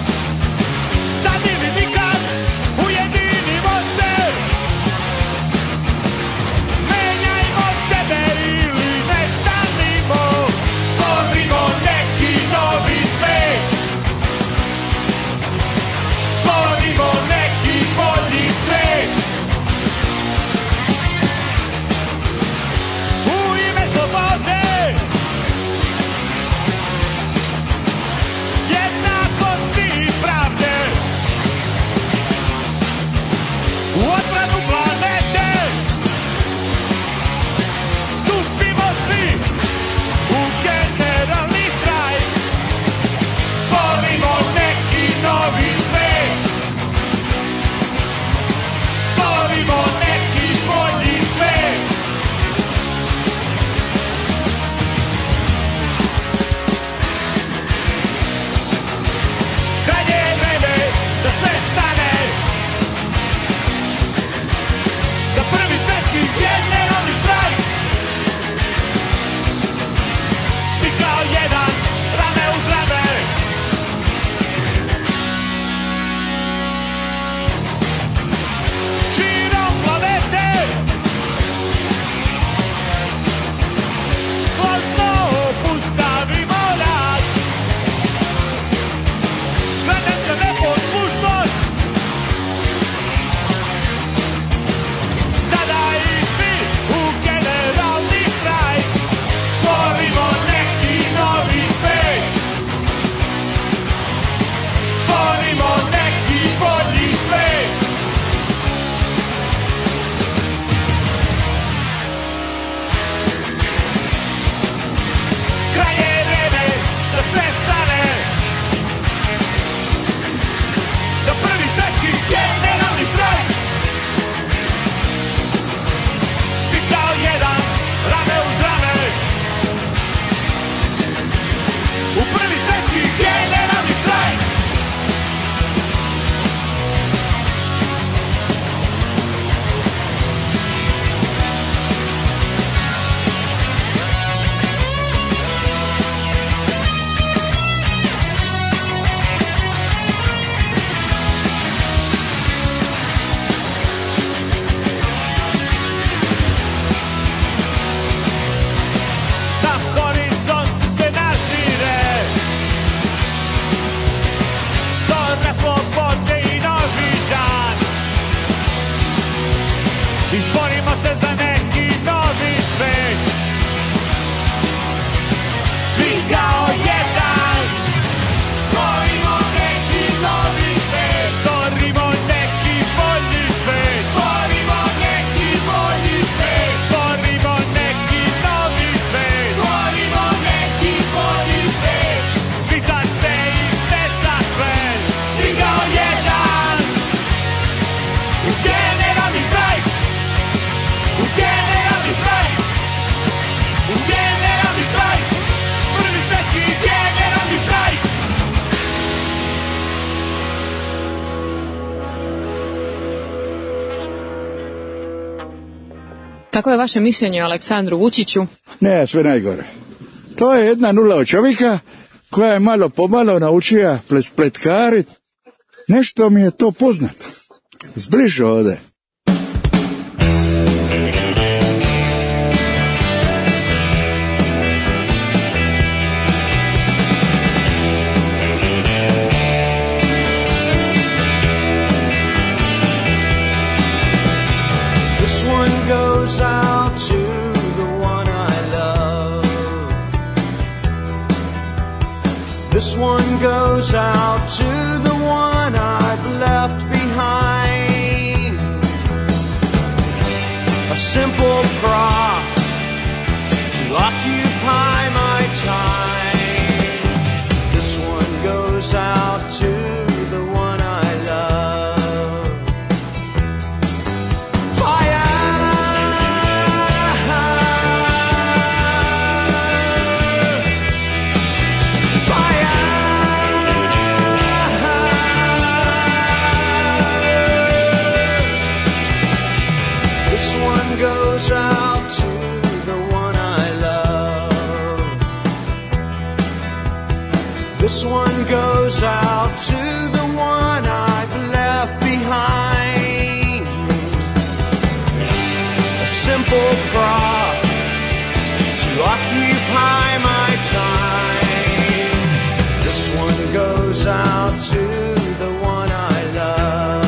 Kako je vaše mišljenje o Aleksandru Vučiću? Ne, sve najgore. To je jedna nula od čovjeka koja je malo pomalo naučila spletkarit. Nešto mi je to poznato. Zbliže ovdje. This one goes out to the one I've left behind. A simple prop to occupy my time. This one goes out to the one I love. Fire! Goes out to the one I love. This one goes out to the one I've left behind. A simple prop to occupy my time. This one goes out to the one I love.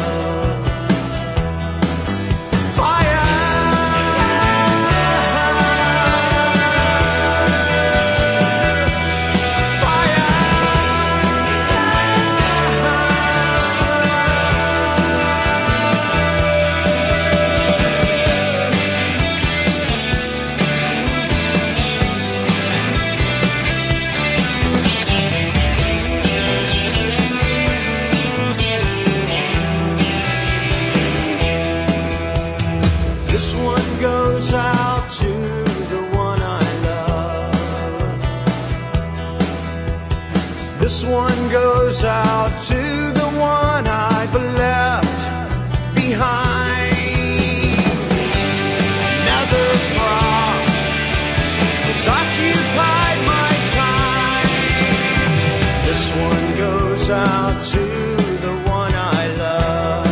This one goes out to the one I've left behind. Another prop has occupied my time. This one goes out to the one I love.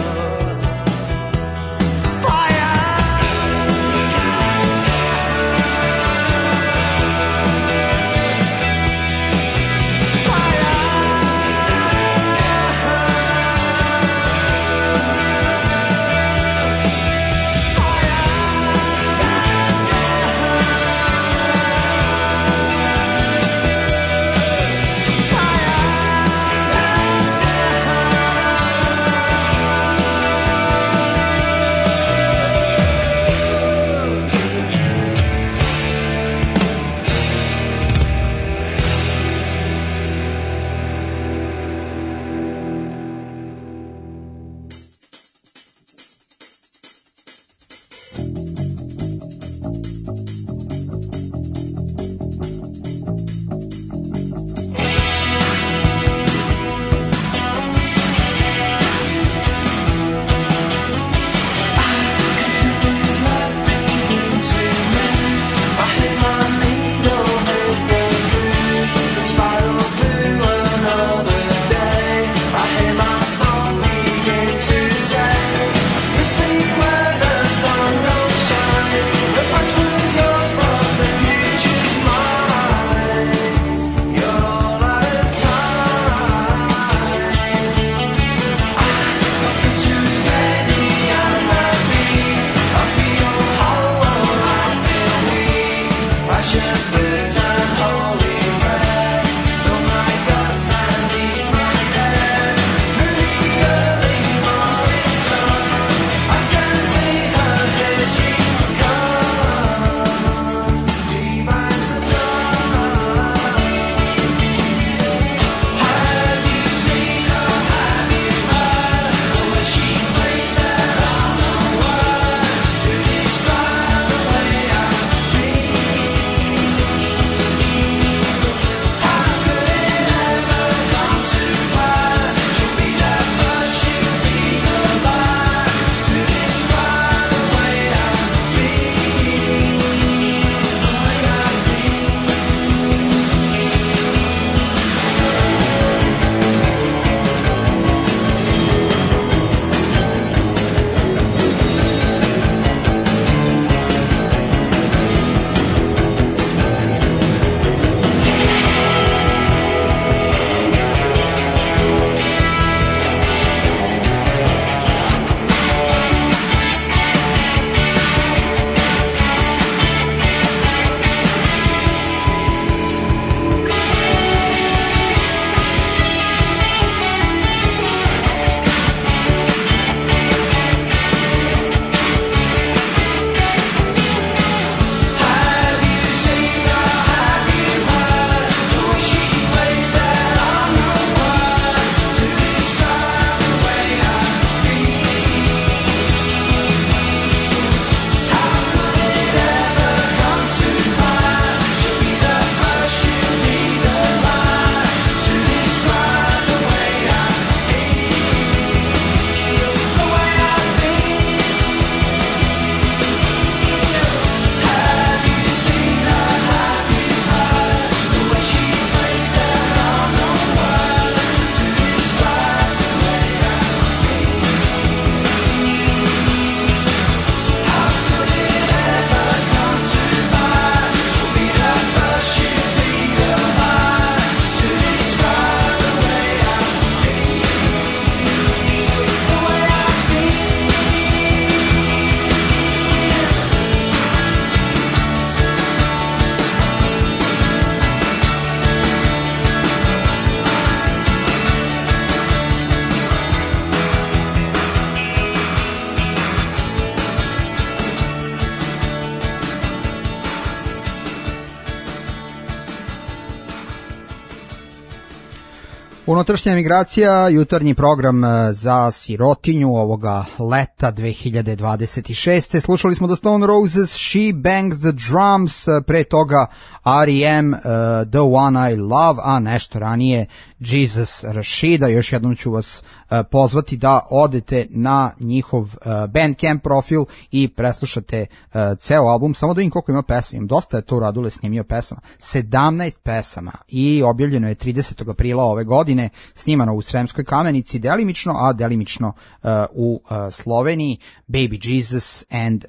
Unutrašnja emigracija, jutarnji program za sirotinju ovoga leta 2026. Slušali smo The Stone Roses, She Bangs the Drums, pre toga R.E.M. The One I Love, a nešto ranije Jesus Rashida. Još jednom ću vas pozvati da odete na njihov Bandcamp profil i preslušate ceo album. Samo da vidim koliko ima pesama. Dosta je to Radule snimio pesama. 17 pesama i objavljeno je 30. aprila ove godine, snimano u Sremskoj Kamenici delimično, a delimično u Sloveniji. Baby Jesus and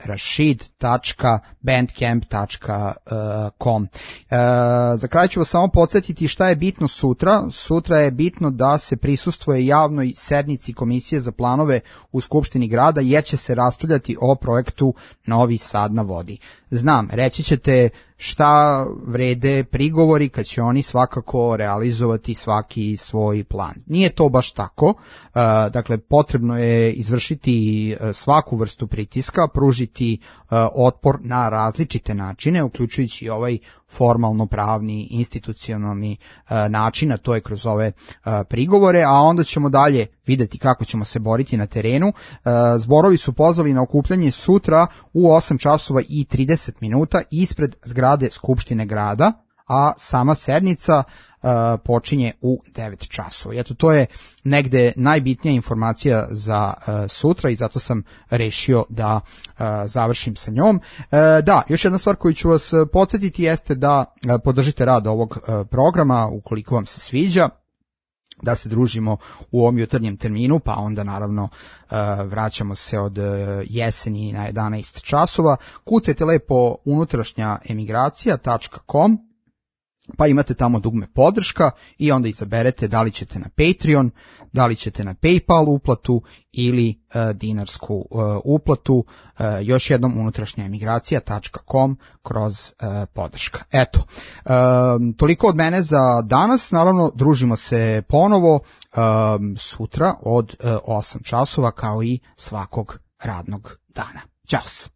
Rashid.bandcamp.com. Za kraj ću vas samo podsjetiti šta je bitno sutra. Sutra je bitno da se prisustvuje javnoj sednici Komisije za planove u Skupštini grada, jer će se raspravljati o projektu Novi Sad na vodi. Znam, reći ćete šta vrede prigovori kad će oni svakako realizovati svaki svoj plan. Nije to baš tako, dakle potrebno je izvršiti svaku vrstu pritiska, pružiti otpor na različite načine, uključujući ovaj formalno pravni, institucionalni način, a to je kroz ove prigovore, a onda ćemo dalje videti kako ćemo se boriti na terenu. Zborovi su pozvali na okupljanje sutra u 8 časova i 30 minuta ispred zgrade Skupštine grada, a sama sednica počinje u 9 časova. Eto, to je negde najbitnija informacija za sutra i zato sam rešio da završim sa njom. Da, još jedna stvar koju ću vas podsjetiti jeste da podržite rad ovog programa ukoliko vam se sviđa, da se družimo u ovom jutarnjem terminu, pa onda naravno vraćamo se od jeseni na 11 časova. Kucajte lepo unutrašnjaemigracija.com, pa imate tamo dugme podrška i onda izaberete da li ćete na Patreon, da li ćete na PayPal uplatu ili dinarsku uplatu. Još jednom unutrašnjaemigracija.com kroz podrška. Eto, toliko od mene za danas. Naravno, družimo se ponovo sutra od 8 časova kao i svakog radnog dana. Ćao se.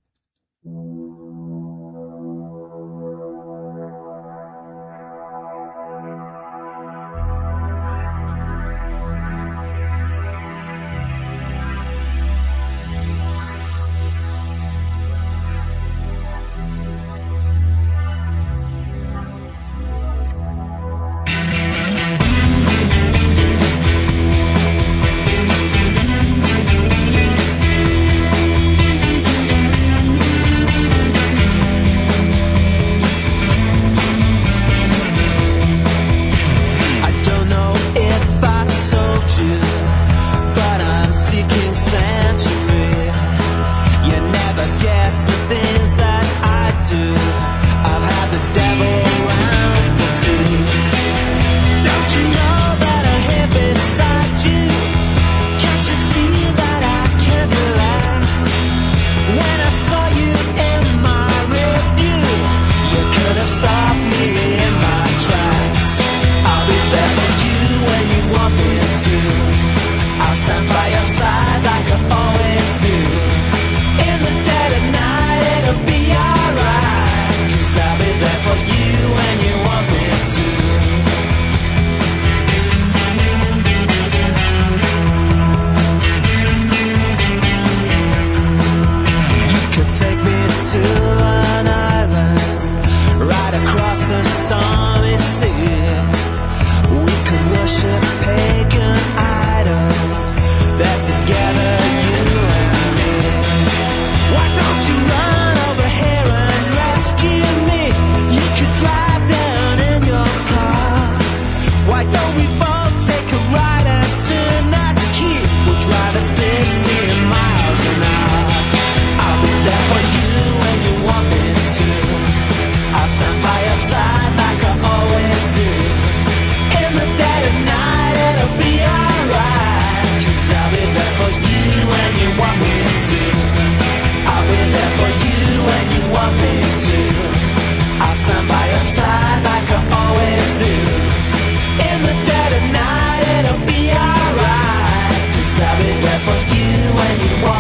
I'll be there for you when you want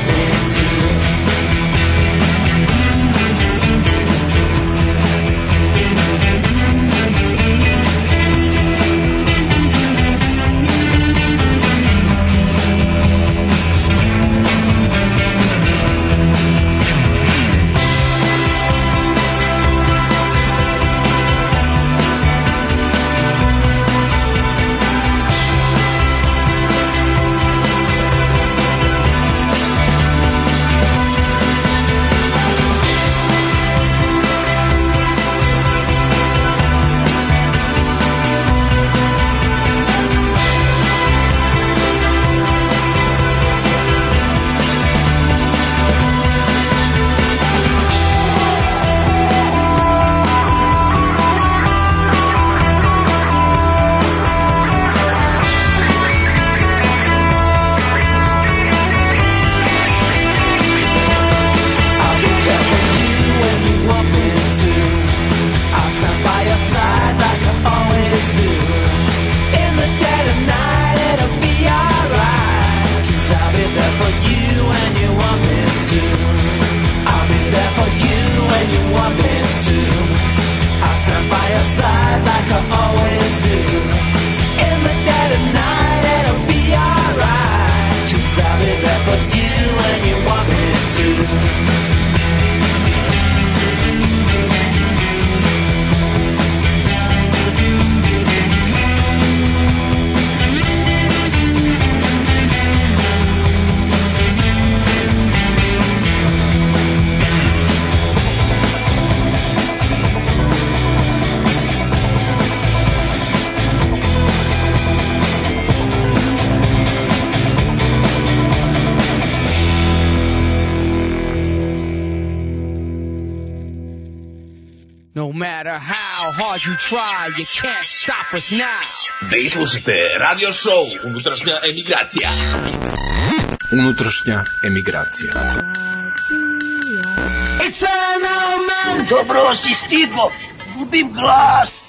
when you want me to. I'll be there for you when you want me to. I'll stand by your side like I always do. In the dead of night it'll be alright. 'Cause I'll be there for you when you want me to. No matter how hard you try, you can't stop us now. Vi slušate radio show Unutrašnja emigracija. Unutrašnja emigracija. It's an old man. Dobro si, Stipo. Gubim glas.